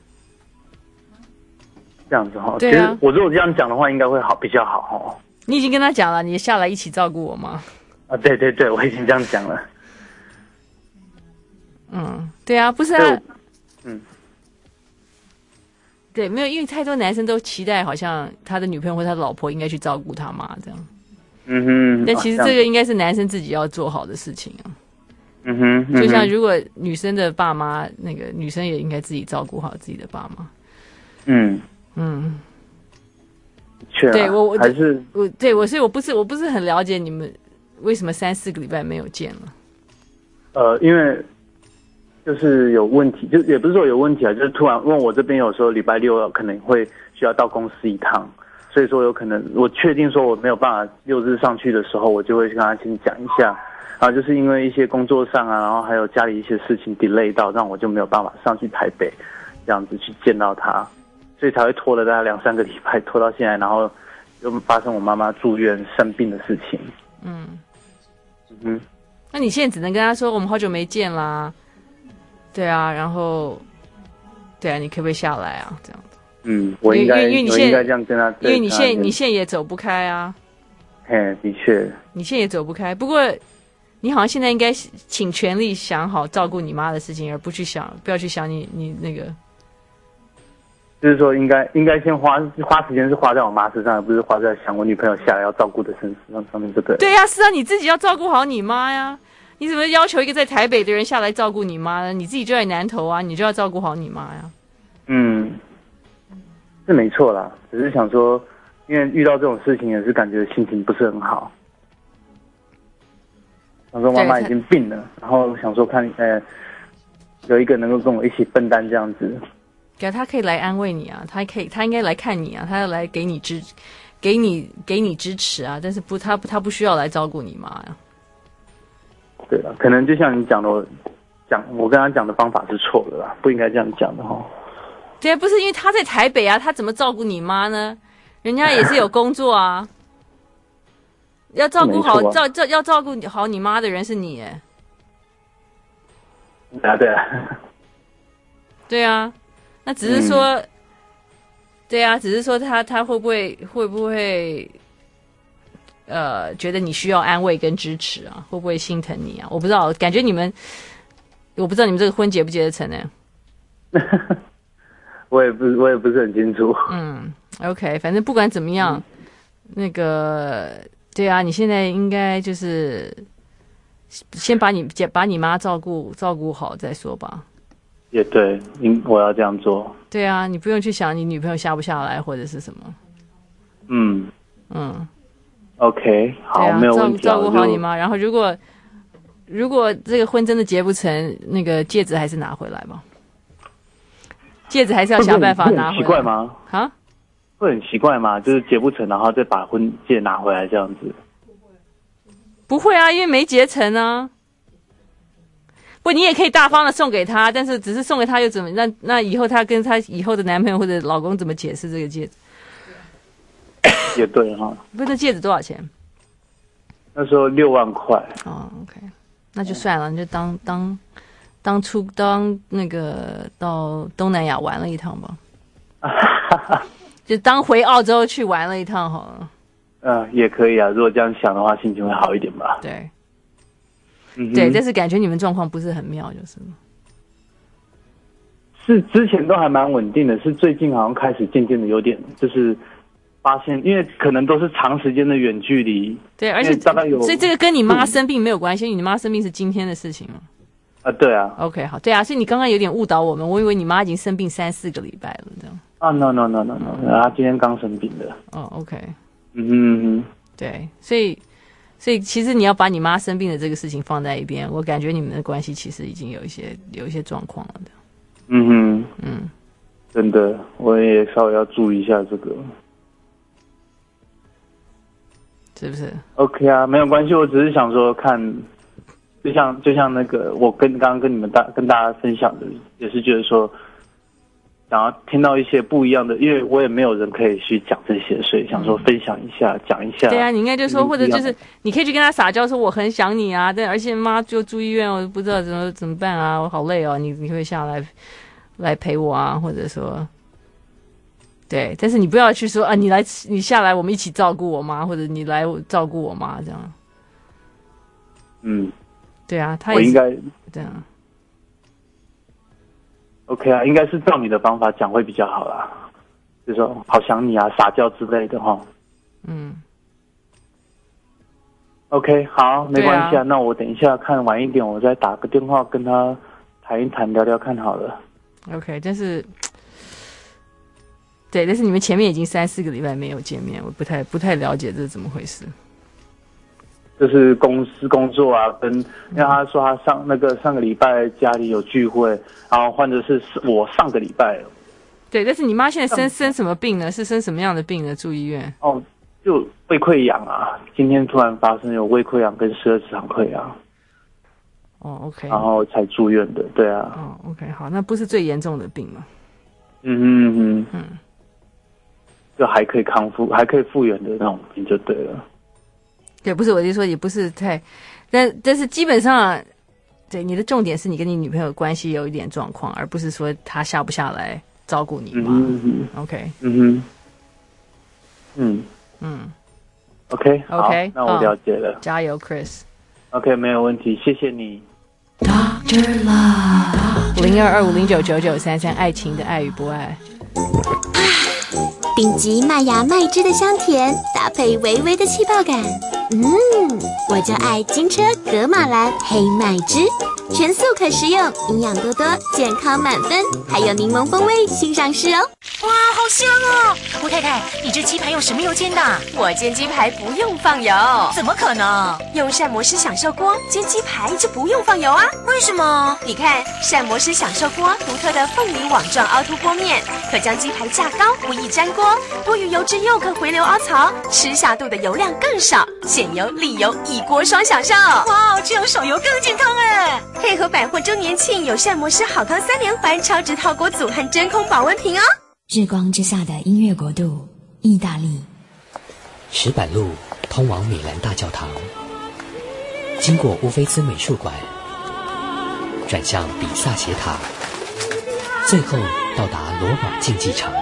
这样子哈， 对啊， 其实我如果这样讲的话，应该会好比较好哈。 你已经跟他讲了，你下来一起照顾我吗？ 啊，对对对，我已经这样讲了。 嗯，对啊，不是啊， 嗯。 对，没有，因为太多男生都期待，好像他的女朋友或他的老婆应该去照顾他妈这样。 嗯哼。 但其实这个应该是男生自己要做好的事情啊。 嗯哼。 就像如果女生的爸妈，那个女生也应该自己照顾好自己的爸妈。 嗯嗯。 确、啊。 对我我还是我对我，所以我不是我不是很了解你们为什么三四个礼拜没有见了。 呃，因为。就是有问题，就也不是说有问题啊，就是突然问我这边有时候礼拜六可能会需要到公司一趟，所以说有可能我确定说我没有办法六日上去的时候，我就会跟他先讲一下，然后就是因为一些工作上啊，然后还有家里一些事情 delay 到，让我就没有办法上去台北这样子去见到他，所以才会拖了大概两三个礼拜，拖到现在，然后又发生我妈妈住院生病的事情。 嗯嗯， 那你现在只能跟他说我们好久没见啦。对啊，然后，对啊，你可不可以下来啊？这样子。 嗯，我应该， 因为你现在应该这样跟他， 因为你现在你现在也走不开啊。 嘿，的确。 你现在也走不开，不过你好像现在应该请全力想好照顾你妈的事情，而不去想，不要去想你你那个。 就是说，应该应该先花花时间是花在我妈身上，而不是花在想我女朋友下来要照顾的身上上面，对不对？ 对呀、啊，是啊，你自己要照顾好你妈呀。你怎么要求一个在台北的人下来照顾你妈呢？你自己就在南投啊，你就要照顾好你妈呀。 嗯，是没错啦，只是想说，因为遇到这种事情也是感觉心情不是很好。想说妈妈已经病了，然后想说看，呃，有一个能够跟我一起分担这样子。 对啊，他可以来安慰你啊，他可以，他应该来看你啊，他要来给你支，给你给你支持啊，但是不，他他不需要来照顾你妈呀。 对了，可能就像你讲的，我讲我跟他讲的方法是错的啦，不应该这样讲的哈。 对啊，不是因为他在台北啊，他怎么照顾你妈呢？人家也是有工作啊，要照顾好、 没错啊照照要照顾好你妈的人是你耶。 对啊，对啊， 对啊，那只是说， 嗯、 对啊，只是说他他会不会会不会，呃，觉得你需要安慰跟支持啊？会不会心疼你啊？我不知道，感觉你们，我不知道你们这个婚结不结得成呢？ 我也不我也不是很清楚。 嗯 ，OK， 反正不管怎么样，嗯、那个对啊，你现在应该就是先把你把你妈照顾照顾好再说吧。 也对，应我要这样做。 对啊，你不用去想你女朋友下不下来或者是什么。 嗯嗯 ，OK， 好， 啊、 没有问题。 照顾好你妈，然后如果如果这个婚真的结不成，那个戒指还是拿回来吧。戒指还是要想办法拿回来。 会很奇怪吗？ 啊？ 会很奇怪吗？就是结不成，然后再把婚戒拿回来这样子？ 不会啊，因为没结成啊。不，你也可以大方的送给他，但是只是送给他又怎么？那那以后他跟他以后的男朋友或者老公怎么解释这个戒指？ 也对哈。 不是，那戒指多少钱？ 那时候六万块。 哦 ，OK， 那就算了，你就当当。当初当那个到东南亚玩了一趟吧，就当回澳洲去玩了一趟好了。 嗯、呃，也可以啊。如果这样想的话，心情会好一点吧。 对， 嗯、 对，但是感觉你们状况不是很妙，就是了。 是之前都还蛮稳定的，是最近好像开始渐渐的有点就是发现，因为可能都是长时间的远距离。 对，而且大概有， 所以这个跟你妈生病没有关系，因为你妈生病是今天的事情嘛。 啊，对啊 ，OK， 好，对啊，所以你刚刚有点误导我们，我以为你妈已经生病三四个礼拜了，这样。 啊 ，no no no no no， 她今天刚生病的。 哦 ，OK， 嗯哼哼， 对，所以，所以其实你要把你妈生病的这个事情放在一边，我感觉你们的关系其实已经有一些有一些状况了的。 嗯哼， 嗯， 真的，我也稍微要注意一下这个， 是不是 ？OK 啊，没有关系，我只是想说看。就像就像那个，我跟刚刚跟你们大跟大家分享的，也是觉得说，想要听到一些不一样的，因为我也没有人可以去讲这些，所以想说分享一下，讲一下。 对啊，你应该就说，或者就是你可以去跟他撒娇说我很想你啊，但而且妈就住医院，我不知道怎么怎么办啊，我好累哦，你你会下来来陪我啊，或者说，对，但是你不要去说啊，你来你下来我们一起照顾我妈，或者你来照顾我妈这样。 嗯。 对啊，他也我应该对啊 ，OK 啊，应该是照你的方法讲会比较好啦，就是说好想你啊、撒娇之类的哈。 嗯 ，OK， 好，没关系啊，啊那我等一下看晚一点，我再打个电话跟他谈一谈，聊聊看好了。 OK， 但是，对，但是你们前面已经三四个礼拜没有见面，我不太不太了解这是怎么回事。 就是公司工作啊，跟因为他说他上那个上个礼拜家里有聚会，然后或者是我上个礼拜。 对，但是你妈现在生生什么病呢？是生什么样的病呢？住医院？ 哦，就胃溃疡啊，今天突然发生有胃溃疡跟十二指肠溃疡。 哦 ，OK。 然后才住院的，对啊。 哦 ，OK， 好，那不是最严重的病吗？ 嗯哼嗯哼嗯， 就还可以康复，还可以复原的那种病就对了。 对，不是我就说也不是太，但但是基本上，对你的重点是你跟你女朋友关系有一点状况，而不是说她下不下来照顾你嘛。 嗯哼 OK， 嗯哼，嗯嗯 ，OK OK， 那我了解了， 哦、加油 ，Chris。OK， 没有问题，谢谢你。 Doctor Love， 零二二五零九九九三三，爱情的爱与不爱。 顶级麦芽麦汁的香甜，搭配微微的气泡感，嗯，我就爱金车格马兰黑麦汁，全素可食用，营养多多，健康满分，还有柠檬风味新上市哦。 哇，好香哦！吴太太，你这鸡排用什么油煎的？ 我煎鸡排不用放油。 怎么可能？ 用膳魔师享受锅煎鸡排就不用放油啊？ 为什么？ 你看膳魔师享受锅独特的凤梨网状凹凸锅面，可将鸡排架高，不易粘锅，多余油脂又可回流凹槽，吃下肚的油量更少，显油、里油一锅双享受。 哇，这样少油更健康哎！ 配合百货周年庆友善模式好康三连环超值套锅组和真空保温瓶哦。 日光之下的音乐国度，意大利。 石板路通往米兰大教堂，经过乌菲兹美术馆，转向比萨斜塔，最后到达罗马竞技场。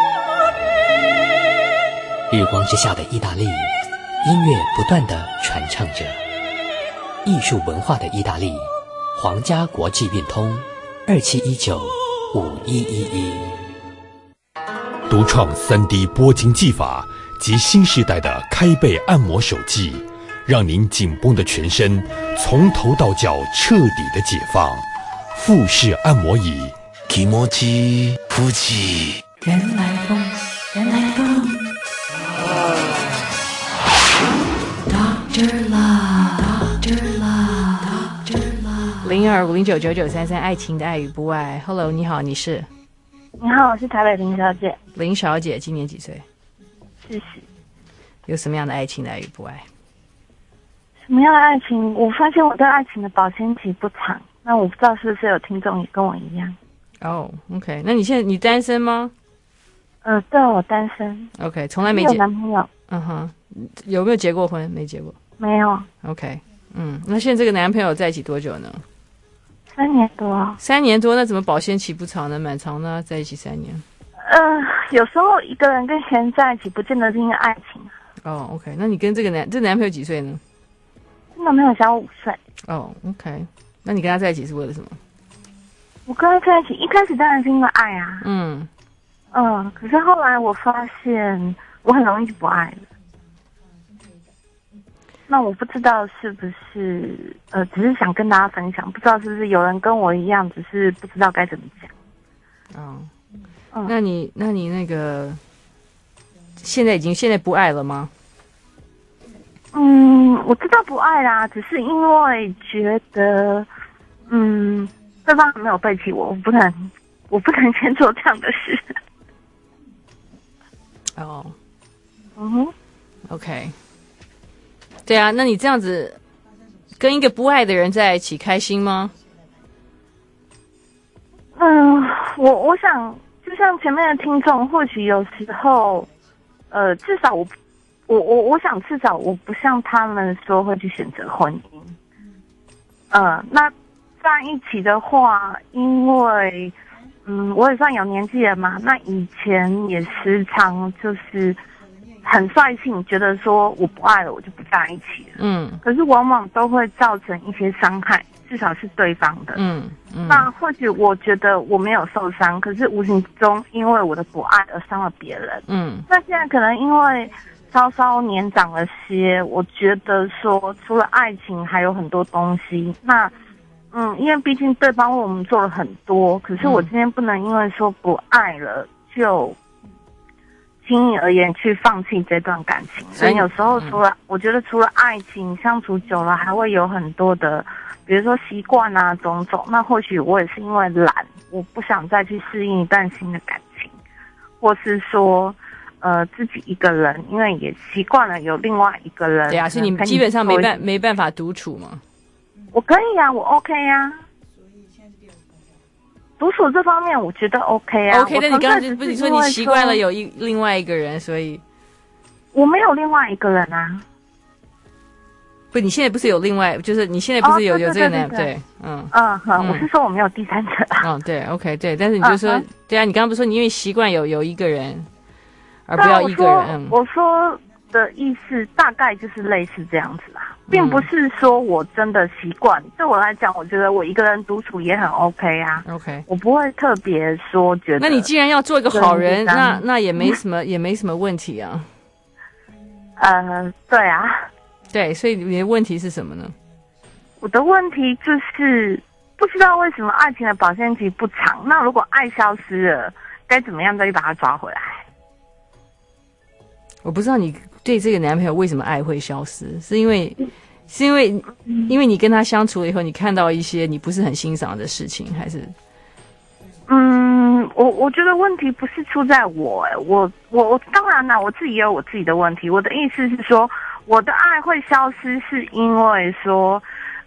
日光之下的意大利，音乐不断地传唱着艺术文化的意大利。皇家国际运通二七一九五一一一。 独创 三 D 拨筋技法及新时代的开背按摩手技，让您紧绷的全身从头到脚彻底的解放。腹式按摩椅，気持ち夫妻。 原来风，原来风。Doctor Love，Doctor Love，Doctor Love。 零二五零九九九三三，爱情的爱与不爱。Hello， 你好，你是？ 你好，我是台北林小姐。 林小姐今年几岁？ 四十。 有什么样的爱情的爱与不爱？ 什么样的爱情？我发现我对爱情的保鲜期不长。那我不知道是不是有听众也跟我一样。 哦、oh, ，OK， 那你现在你单身吗？ 呃，对，我单身。 OK， 从来没结有男朋友。 嗯哼，有没有结过婚？没结过。 没有。 OK， 嗯，那现在这个男朋友在一起多久呢？ 三年多。 三年多，那怎么保鲜期不长呢？蛮长的，在一起三年。 呃，有时候一个人跟别人在一起，不见得是因为爱情。 哦、oh, ，OK， 那你跟这个男这个男朋友几岁呢？ 这男朋友小我五岁。 哦、oh, ，OK， 那你跟他在一起是为了什么？ 我跟他在一起，一开始当然是因为爱啊。 嗯嗯，可是后来我发现我很容易就不爱了。那我不知道是不是呃，只是想跟大家分享，不知道是不是有人跟我一样，只是不知道该怎么讲。 哦，嗯，那你那你那个现在已经现在不爱了吗？ 嗯，我知道不爱啦，只是因为觉得，嗯，对方没有背弃我，我不能，我不能先做这样的事。 哦， 嗯哼 ，OK， 对啊，那你这样子跟一个不爱的人在一起开心吗？ 嗯，我我想，就像前面的听众，或许有时候，呃，至少我。我我我想至少我不像他们说会去选择婚姻，呃，那在一起的话，因为嗯我也算有年纪了嘛，那以前也时常就是很率性觉得说我不爱了，我就不在一起了， 嗯， 可是往往都会造成一些伤害，至少是对方的， 嗯嗯， 那或许我觉得我没有受伤，可是无形之中因为我的不爱而伤了别人， 嗯， 那现在可能因为稍稍年长了些，我觉得说除了爱情还有很多东西。那，嗯，因为毕竟对方为我们做了很多，可是我今天不能因为说不爱了就轻易而言去放弃这段感情。所以有时候除了、嗯、我觉得除了爱情相处久了，还会有很多的，比如说习惯啊种种。那或许我也是因为懒，我不想再去适应一段新的感情，或是说。呃，自己一个人，因为也习惯了有另外一个人。 对啊，是你基本上没办没办法独处嘛。 我可以啊，我 OK 啊。独处这方面我觉得 OK 啊。 OK， 但你刚刚不是说你习惯了有一另外一个人，所以我没有另外一个人啊。 不，你现在不是有另外，就是你现在不是有、哦、有这个男对，嗯嗯嗯，我是说我没有第三者啊。 嗯，对 ，OK， 对，但是你就说，嗯、对啊，你刚刚不是说你因为习惯有有一个人。而不要一个人。 我说的意思大概就是类似这样子啦，并不是说我真的习惯。嗯、对我来讲，我觉得我一个人独处也很 OK 啊。 OK， 我不会特别说觉得。 那你既然要做一个好人，那那也没什么、嗯、也没什么问题啊。 呃，对啊， 对，所以你的问题是什么呢？ 我的问题就是不知道为什么爱情的保鲜期不长。那如果爱消失了，该怎么样再去把它抓回来？ 我不知道你对这个男朋友为什么爱会消失，是因为是因为因为你跟他相处了以后，你看到一些你不是很欣赏的事情，还是？ 嗯，我我觉得问题不是出在我、欸，我我我当然啦，我自己也有我自己的问题。我的意思是说，我的爱会消失，是因为说，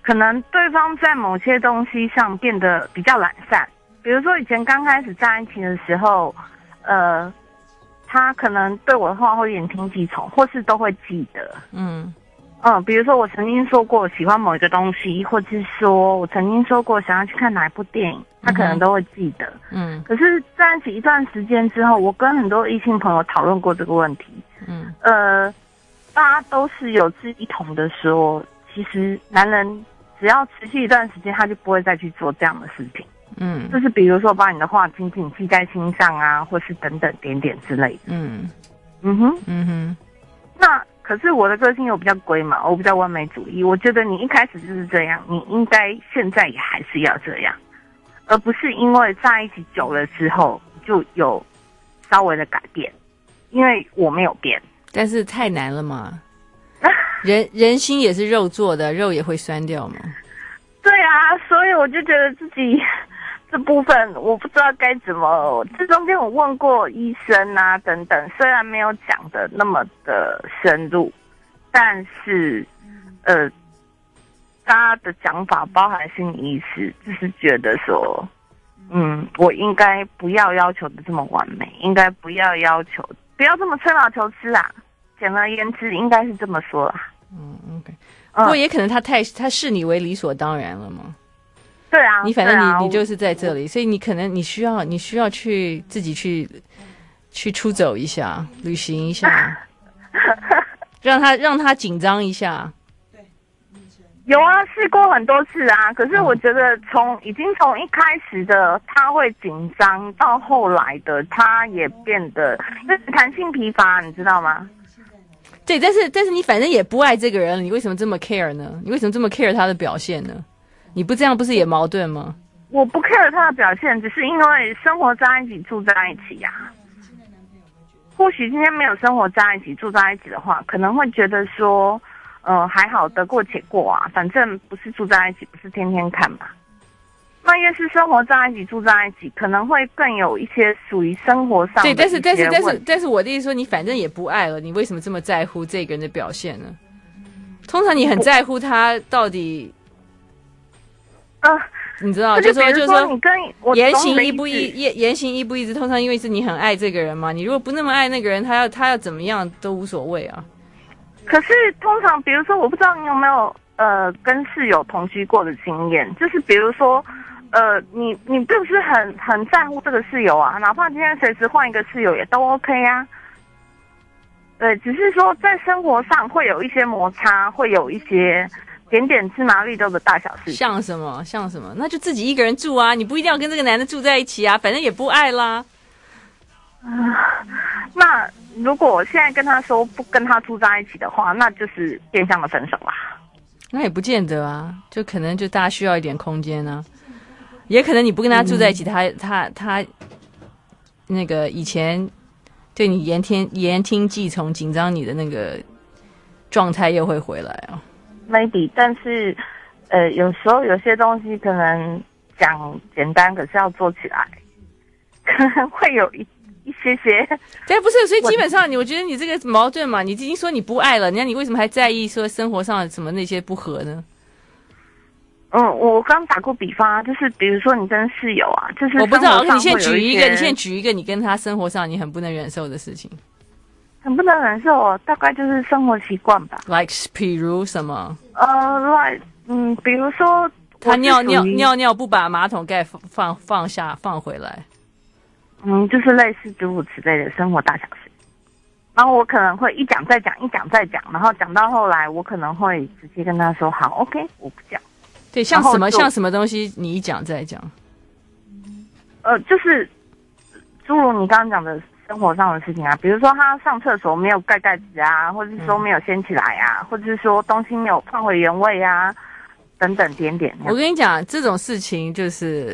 可能对方在某些东西上变得比较懒散，比如说以前刚开始在一起的时候，呃，他可能对我的话会言听计从，或是都会记得。嗯嗯，比如说我曾经说过喜欢某一个东西，或者是说我曾经说过想要去看哪一部电影，他可能都会记得。嗯，可是在一起一段时间之后，我跟很多异性朋友讨论过这个问题。嗯，呃，大家都是有志一同的说，其实男人只要持续一段时间，他就不会再去做这样的事情。嗯，就是比如说把你的话紧紧记在心上啊，或是等等点点之类的。嗯嗯哼嗯哼。那可是我的个性又比较龟嘛，我比较完美主义。我觉得你一开始就是这样，你应该现在也还是要这样，而不是因为在一起久了之后就有稍微的改变。因为我没有变， 但是太难了嘛。人人心也是肉做的，肉也会酸掉嘛。 对啊，所以我就觉得自己这部分我不知道该怎么。这中间我问过医生啊等等，虽然没有讲的那么的深入，但是呃，大家的讲法包含心理医师，就是觉得说，嗯，我应该不要要求的这么完美，应该不要要求。不要这么吹毛求疵啊！简而言之，应该是这么说啦。 嗯 ，OK。不过也可能他太他视你为理所当然了嘛。 对啊， 你反正你、 啊、 你就是在这里，所以你可能你需要你需要去自己去去出走一下，旅行一下，让他让他紧张一下。 有啊，试过很多次啊，可是我觉得从已经从一开始的他会紧张，到后来的他也变得就是弹性疲乏，你知道吗？ 对，但是但是你反正也不爱这个人，你为什么这么 care 呢？你为什么这么 care 他的表现呢？你不这样不是也矛盾吗？ 我不 care 他的表现，只是因为生活在一起住在一起呀、啊。或许今天没有生活在一起住在一起的话，可能会觉得说呃，还好得过且过啊，反正不是住在一起，不是天天看嘛。那越是生活在一起住在一起，可能会更有一些属于生活上的一些问题。 对，但是但是但是但是我的意思说，你反正也不爱了，你为什么这么在乎这个人的表现呢？通常你很在乎他到底， 呃， 你知道，就说就说你跟我言行一不一，言言行一不一致。通常因为是你很爱这个人嘛，你如果不那么爱那个人，他要他要怎么样都无所谓啊。 可是通常，比如说，我不知道你有没有呃跟室友同居过的经验，就是比如说，呃，你你不是很很在乎这个室友啊，哪怕今天随时换一个室友也都 OK 啊。对，只是说在生活上会有一些摩擦，会有一些点点芝麻绿豆的大小事情。 像什么？像什么？那就自己一个人住啊，你不一定要跟这个男的住在一起啊，反正也不爱啦。 啊、呃，那如果我现在跟他说不跟他住在一起的话，那就是变相的分手啦。 那也不见得啊，就可能就大家需要一点空间呢、啊，也可能你不跟他住在一起，嗯、他他他那个以前对你言听言听计从、紧张你的那个状态又会回来啊。 maybe， 但是呃，有时候有些东西可能讲简单，可是要做起来，可能会有一。一些些， 对，不是，所以基本上你，我觉得你这个矛盾嘛，你已经说你不爱了，那你为什么还在意说生活上什么那些不合呢？ 嗯，我刚打过比方，就是比如说你跟室友啊，就是我不知道，你先举一个，你先举一个你跟他生活上你很不能忍受的事情， 很不能忍受哦，大概就是生活习惯吧。 Like， 比如什么？ 呃 ，like， 嗯，比如说他尿尿尿尿不把马桶盖放放下放回来。 嗯，就是类似诸如此类的生活大小事，然后我可能会一讲再讲，一讲再讲，然后讲到后来，我可能会直接跟他说：“好 ，OK， 我不讲。” 对，像什么像什么东西，你一讲再讲。 呃，就是诸如你刚刚讲的生活上的事情啊，比如说他上厕所没有盖盖子啊，或者是说没有掀起来啊，嗯、或者是说东西没有放回原位啊，等等点点。 我跟你讲，这种事情就是。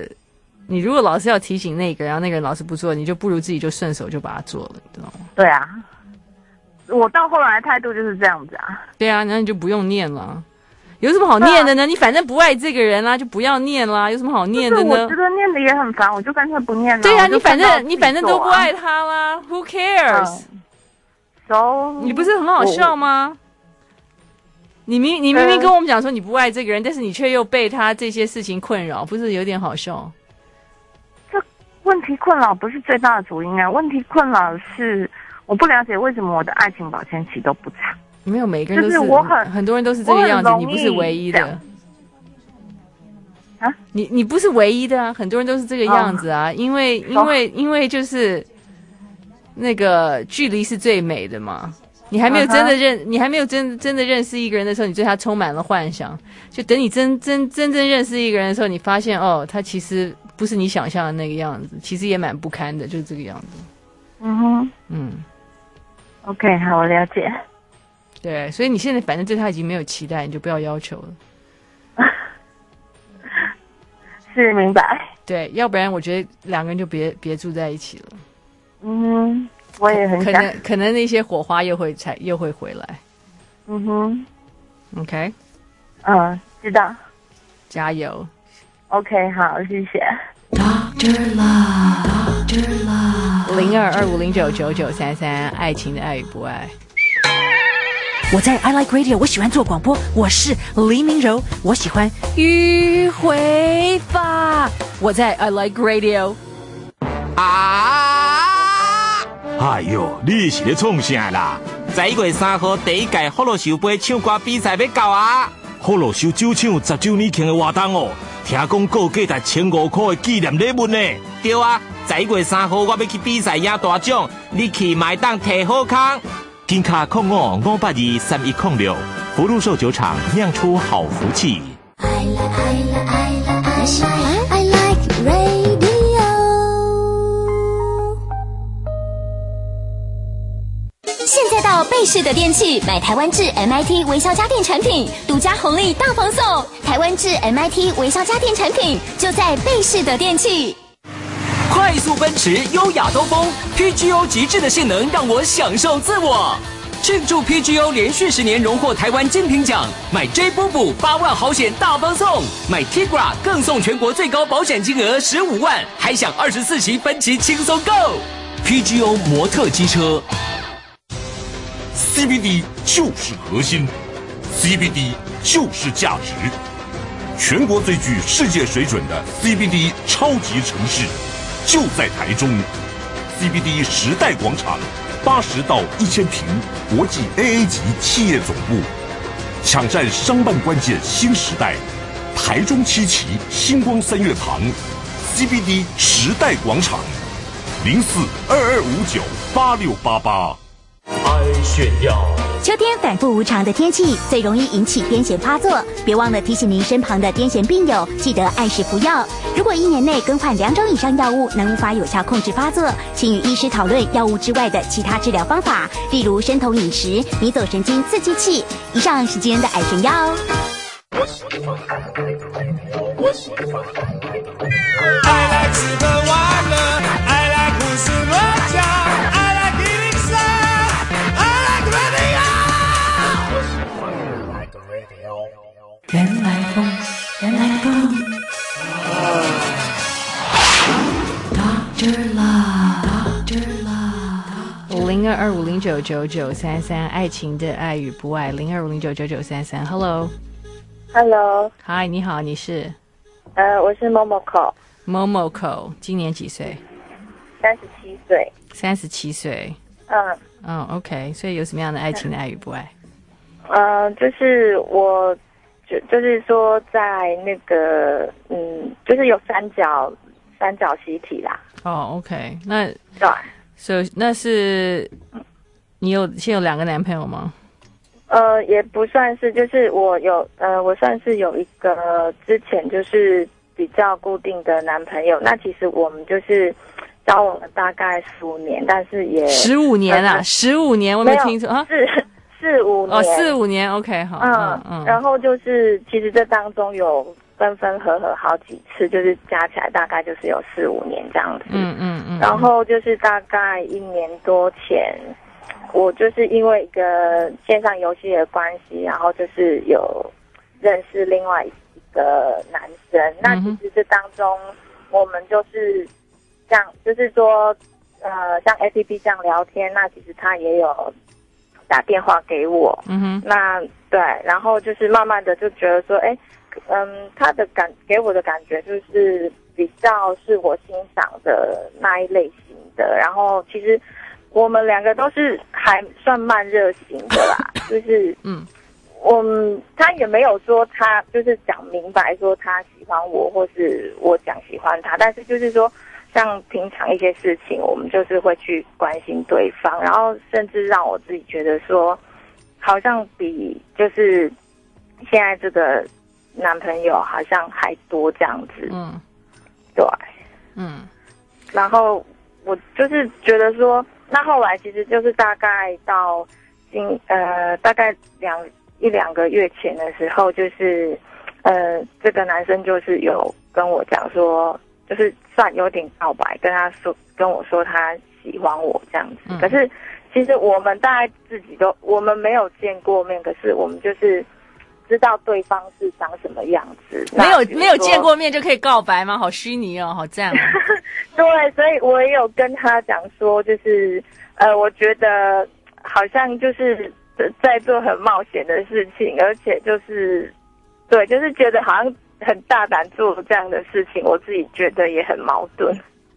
你如果老是要提醒那个，然后那个人老是不做，你就不如自己就顺手就把它做了，你知道吗？ 对啊，我到后来的态度就是这样子啊。 对啊，那你就不用念了，有什么好念的呢？啊、你反正不爱这个人啊，就不要念啦，有什么好念的呢？ 我觉得念的也很烦，我就干脆不念了。 对啊，你反正你反正都不爱他啦 ，Who cares？ So， 你不是很好笑吗？ 你明你明明跟我们讲说你不爱这个人，但是你却又被他这些事情困扰，不是有点好笑？ 这问题困扰不是最大的主因啊，问题困扰是我不了解为什么我的爱情保鲜期都不长。 没有，每个人都是， 就是我很很多人都是这个样子，你不是唯一的。 啊， 你你不是唯一的啊，很多人都是这个样子啊，哦、因为因为因为就是那个距离是最美的嘛。你还没有真的认， uh-huh. 你还没有真真的认识一个人的时候，你对他充满了幻想。就等你真真真正认识一个人的时候，你发现哦，他其实不是你想象的那个样子，其实也蛮不堪的，就是这个样子。 嗯哼， 嗯 ，OK， 好，我了解。 对，所以你现在反正对他已经没有期待，你就不要要求了。 是，明白。 对，要不然我觉得两个人就别别住在一起了。 嗯，我也很想。 可能可能那些火花又会才又会回来。 嗯哼 ，OK， 嗯，知道。 加油。 OK， 好，谢谢。 Doctor Love，Doctor Love， 零二二五零九九九三三，爱情的爱与不爱。 我在 I Like Radio， 我喜欢做广播，我是黎明柔，我喜欢迂回法。我在 I Like Radio。 啊！哎哟，你是咧创啥啦？ 十一月三号第一届福禄寿杯唱歌比赛要到啊！ 福禄寿酒厂十周年庆的活动哦，听讲各价值千五块的纪念礼物呢。 对啊，十一月三号我要去比赛赢大奖，你去买当摕好康。 金卡控五五八二三一控六，福禄寿酒厂酿出好福气。 I like, I like, I like, I like radio。 现在到贝氏的电器买台湾制 M I T 微笑家电产品，独家红利大放送。台湾制 M I T 微笑家电产品就在贝氏的电器。 快速奔驰，优雅兜风 ，P G O 极致的性能让我享受自我。庆祝 P G O 连续十年荣获台湾金品奖，买 J 波补八万好险大放送，买 Tigra 更送全国最高保险金额十五万，还享二十四期分期轻松购。 P G O 摩特机车 ，C B D 就是核心 ，C B D 就是价值，全国最具世界水准的 C B D 超级城市。就在台中 ，C B D 时代广场，八十到一千平国际 A A 级企业总部，抢占商办关键新时代。台中七期星光三月堂 ，C B D 时代广场，零四二二五九八六八八。 爱炫耀。 秋天反复无常的天气最容易引起癫痫发作，别忘了提醒您身旁的癫痫病友，记得按时服药。如果一年内更换两种以上药物能无法有效控制发作，请与医师讨论药物之外的其他治疗方法，例如生酮饮食、迷走神经刺激器。以上是今天的爱炫耀。 I like 吃喝玩乐 I like 胡思乱想 I like 一零三 I like radio 原来风，原来风 Doctor Love，Doctor Love。 零二二五零九九九三三，爱情的爱与不爱，零二五零九九九三三。Hello，Hello， 嗨，你好，你是？ 呃，我是 Momoko。Momoko， 今年几岁？ 三十七岁。 三十七岁。 嗯。 嗯 ，OK， 所以有什么样的爱情的爱与不爱？ 呃，就是我，就就是说，在那个，嗯，就是有三角三角习题啦。 哦 ，OK， 那对， 所以那是你有现有两个男朋友吗？ 呃，也不算是，就是我有，呃，我算是有一个之前就是比较固定的男朋友。那其实我们就是交往了大概十五年，但是也十五年啊，十五年，我没有听错啊， 四四五年， 哦，四五年 ，OK， 好， 嗯嗯，然后就是其实这当中有分分合合好几次，就是加起来大概就是有四五年这样子， 嗯嗯嗯， 然后就是大概一年多前。我就是因为一个线上游戏的关系，然后就是有认识另外一个男生。嗯、那其实这当中，我们就是这样，就是说，呃，像 A P P 这样聊天，那其实他也有打电话给我， 嗯哼， 那对，然后就是慢慢的就觉得说，哎，嗯，他的感给我的感觉就是比较是我欣赏的那一类型的，然后其实我们两个都是还算慢热型的啦，就是嗯。 我嗯，他也没有说他就是讲明白说他喜欢我，或是我讲喜欢他，但是就是说，像平常一些事情，我们就是会去关心对方，然后甚至让我自己觉得说，好像比就是现在这个男朋友好像还多这样子。 嗯， 对， 嗯， 然后我就是觉得说，那后来其实就是大概到今呃大概两。一两个月前的时候，就是呃，这个男生就是有跟我讲说，就是算有点告白，跟他说跟我说他喜欢我这样子。嗯、可是其实我们大概自己都我们没有见过面，可是我们就是知道对方是长什么样子。 没有没有见过面就可以告白吗？好虚拟哦，好赞哦。 对，所以我也有跟他讲说，就是呃，我觉得好像就是。在做很冒险的事情，而且就是对，就是觉得好像很大胆做这样的事情，我自己觉得也很矛盾。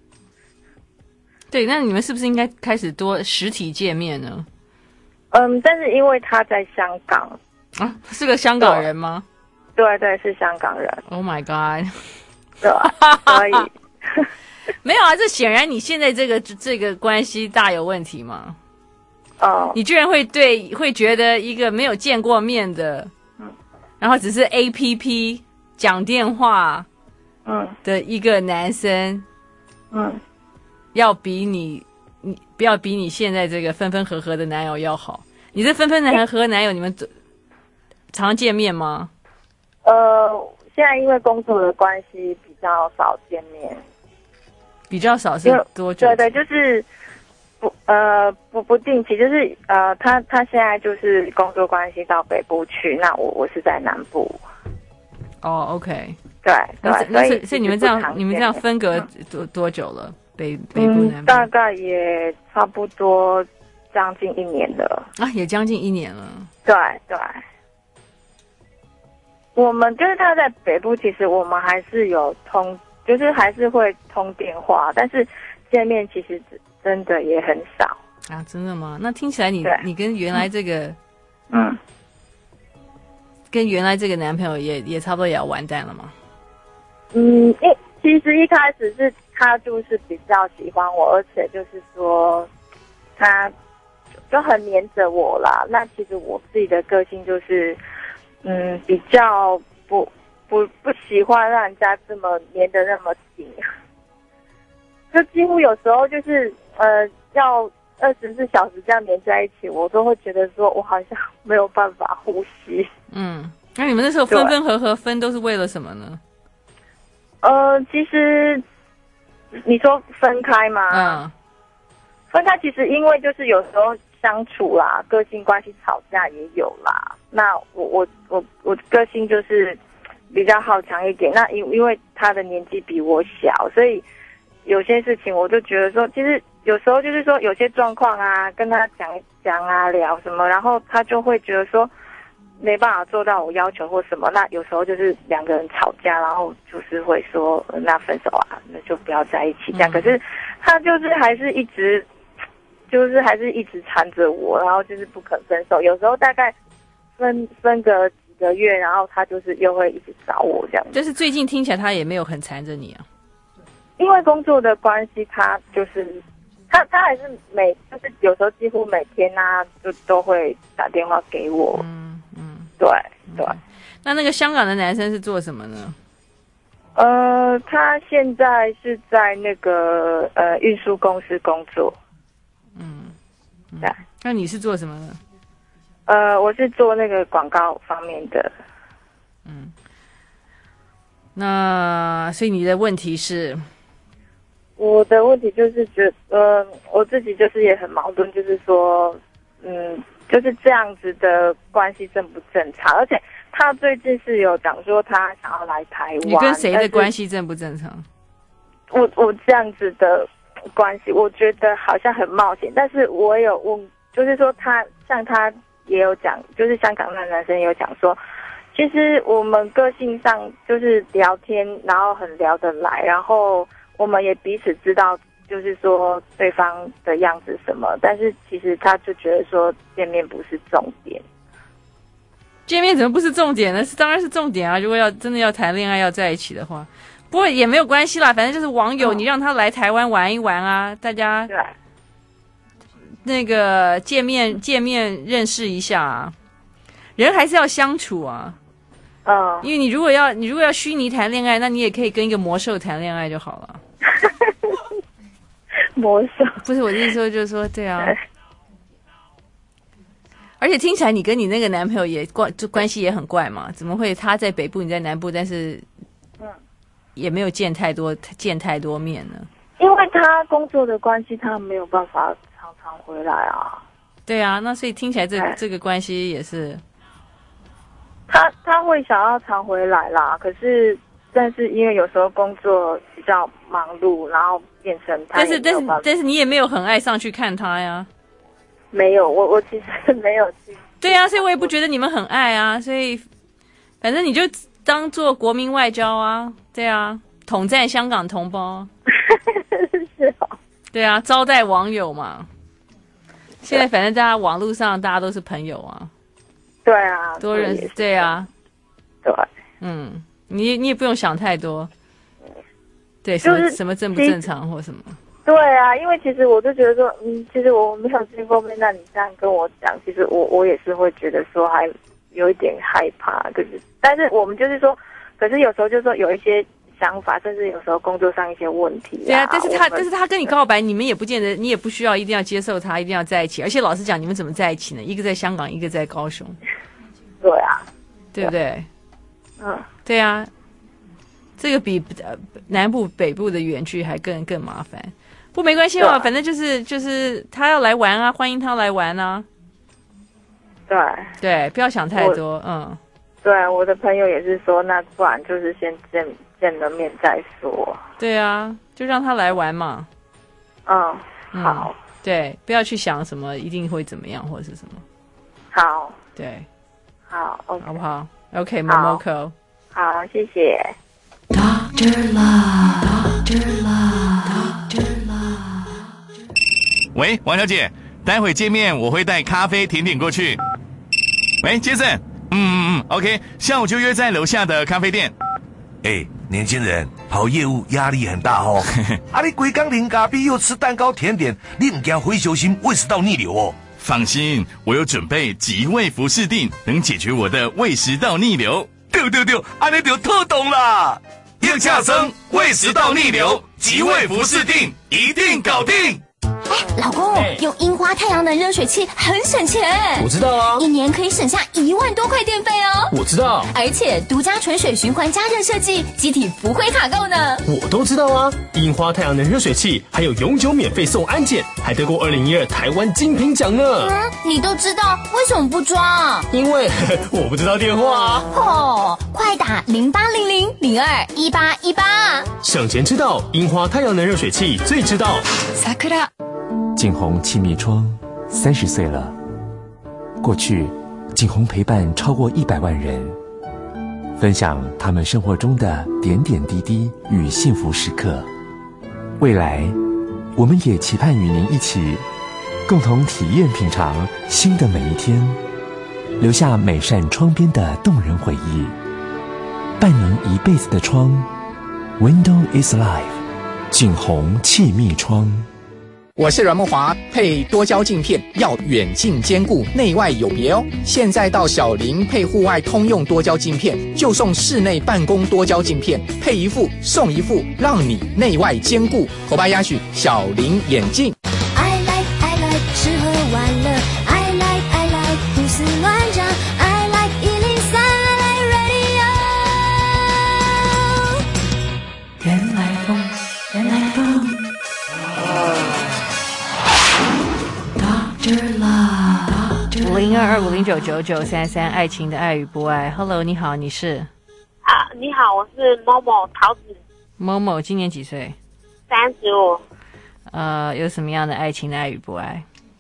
对，那你们是不是应该开始多实体见面呢？ 嗯，但是因为他在香港啊，是个香港人吗？ 对对，是香港人。 Oh my god！ 对，所以没有啊，这显然你现在这个这个关系大有问题嘛。 哦， 你居然会对会觉得一个没有见过面的，嗯，然后只是 A P P 讲电话， 嗯的一个男生， 嗯， 要比你你不要比你现在这个分分合合的男友要好。你这分分合合的男友，你们常见面吗？ 呃，现在因为工作的关系比较少见面， 比较少是多久？ 对对，就是。不呃不不定期，就是呃他他现在就是工作关系到北部去，那我我是在南部。 哦 ，OK， 对对， 所以所以你们这样你们这样分隔多、嗯、多久了？北北部南部、 嗯、大概也差不多将近一年了啊，也将近一年了。 对对，我们就是他在北部，其实我们还是有通，就是还是会通电话，但是见面其实真的也很少啊！真的吗？那听起来你你跟原来这个， 嗯， 跟原来这个男朋友也也差不多也要完蛋了吗？ 嗯，一其实一开始是他就是比较喜欢我，而且就是说他就很黏着我啦。那其实我自己的个性就是，嗯，比较不不不喜欢让人家这么黏得那么紧。就几乎有时候就是呃，要二十四小时这样黏在一起，我都会觉得说我好像没有办法呼吸。 嗯，那你们那时候分分合合分都是为了什么呢？ 呃，其实你说分开吗？ 嗯， 分开其实因为就是有时候相处啦，个性关系吵架也有啦。那我我我我个性就是比较好强一点。那因因为他的年纪比我小，所以。有些事情我就觉得说，其实有时候就是说有些状况啊，跟他讲讲啊，聊什么，然后他就会觉得说没办法做到我要求或什么。那有时候就是两个人吵架，然后就是会说、呃、那分手啊，那就不要在一起这样。嗯、可是他就是还是一直就是还是一直缠着我，然后就是不肯分手。有时候大概分分个几个月，然后他就是又会一直找我这样。 就是最近听起来他也没有很缠着你啊。 因为工作的关系，他就是他他还是每就是有时候几乎每天啊，就都会打电话给我。 嗯嗯， 对对。 那那个香港的男生是做什么呢？ 呃，他现在是在那个呃运输公司工作。 嗯， 嗯对。 那你是做什么呢？ 呃，我是做那个广告方面的。 嗯。那所以你的问题是？ 我的问题就是觉得，呃，我自己就是也很矛盾，就是说，嗯，就是这样子的关系正不正常？而且他最近是有讲说他想要来台湾。 你跟谁的关系正不正常？ 我我这样子的关系，我觉得好像很冒险。但是我有问，就是说他像他也有讲，就是香港那男生也有讲说，其实我们个性上就是聊天，然后很聊得来，然后我们也彼此知道，就是说对方的样子什么，但是其实他就觉得说见面不是重点。 见面怎么不是重点呢？是当然是重点啊！如果要真的要谈恋爱要在一起的话，不过也没有关系啦，反正就是网友，嗯、你让他来台湾玩一玩啊，大家那个见面见面认识一下啊，人还是要相处啊。 嗯， 因为你如果要你如果要虚拟谈恋爱，那你也可以跟一个魔兽谈恋爱就好了。 魔兽不是我的意思说，就是说对啊。而且听起来你跟你那个男朋友也关就关系也很怪嘛，怎么会他在北部你在南部，但是嗯也没有见太多见太多面呢？ 因为他工作的关系，他没有办法常常回来啊。 对啊，那所以听起来这这个关系也是， 他他会想要常回来啦，可是但是因为有时候工作比较忙碌，然后变成他但是但是但是你也没有很爱上去看他呀。 没有，我我其实没有去。 对啊，所以我也不觉得你们很爱啊，所以反正你就当做国民外交啊，对啊，统战香港同胞。 是哦。 对啊，招待网友嘛。现在反正大家网络上大家都是朋友啊。 对啊。 多认识，对啊。 对。 嗯，你你也不用想太多。对，什么、就是、什么正不正常或什么。 对啊，因为其实我就觉得说，嗯，其实我没有见过面，那你这样跟我讲，其实我我也是会觉得说还有一点害怕，可是但是我们就是说，可是有时候就是说有一些想法，甚至有时候工作上一些问题、啊。 对啊，但是他但是他跟你告白，你们也不见得，你也不需要一定要接受他，一定要在一起。而且老实讲，你们怎么在一起呢？一个在香港，一个在高雄。 对啊， 对不对？ 嗯， 对啊，这个比呃南部北部的远距还更更麻烦。不没关系嘛，反正就是就是他要来玩啊，欢迎他来玩啊。 对对，不要想太多，嗯。 对，我的朋友也是说，那不然就是先见见了面再说。 对啊，就让他来玩嘛。 嗯，好。 嗯、对，不要去想什么一定会怎么样或者是什么。 好。 对。 好 ，OK， 好不好 ？OK， Momoko。 好，谢谢。 Doctor Love, Doctor Love, Doctor Love。 喂，王小姐，待会见面我会带咖啡甜点过去。喂，杰森，嗯嗯嗯 ，OK， 下午就约在楼下的咖啡店。 哎，年轻人跑业务压力很大哦。啊，你规工啉咖啡又吃蛋糕甜点，你唔惊回球心胃食道逆流哦？ 放心，我有准备极胃福士定，能解决我的胃食道逆流。 对对对，安尼就特懂啦。 硬恰生胃食道逆流，极胃福士定一定搞定。 哎，老公，欸、用樱花太阳能热水器很省钱。 我知道啊， 一年可以省下一万多块电费哦。 我知道， 而且独家纯水循环加热设计，机体不会卡垢呢。 我都知道啊，樱花太阳能热水器还有永久免费送安检，还得过二零一二台湾精品奖呢。 嗯，你都知道，为什么不装？ 因为呵呵我不知道电话啊。 哦，快打零八零零零二一八一八。 省钱之道，樱花太阳能热水器最知道。 Sakura。景洪气密窗三十岁了，过去景洪陪伴超过一百万人，分享他们生活中的点点滴滴与幸福时刻。未来，我们也期盼与您一起，共同体验品尝新的每一天，留下每扇窗边的动人回忆，伴您一辈子的窗。Window is life， 景洪气密窗。 我是阮梦华，配多焦镜片要远近兼顾，内外有别哦。现在到小林配户外通用多焦镜片，就送室内办公多焦镜片，配一副送一副，让你内外兼顾。口巴鸭许小林眼镜。 I like I like 吃喝玩乐 I like I like 胡思乱想 I like 一零三 I like radio。 原来风，原来风。 零二二五零九九九三三，爱情的爱与不爱。Hello， 你好，你是？ 啊，你好，我是某某桃子。 某某今年几岁？ 三十五。 呃，有什么样的爱情的爱与不爱？ 呃，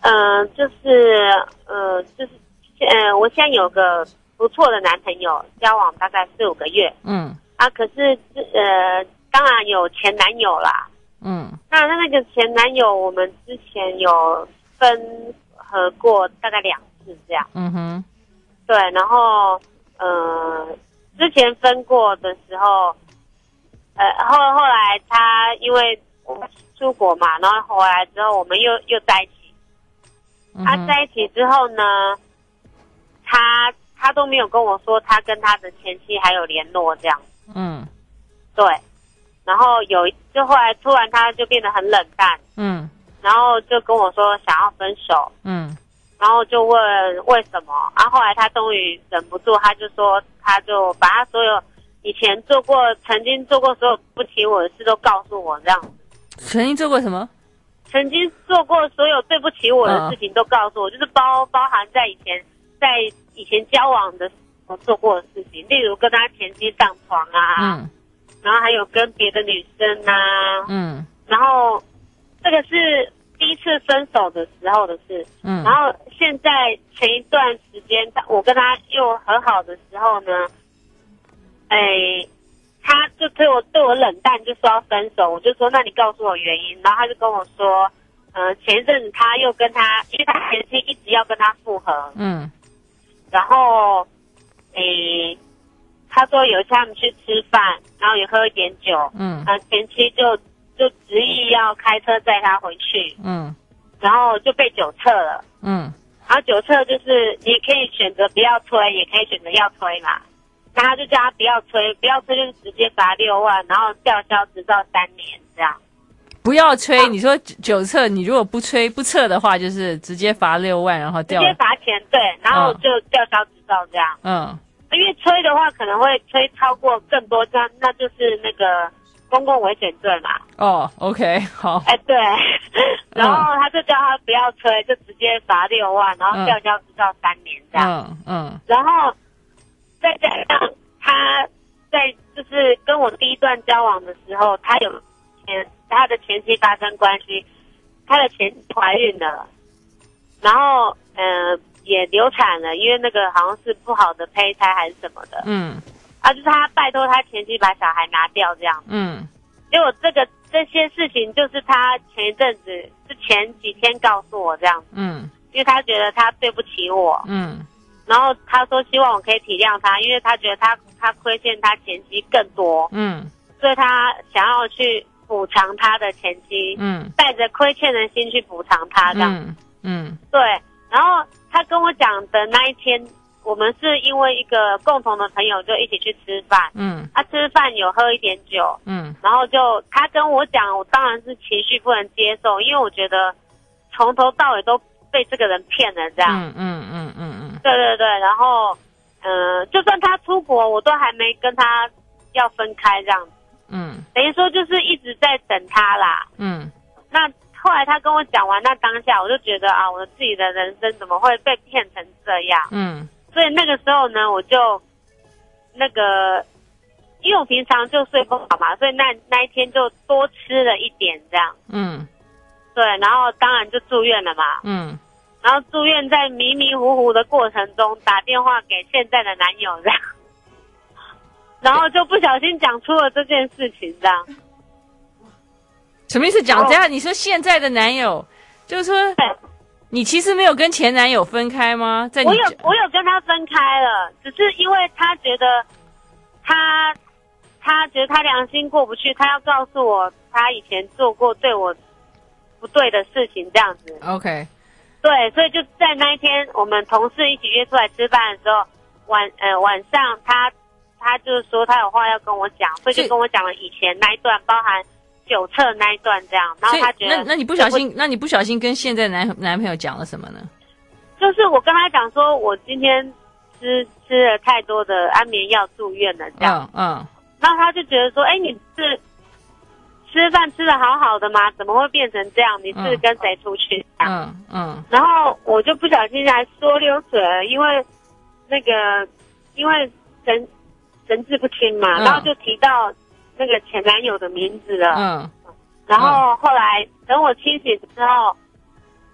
嗯、呃，就是呃，就是呃，我现在有个不错的男朋友，交往大概四五个月。 嗯啊，可是呃，当然有前男友啦。 嗯， 那那个前男友，我们之前有分合过大概两次这样。 嗯哼， 对，然后呃，之前分过的时候，呃，后后来他因为我们出国嘛，然后回来之后我们又又在一起。他、 嗯、 在一起之后呢，他他都没有跟我说他跟他的前妻还有联络这样。 嗯， 对。然后有就后来突然他就变得很冷淡。 嗯， 然后就跟我说想要分手。 嗯， 然后就问为什么，啊，后来他终于忍不住，他就说他就把他所有以前做过、曾经做过所有不起我的事都告诉我这样。 曾经做过什么？ 曾经做过所有对不起我的事情都告诉我，嗯、就是包包含在以前在以前交往的时候做过的事情，例如跟他前妻上床啊，嗯，然后还有跟别的女生啊， 嗯， 然后这个是第一次分手的时候的事，嗯，然后现在前一段时间我跟他又和好的时候呢，哎。他就对我对我冷淡，就说要分手，我就说那你告诉我原因，然后他就跟我说，呃，前一阵子他又跟他，因为他前妻一直要跟他复合， 嗯， 然后，诶，他说有一次他们去吃饭，然后也喝一点酒， 嗯， 啊，前妻就就执意要开车载他回去， 嗯， 然后就被酒测了， 嗯， 然后酒测就是你可以选择不要催，也可以选择要催嘛。那他就叫他不要催，不要催就是直接罚六万，然后吊销执照三年这样。 不要催，啊、你说酒测，你如果不催不测的话，就是直接罚六万，然后吊直接罚钱，对，然后就吊销执照这样。 嗯， 因为催的话可能会催超过更多，这样那就是那个公共危险罪嘛。 哦 ，OK， 好。 哎，对，然后他就叫他不要催，就直接罚六万，然后吊销执照三年这样。 嗯嗯， 然后。再加上他在就是跟我第一段交往的时候，他有前他的前妻发生关系，他的前妻怀孕了，然后呃也流产了，因为那个好像是不好的胚胎还是什么的， 嗯， 啊就是他拜托他前妻把小孩拿掉这样， 嗯， 结果这个这些事情就是他前一阵子是前几天告诉我这样， 嗯， 因为他觉得他对不起我， 嗯。 然后他说希望我可以体谅他，因为他觉得他他亏欠他前妻更多， 嗯， 所以他想要去补偿他的前妻， 嗯， 带着亏欠的心去补偿他这样， 嗯嗯， 对。然后他跟我讲的那一天，我们是因为一个共同的朋友就一起去吃饭， 嗯， 他、啊、吃饭有喝一点酒， 嗯， 然后就他跟我讲，我当然是情绪不能接受，因为我觉得从头到尾都被这个人骗了这样， 嗯嗯嗯嗯嗯。 对对对，然后，呃，就算他出国，我都还没跟他要分开这样子。 嗯， 等于说就是一直在等他啦。 嗯， 那后来他跟我讲完，那当下我就觉得啊，我自己的人生怎么会被骗成这样？ 嗯， 所以那个时候呢，我就那个，因为我平常就睡不好嘛，所以那那一天就多吃了一点这样。 嗯， 对，然后当然就住院了嘛。 嗯。 然后住院在迷迷糊糊的过程中打电话给现在的男友这样，然后就不小心讲出了这件事情这样。 什么意思？讲这样？你说现在的男友，就是说，你其实没有跟前男友分开吗？在你我有我有跟他分开了，只是因为他觉得他他觉得他良心过不去，他要告诉我他以前做过对我不对的事情这样子。 OK。 对，所以就在那一天，我们同事一起约出来吃饭的时候，晚呃晚上他他就是说他有话要跟我讲，所以就跟我讲了以前那一段，包含酒测那一段这样。然后他觉得， 那那你不小心，那你不小心跟现在男男朋友讲了什么呢？ 就是我跟他讲说，我今天吃吃了太多的安眠药，住院了这样。 嗯嗯。 然后他就觉得说，哎，你是吃饭吃的好好的吗？怎么会变成这样？你是跟谁出去？ 嗯嗯。 然后我就不小心还说溜嘴了，因为那个因为神神志不清嘛，嗯、然后就提到那个前男友的名字了。 嗯。 然后后来等我清醒之后，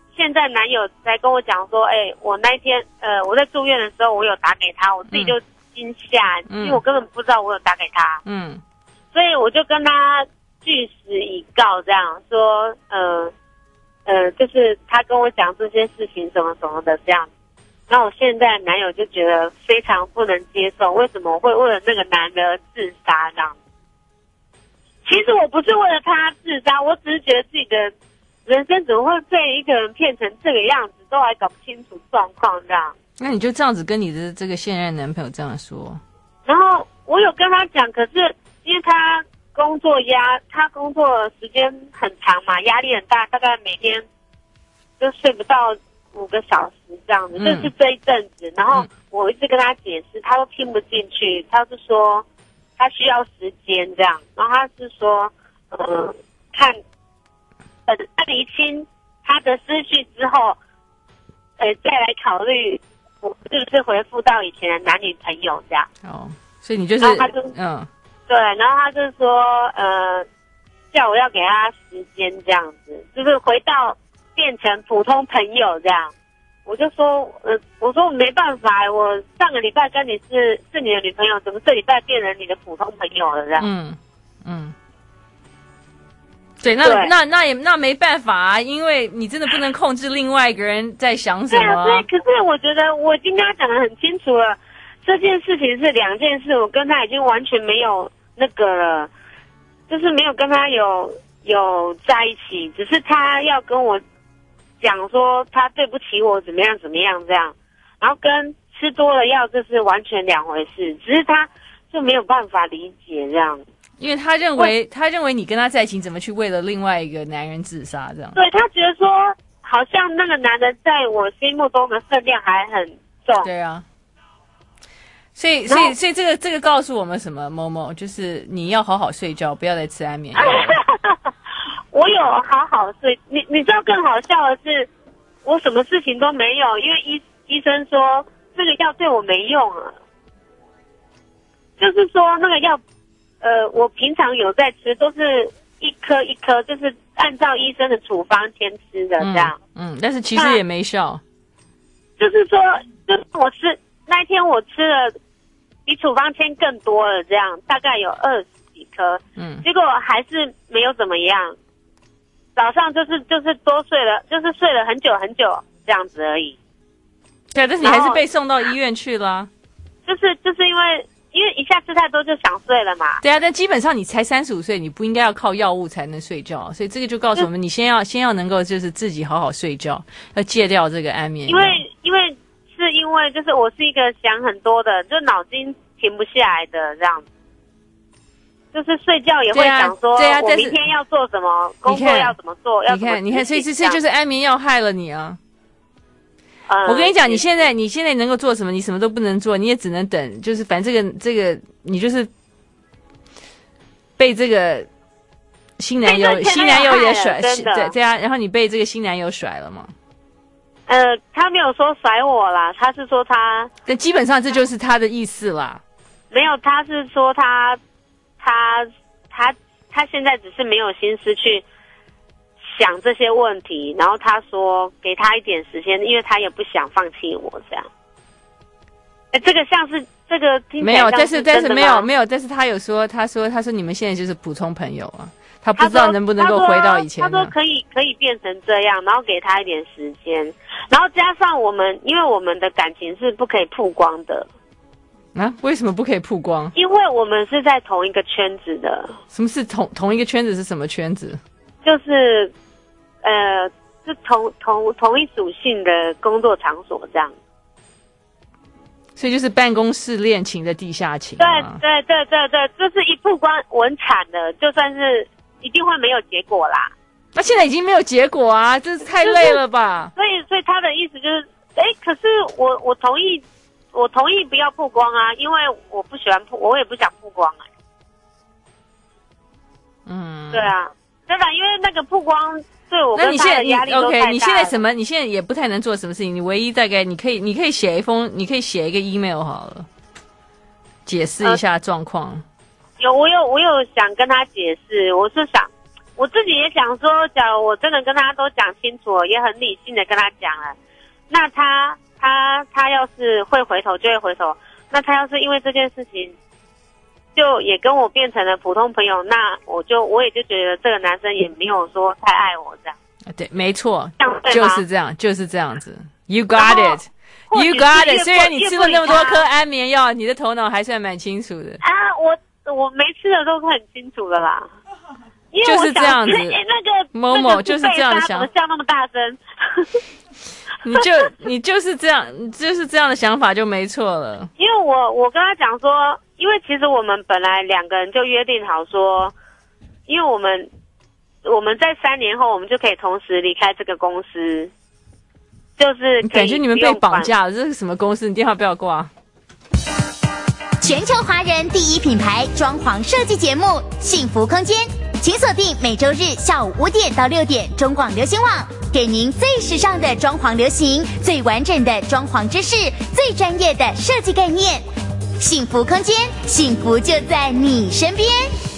现在男友才跟我讲说，哎、欸，我那一天呃我在住院的时候，我有打给他，我自己就惊吓，嗯、因为我根本不知道我有打给他， 嗯， 所以我就跟他据实以告，这样说，呃呃，就是他跟我讲这些事情什么什么的这样。那我现在男友就觉得非常不能接受，为什么我会为了那个男的自杀这样？其实我不是为了他自杀，我只是觉得自己的人生怎么会被一个人骗成这个样子，都还搞不清楚状况这样。 那你就这样子跟你的这个现任男朋友这样说？ 然后我有跟他讲，可是因为他工作压，他工作时间很长嘛，压力很大，大概每天就睡不到五个小时这样子，嗯、就是这一阵子。然后我一直跟他解释，他都听不进去，他是说他需要时间这样。然后他是说，呃，看，呃，他厘清他的思绪之后，呃，再来考虑我是不是回复到以前的男女朋友这样。 哦，所以你就是， 然后他就嗯， 对，然后他就说，呃，叫我要给他时间这样子，就是回到。变成普通朋友这样，我就说，呃，我说我没办法，我上个礼拜跟你是是你的女朋友，怎么这礼拜变成你的普通朋友了这样？ 嗯嗯，对，那对那那也那没办法啊，因为你真的不能控制另外一个人在想什么。对啊， 对，可是我觉得我已经跟他讲得很清楚了，这件事情是两件事，我跟他已经完全没有那个了，就是没有跟他有有在一起，只是他要跟我。讲说他对不起我怎么样怎么样这样，然后跟吃多了药这是完全两回事，只是他就没有办法理解这样， 因为他认为他认为你跟他在一起怎么去为了另外一个男人自杀这样， 对，他觉得说好像那个男的在我心目中的分量还很重， 对啊，所以所以所以这个这个告诉我们什么？某某就是你要好好睡觉，不要再吃安眠药。 我有好好睡，你你知道更好笑的是，我什么事情都没有，因为医医生说这个药对我没用了，就是说那个药，呃，我平常有在吃，都是一颗一颗，就是按照医生的处方先吃的这样。 嗯，嗯但是其实也没效。 就是说，就是我吃那一天我吃了比处方签更多了，这样大概有二十几颗，嗯，结果还是没有怎么样。早上就是就是多睡了，就是睡了很久很久这样子而已。 对，但是你还是被送到医院去了。 就是就是因为因为一下吃太多就想睡了嘛。 对啊，但基本上你才三十五岁，你不应该要靠药物才能睡觉，所以这个就告诉我们，你先要先要能够就是自己好好睡觉，要戒掉这个安眠药。 因为因为是因为就是我是一个想很多的，就脑筋停不下来的这样子。就是睡觉也会想说， 对啊， 我明天要做什么，工作要怎么做，要怎么。 你看，你看，所以这这就是安眠药害了你啊！嗯、我跟你讲，你现在你现在能够做什么？你什么都不能做，你也只能等。就是反正这个这个，你就是被这个新男友新男友也甩，对对啊，然后你被这个新男友甩了嘛？ 呃，他没有说甩我啦，他是说他， 但基本上这就是他的意思啦。 没有，他是说他。他他他现在只是没有心思去想这些问题，然后他说给他一点时间，因为他也不想放弃我这样。哎，这个像是这个听起来没有，但是但是没有没有，但是他有说，他说他说你们现在就是普通朋友啊，他不知道能不能够回到以前。 他说可以可以变成这样，然后给他一点时间，然后加上我们，因为我们的感情是不可以曝光的。 啊？为什么不可以曝光？ 因为我们是在同一个圈子的。 什么是同同一个圈子？是什么圈子？ 就是，呃，是同同同一属性的工作场所这样。 所以就是办公室恋情的地下情。 对对对对对，就是一曝光稳惨的，就算是一定会没有结果啦。 那现在已经没有结果啊，真是太累了吧？ 就是、所以所以他的意思就是，哎，可是我我同意。我同意不要曝光啊，因为我不喜欢曝，我也不想曝光哎、欸。 嗯， 对啊，真的，因为那个曝光对我跟他的压力都太大了。 OK， 你现在什么？你现在也不太能做什么事情。你唯一大概你可以，你可以写一封，你可以写一个 email 好了，解释一下状况、呃。 有，我有，我有想跟他解释，我是想。 我自己也想说，假如我真的跟他都讲清楚了，也很理性的跟他讲了，那他他他要是会回头就会回头，那他要是因为这件事情，就也跟我变成了普通朋友，那我就我也就觉得这个男生也没有说太爱我这样。 对，没错， 对就是这样，就是这样子。You got it, you got it。虽然你吃了那么多颗安眠药，你的头脑还算蛮清楚的。 啊，我我没吃的都是很清楚的啦。因为就是这样子， 欸、那个某某就是这样想， 怎么笑那么大声？ 你就你就是这样，就是这样的想法就没错了。 因为我我跟他讲说，因为其实我们本来两个人就约定好说，因为我们我们在三年后我们就可以同时离开这个公司，就是感觉你们被绑架了。这是什么公司？你电话不要挂。 全球华人第一品牌装潢设计节目《幸福空间》，请锁定每周日下午五点到六点中广流行网，给您最时尚的装潢流行、最完整的装潢知识、最专业的设计概念。幸福空间，幸福就在你身边。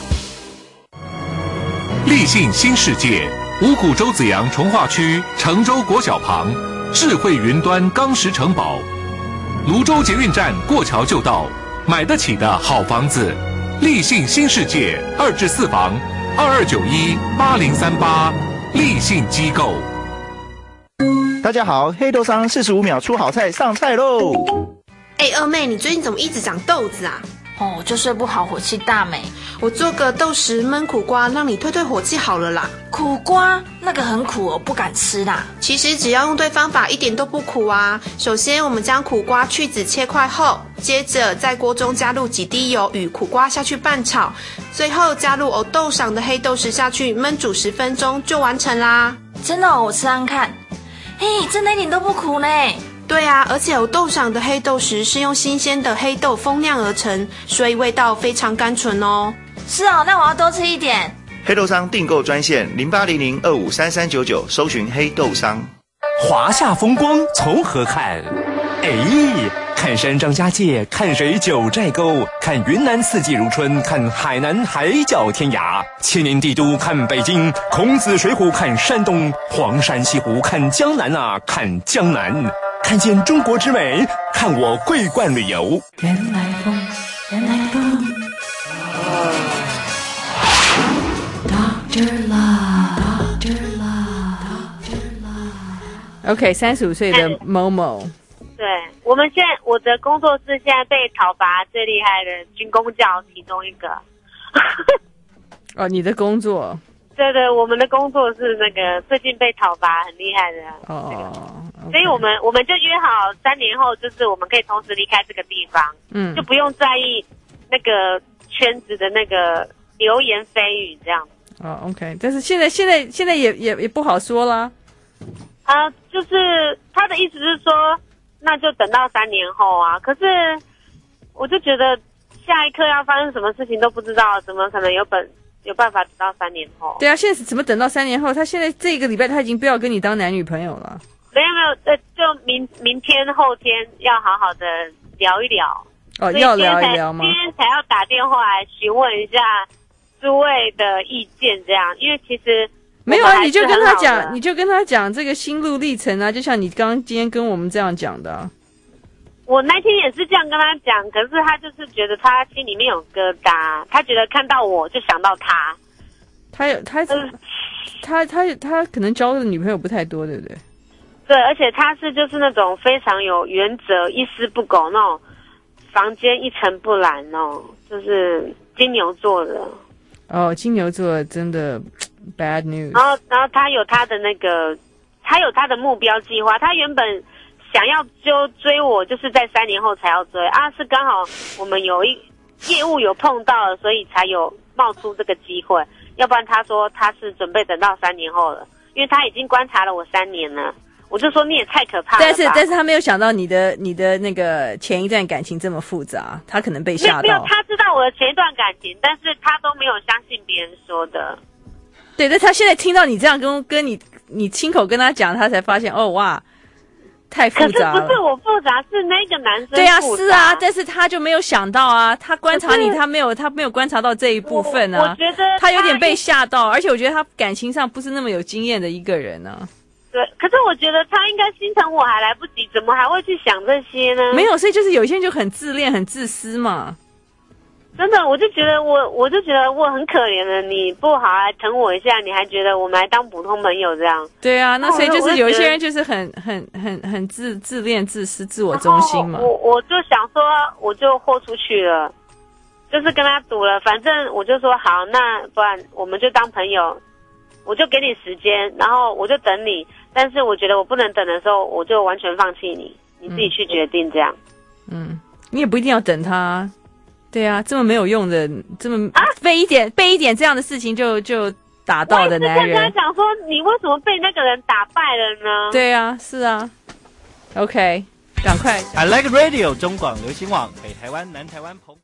立信新世界，五股洲子阳重划区成州国小旁，智慧云端钢石城堡，泸州捷运站过桥就到，买得起的好房子。立信新世界二至四房，二二九一八零三八，立信机构。 大家好，黑豆商四十五秒出好菜上菜喽！ 哎、欸，二妹，你最近怎么一直长痘子啊？ 哦，就睡不好，火气大没。 我做个豆豉焖苦瓜，让你退退火气好了啦。 苦瓜那个很苦，我不敢吃啦。 其实只要用对方法，一点都不苦啊。首先，我们将苦瓜去籽切块后，接着在锅中加入几滴油与苦瓜下去拌炒，最后加入藕豆赏的黑豆豉下去焖煮十分钟就完成啦。 真的、哦，我吃看看。嘿，真的一点都不苦呢。 对啊，而且藕豆赏的黑豆豉是用新鲜的黑豆风酿而成，所以味道非常甘醇哦。 是哦，那我要多吃一点。 黑豆商订购专线零八零零二五三三九九，搜寻黑豆商。 华夏风光从何看？哎，看山张家界，看水九寨沟，看云南四季如春，看海南海角天涯，千年帝都看北京，孔子水浒看山东，黄山西湖看江南啊，看江南。看见中国之美，看我桂冠旅游。 原来风，原来风。Doctor Love, Doctor Love, Doctor Love. OK， 三十五岁的某某。 对，我们现在我的工作室现在被讨伐最厉害的军公教其中一个。 哦，你的工作？ 对对，我们的工作是那个最近被讨伐很厉害的。 哦。 所以我们我们就约好三年后，就是我们可以同时离开这个地方， 嗯， 就不用在意那个圈子的那个流言蜚语这样。 哦 ，OK， 但是现在现在现在也也也不好说啦。 啊，就是他的意思是说，那就等到三年后啊。可是我就觉得下一刻要发生什么事情都不知道，怎么可能有本有办法等到三年后？ 对啊，现在怎么等到三年后？他现在这个礼拜他已经不要跟你当男女朋友了。 没有没有，呃，就明明天后天要好好的聊一聊。 哦，要聊一聊吗？ 今天才要打电话来询问一下诸位的意见，这样，因为其实没有啊，你就跟他讲，你就跟他讲这个心路历程啊，就像你刚刚今天跟我们这样讲的、啊。 我那天也是这样跟他讲，可是他就是觉得他心里面有疙瘩，他觉得看到我就想到他。 他有他、嗯、他他他, 他可能交的女朋友不太多，对不对？ 对，而且他是就是那种非常有原则、一丝不苟那种，房间一尘不染哦，就是金牛座的。 哦，金牛座真的 bad news。 然后，然后他有他的那个，他有他的目标计划。他原本想要就追我，就是在三年后才要追啊，是刚好我们有一业务有碰到了，所以才有冒出这个机会。要不然他说他是准备等到三年后了，因为他已经观察了我三年了。我就说你也太可怕了吧。 但是但是他没有想到你的你的那个前一段感情这么复杂，他可能被吓到。 没有，他知道我的前一段感情，但是他都没有相信别人说的。 对，但他现在听到你这样跟跟你你亲口跟他讲，他才发现哦哇， 太复杂了。 可是不是我复杂，是那个男生复杂。 对啊，是啊，但是他就没有想到啊，他观察你，他没有，他没有观察到这一部分啊。 我, 我觉得他, 他有点被吓到，而且我觉得他感情上不是那么有经验的一个人啊。 对，可是我觉得他应该心疼我还来不及，怎么还会去想这些呢？ 没有，所以就是有些人就很自恋、很自私嘛。 真的，我就觉得我，我就觉得我很可怜的，你不好来疼我一下，你还觉得我们还当普通朋友这样。 对啊，那所以就是有一些人就是很很很很自自恋、自私、自我中心嘛。 我我就想说，我就豁出去了，就是跟他赌了，反正我就说好，那不然我们就当朋友，我就给你时间，然后我就等你，但是我觉得我不能等的时候，我就完全放弃你，你自己去决定这样。 嗯，你也不一定要等他。对啊，这么没有用的，这么背一点、啊、背一点这样的事情就就打到的男人。我也是跟他讲说，你为什么被那个人打败了呢？ 对啊，是啊。OK， 赶快。 I Like Radio 中广流行网北台湾、南台湾澎。